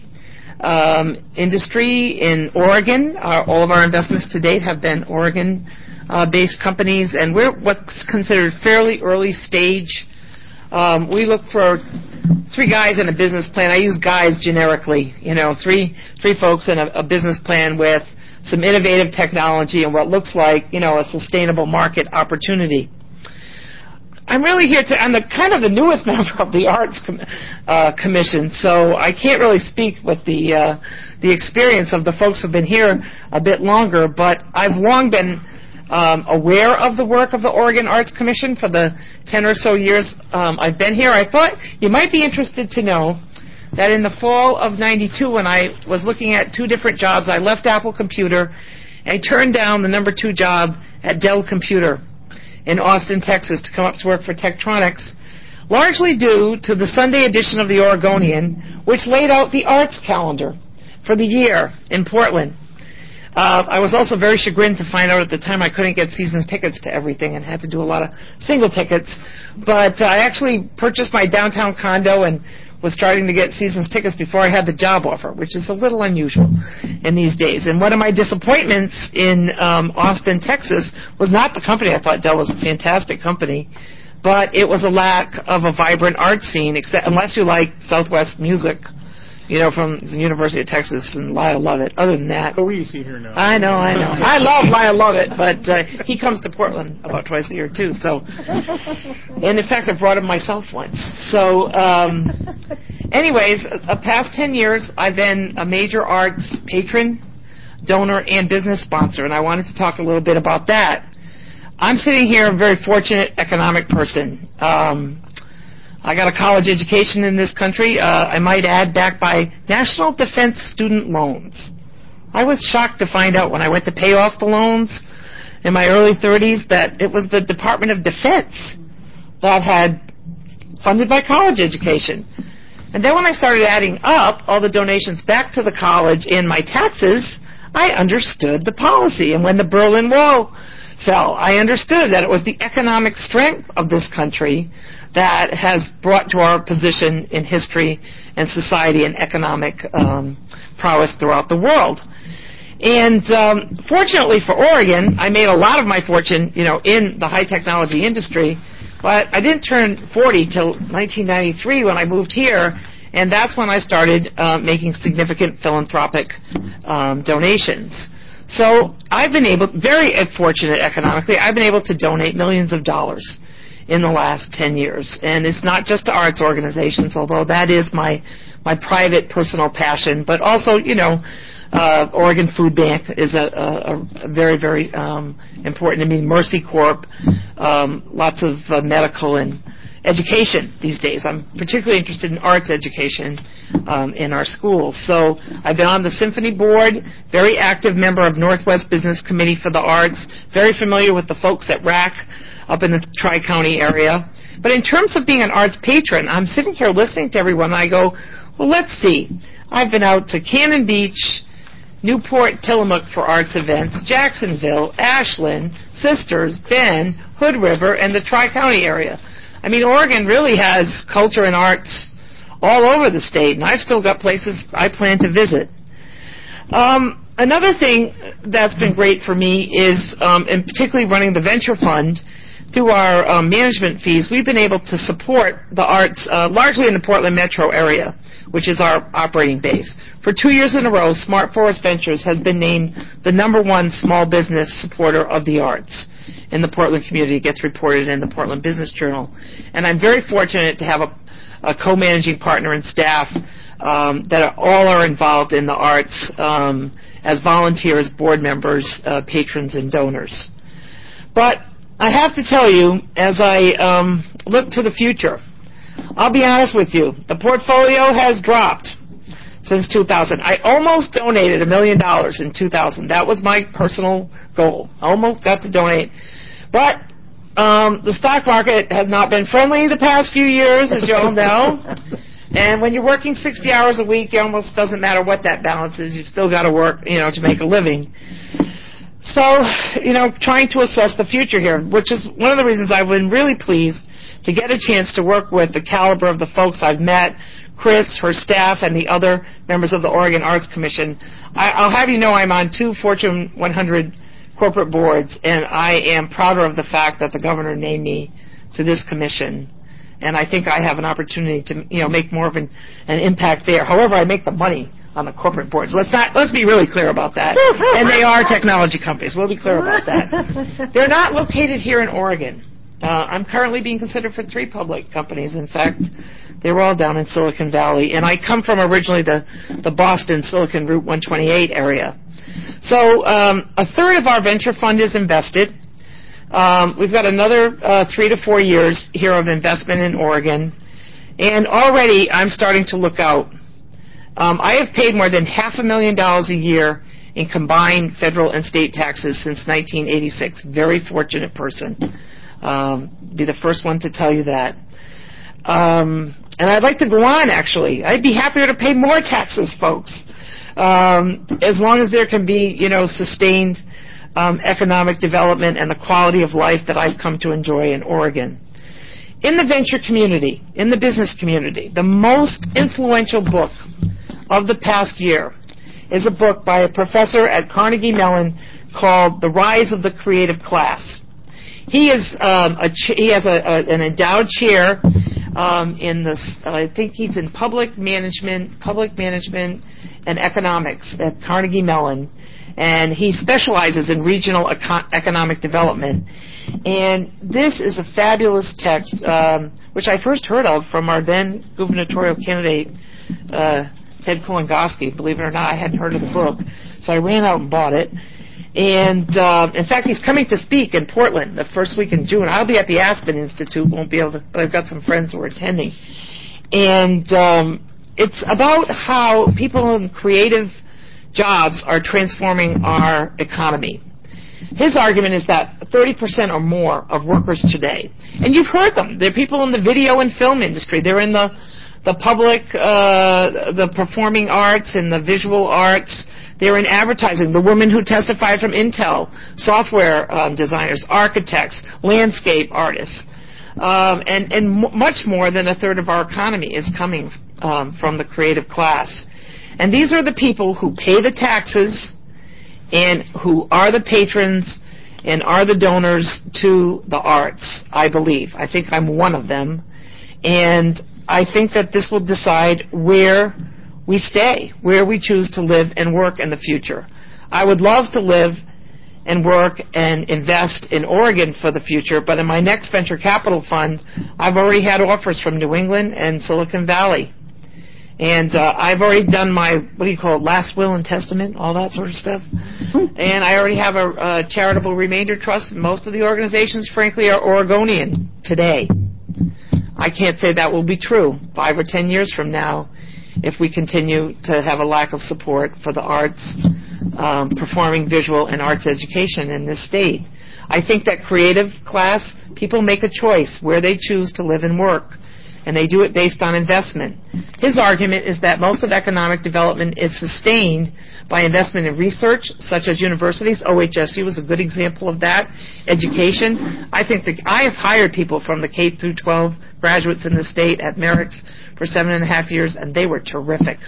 industry in Oregon. All of our investments to date have been Oregon-based companies, and we're what's considered fairly early stage. We look for 3 guys in a business plan. I use guys generically, three folks in a business plan with some innovative technology and what looks like, a sustainable market opportunity. I'm really here I'm the newest member of the Arts Commission, so I can't really speak with the experience of the folks who've been here a bit longer, but I've long been aware of the work of the Oregon Arts Commission for the 10 or so years I've been here. I thought you might be interested to know that in the fall of '92, when I was looking at 2 different jobs, I left Apple Computer and I turned down the number 2 job at Dell Computer in Austin, Texas, to come up to work for Tektronix. largely due to the Sunday edition of the Oregonian, which laid out the arts calendar for the year in Portland. I was also very chagrined to find out at the time I couldn't get season tickets to everything and had to do a lot of single tickets. But I actually purchased my downtown condo and was starting to get seasons tickets before I had the job offer, which is a little unusual in these days. And one of my disappointments in Austin, Texas, was not the company. I thought Dell was a fantastic company, but it was a lack of a vibrant art scene, unless you like Southwest music, from the University of Texas and Lyle Lovett. Other than that... Oh, we see here now. I know. I love Lyle Lovett, but he comes to Portland about twice a year, too. So, and in fact, I brought him myself once. So, anyways, the past 10 years, I've been a major arts patron, donor, and business sponsor, and I wanted to talk a little bit about that. I'm sitting here, a very fortunate economic person. I got a college education in this country, I might add, backed by National Defense student loans. I was shocked to find out when I went to pay off the loans in my early 30s that it was the Department of Defense that had funded my college education. And then when I started adding up all the donations back to the college and my taxes, I understood the policy. And when the Berlin Wall fell, I understood that it was the economic strength of this country that has brought to our position in history and society and economic prowess throughout the world. And fortunately for Oregon, I made a lot of my fortune, in the high technology industry, but I didn't turn 40 till 1993 when I moved here, and that's when I started making significant philanthropic donations. So I've been very fortunate economically. I've been able to donate millions of dollars in the last 10 years. And it's not just to arts organizations, although that is my private personal passion, but also, Oregon Food Bank is a very, very important to me. Mercy Corp, lots of medical and education these days. I'm particularly interested in arts education in our schools. So I've been on the Symphony Board, very active member of Northwest Business Committee for the Arts, very familiar with the folks at RAC up in the Tri-County area. But in terms of being an arts patron, I'm sitting here listening to everyone, and I go, well, let's see. I've been out to Cannon Beach, Newport, Tillamook for arts events, Jacksonville, Ashland, Sisters, Bend, Hood River, and the Tri-County area. I mean, Oregon really has culture and arts all over the state, and I've still got places I plan to visit. Another thing that's been great for me is, and particularly running the venture fund, through our management fees, we've been able to support the arts largely in the Portland metro area, which is our operating base. For 2 years in a row, Smart Forest Ventures has been named the #1 small business supporter of the arts in the Portland community. It gets reported in the Portland Business Journal. And I'm very fortunate to have a co-managing partner and staff that all are involved in the arts as volunteers, board members, patrons, and donors. But I have to tell you, as I look to the future, I'll be honest with you, the portfolio has dropped since 2000. I almost donated $1 million in 2000. That was my personal goal. Almost got to donate. But the stock market has not been friendly the past few years, as you all know. And when you're working 60 hours a week, it almost doesn't matter what that balance is. You've still got to work, to make a living. So, trying to assess the future here, which is one of the reasons I've been really pleased to get a chance to work with the caliber of the folks I've met, Chris, her staff, and the other members of the Oregon Arts Commission. I'll have you know I'm on 2 Fortune 100 corporate boards, and I am prouder of the fact that the governor named me to this commission. And I think I have an opportunity to, make more of an impact there. However, I make the money on the corporate boards. Let's be really clear about that. And they are technology companies. We'll be clear about that. They're not located here in Oregon. I'm currently being considered for 3 public companies. In fact, they were all down in Silicon Valley. And I come from originally the Boston Silicon Route 128 area. So a third of our venture fund is invested. We've got another 3 to 4 years here of investment in Oregon. And already I'm starting to look out. I have paid more than $500,000 a year in combined federal and state taxes since 1986. Very fortunate person. Be the first one to tell you that. And I'd like to go on, actually. I'd be happier to pay more taxes, folks, as long as there can be, sustained economic development and the quality of life that I've come to enjoy in Oregon. In the venture community, in the business community, the most influential book of the past year is a book by a professor at Carnegie Mellon called The Rise of the Creative Class. He is he has an endowed chair in this. I think he's in public management and economics at Carnegie Mellon, and he specializes in regional economic development. And this is a fabulous text, which I first heard of from our then gubernatorial candidate, Ted Kolongoski. Believe it or not, I hadn't heard of the book, so I ran out and bought it. And in fact, he's coming to speak in Portland the first week in June. I'll be at the Aspen Institute, won't be able to, but I've got some friends who are attending. And it's about how people in creative jobs are transforming our economy. His argument is that 30% or more of workers today, and you've heard them, they're people in the video and film industry, they're in the public, the performing arts and the visual arts, they're in advertising, the women who testified from Intel, software designers, architects, landscape artists, and much more than a third of our economy is coming from the creative class. And these are the people who pay the taxes and who are the patrons and are the donors to the arts, I believe. I think I'm one of them. And I think that this will decide where we stay, where we choose to live and work in the future. I would love to live and work and invest in Oregon for the future, but in my next venture capital fund, I've already had offers from New England and Silicon Valley. And I've already done my, last will and testament, all that sort of stuff. And I already have a charitable remainder trust. Most of the organizations, frankly, are Oregonian today. I can't say that will be true 5 or 10 years from now if we continue to have a lack of support for the arts, performing visual and arts education in this state. I think that creative class, people make a choice where they choose to live and work, and they do it based on investment. His argument is that most of economic development is sustained by investment in research, such as universities. OHSU is a good example of that. Education. I think that I have hired people from the K through 12 graduates in the state at Merrick's for 7.5 years, and they were terrific.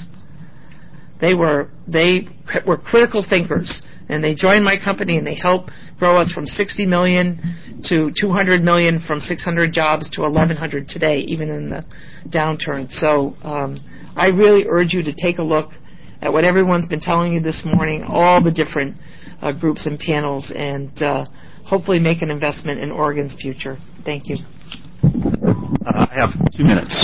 They were critical thinkers, and they joined my company, and they helped grow us from 60 million to 200 million, from 600 jobs to 1,100 today, even in the downturn. So I really urge you to take a look at what everyone's been telling you this morning, all the different groups and panels, and hopefully make an investment in Oregon's future. Thank you. I have 2 minutes.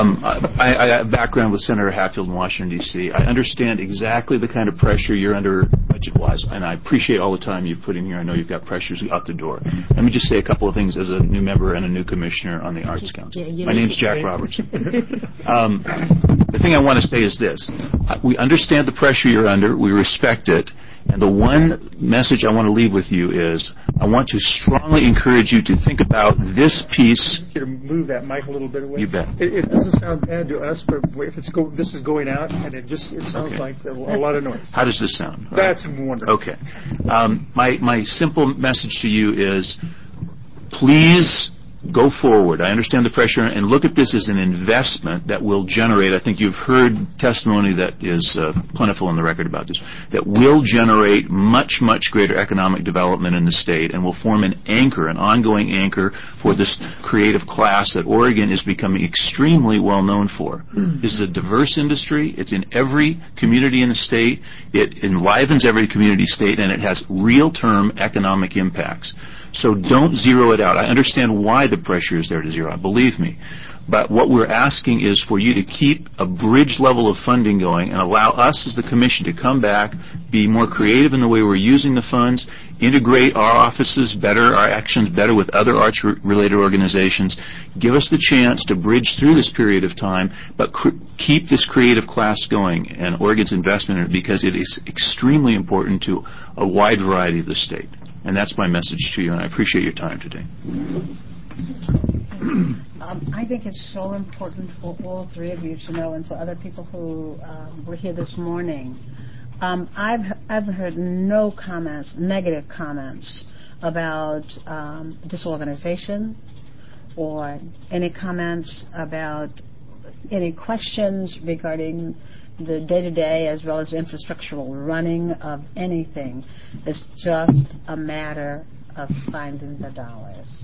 I have background with Senator Hatfield in Washington, D.C. I understand exactly the kind of pressure you're under budget-wise, and I appreciate all the time you've put in here. I know you've got pressures out the door. Let me just say a couple of things as a new member and a new commissioner on the Arts Council. My name's Jack Roberts. The thing I want to say is this. We understand the pressure you're under. We respect it. And the one message I want to leave with you is I want to strongly encourage you to think about this piece. Here, move that mic a little bit away. You bet. It doesn't sound bad to us, but if this is going out, and it sounds like a lot of noise. How does this sound? That's wonderful. Okay. My simple message to you is please go forward. I understand the pressure, and look at this as an investment that will generate, I think you've heard testimony that is plentiful in the record about this, that will generate much, much greater economic development in the state and will form an anchor, an ongoing anchor for this creative class that Oregon is becoming extremely well known for. This is a diverse industry. It's in every community in the state. It enlivens every community state, and it has real-term economic impacts. So don't zero it out. I understand why the pressure is there to zero out, believe me. But what we're asking is for you to keep a bridge level of funding going and allow us as the Commission to come back, be more creative in the way we're using the funds, integrate our offices better, our actions better with other arts-related organizations, give us the chance to bridge through this period of time, but keep this creative class going and Oregon's investment in it, because it is extremely important to a wide variety of the state. And that's my message to you, and I appreciate your time today. I think it's so important for all three of you to know, and for other people who were here this morning. I've heard no comments, negative comments, about disorganization, or any comments about any questions regarding the day-to-day as well as infrastructural running of anything. It's just a matter of finding the dollars.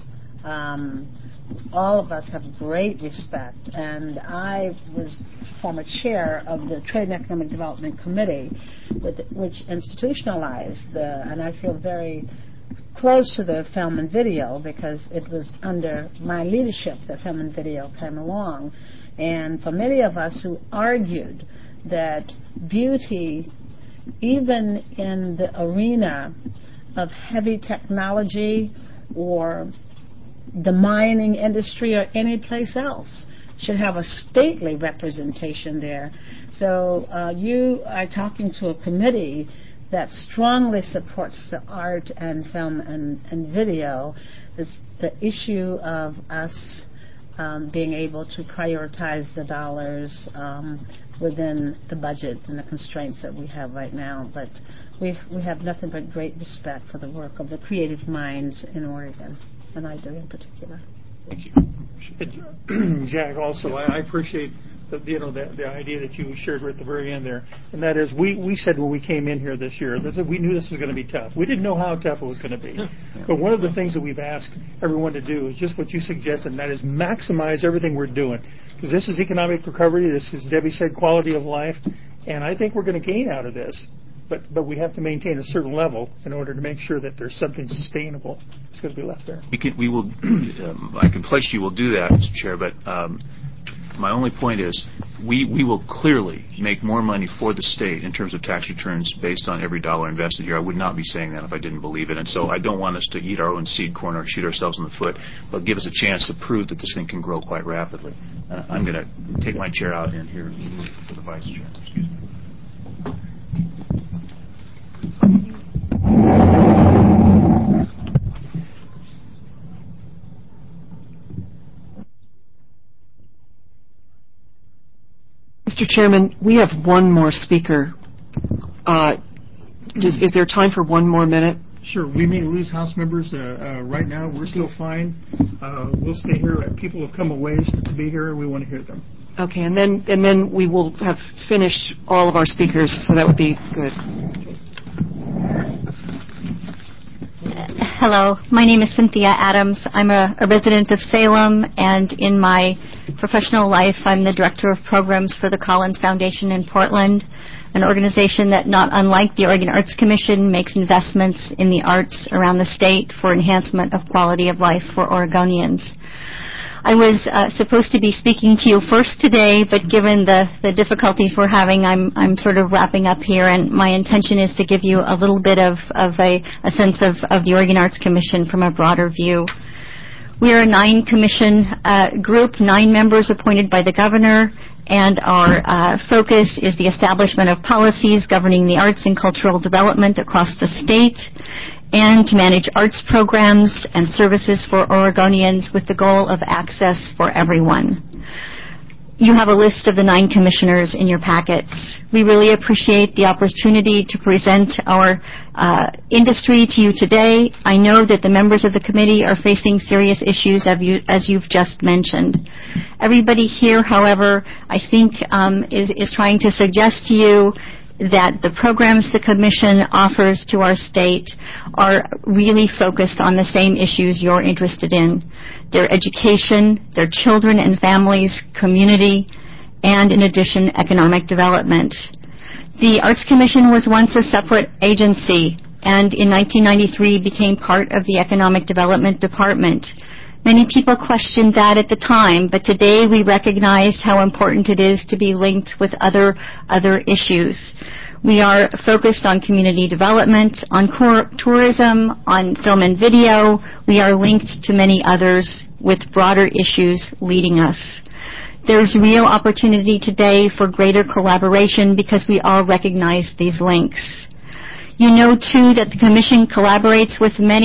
All of us have great respect, and I was former chair of the Trade and Economic Development Committee, which institutionalized and I feel very close to the film and video because it was under my leadership that film and video came along. And for many of us who argued that beauty, even in the arena of heavy technology or the mining industry or any place else, should have a stately representation there. So you are talking to a committee that strongly supports the art and film and video. Is the issue of us being able to prioritize the dollars within the budget and the constraints that we have right now. But we have nothing but great respect for the work of the creative minds in Oregon, and I do in particular. Thank you. Jack, also, I appreciate the idea that you shared right at the very end there, and that is we said when we came in here this year that we knew this was going to be tough. We didn't know how tough it was going to be, but one of the things that we've asked everyone to do is just what you suggested, and that is maximize everything we're doing, because this is economic recovery. This is, Debbie said, quality of life, and I think we're going to gain out of this. But we have to maintain a certain level in order to make sure that there's something sustainable that's going to be left there. We will. I can pledge you will do that, Mr. Chair. But my only point is, we will clearly make more money for the state in terms of tax returns based on every dollar invested here. I would not be saying that if I didn't believe it. And so I don't want us to eat our own seed corn or shoot ourselves in the foot, but give us a chance to prove that this thing can grow quite rapidly. I'm going to take my chair out in here for the vice chair. Excuse me. Mr. Chairman, we have one more speaker. Is there time for one more minute? Sure. We may lose House members. Right now, we're still fine. We'll stay here. People have come a ways to be here. We want to hear them. Okay, and then we will have finished all of our speakers, so that would be good. Hello, my name is Cynthia Adams. I'm a resident of Salem, and in my professional life, I'm the director of programs for the Collins Foundation in Portland, an organization that, not unlike the Oregon Arts Commission, makes investments in the arts around the state for enhancement of quality of life for Oregonians. I was supposed to be speaking to you first today, but given the difficulties we're having, I'm sort of wrapping up here, and my intention is to give you a little bit of a sense of the Oregon Arts Commission from a broader view. We are a 9-commission group, 9 members appointed by the governor, and our focus is the establishment of policies governing the arts and cultural development across the state, and to manage arts programs and services for Oregonians with the goal of access for everyone. You have a list of the 9 commissioners in your packets. We really appreciate the opportunity to present our industry to you today. I know that the members of the committee are facing serious issues, as you've just mentioned. Everybody here, however, I think is trying to suggest to you that the programs the Commission offers to our state are really focused on the same issues you're interested in: their education, their children and families, community, and in addition, economic development. The Arts Commission was once a separate agency, and in 1993 became part of the Economic Development Department. Many people questioned that at the time, but today we recognize how important it is to be linked with other issues. We are focused on community development, on tourism, on film and video. We are linked to many others with broader issues leading us. There's real opportunity today for greater collaboration because we all recognize these links. You know, too, that the Commission collaborates with many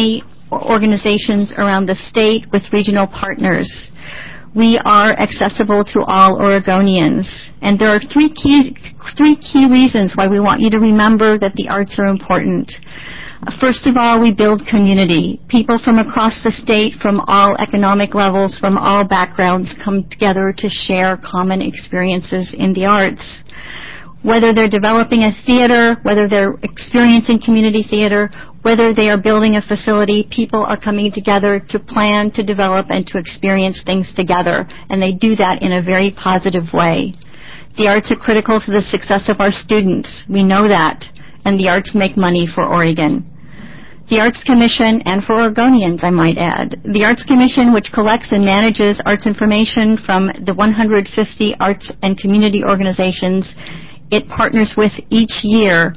organizations around the state with regional partners. We are accessible to all Oregonians. And there are three key reasons why we want you to remember that the arts are important. First of all, we build community. People from across the state, from all economic levels, from all backgrounds, come together to share common experiences in the arts. Whether they're developing a theater, whether they're experiencing community theater, whether they are building a facility, people are coming together to plan, to develop, and to experience things together. And they do that in a very positive way. The arts are critical to the success of our students. We know that. And the arts make money for Oregon. The Arts Commission, and for Oregonians, I might add. The Arts Commission, which collects and manages arts information from the 150 arts and community organizations it partners with each year,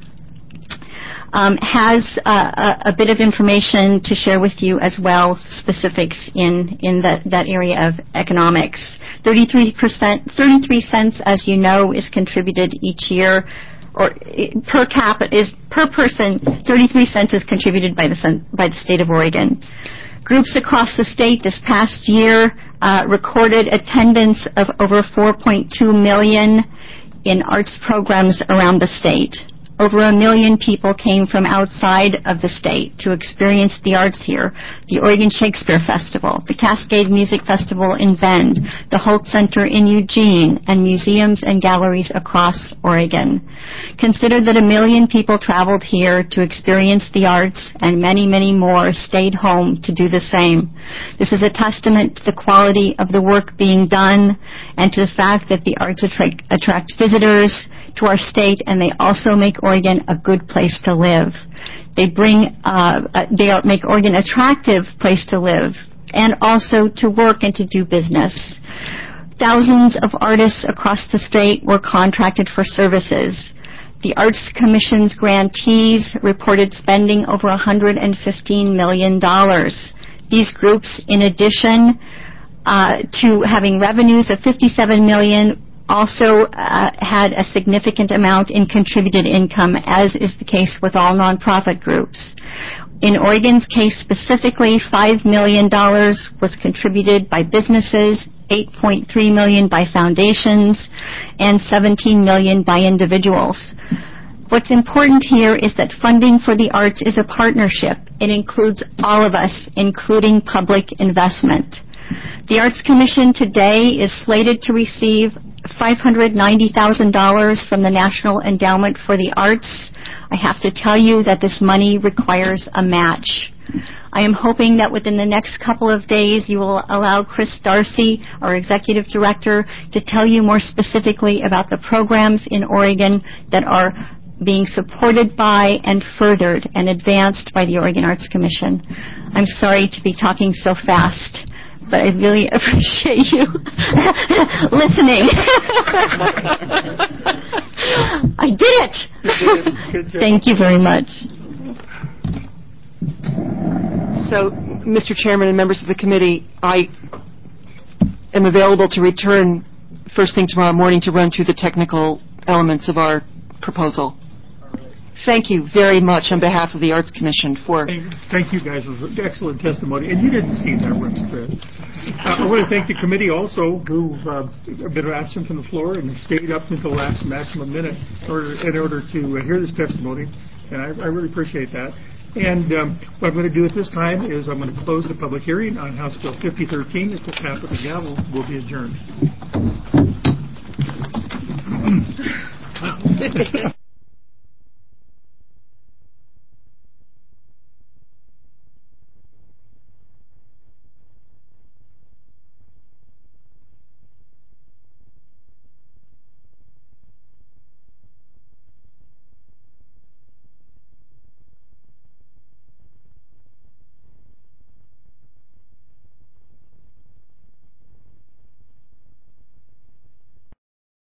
has a bit of information to share with you as well, specifics in that area of economics. 33 cents, as you know, is contributed each year, or per person, 33 cents is contributed by the state of Oregon. Groups across the state this past year recorded attendance of over 4.2 million in arts programs around the state. Over 1 million people came from outside of the state to experience the arts here. The Oregon Shakespeare Festival, the Cascade Music Festival in Bend, the Holt Center in Eugene, and museums and galleries across Oregon. Consider that 1 million people traveled here to experience the arts, and many, many more stayed home to do the same. This is a testament to the quality of the work being done and to the fact that the arts attract visitors to our state, and they also make Oregon a good place to live. They make Oregon an attractive place to live and also to work and to do business. Thousands of artists across the state were contracted for services. The Arts Commission's grantees reported spending over $115 million. These groups, in addition to having revenues of $57 million, also had a significant amount in contributed income, as is the case with all nonprofit groups. In Oregon's case specifically, $5 million was contributed by businesses, $8.3 million by foundations, and $17 million by individuals. What's important here is that funding for the arts is a partnership. It includes all of us, including public investment. The Arts Commission today is slated to receive $590,000 from the National Endowment for the Arts. I have to tell you that this money requires a match. I am hoping that within the next couple of days you will allow Chris Darcy, our Executive Director, to tell you more specifically about the programs in Oregon that are being supported by and furthered and advanced by the Oregon Arts Commission. I'm sorry to be talking so fast, but I really appreciate you listening. I did it! Good job. Thank you very much. So, Mr. Chairman and members of the committee, I am available to return first thing tomorrow morning to run through the technical elements of our proposal. Thank you very much on behalf of the Arts Commission for... Thank you guys for excellent testimony. And you didn't see that work script. I want to thank the committee also who've been absent from the floor and stayed up until the last maximum minute in order to hear this testimony. And I really appreciate that. And what I'm going to do at this time is I'm going to close the public hearing on House Bill 5013. At the tap of the gavel, we'll be adjourned.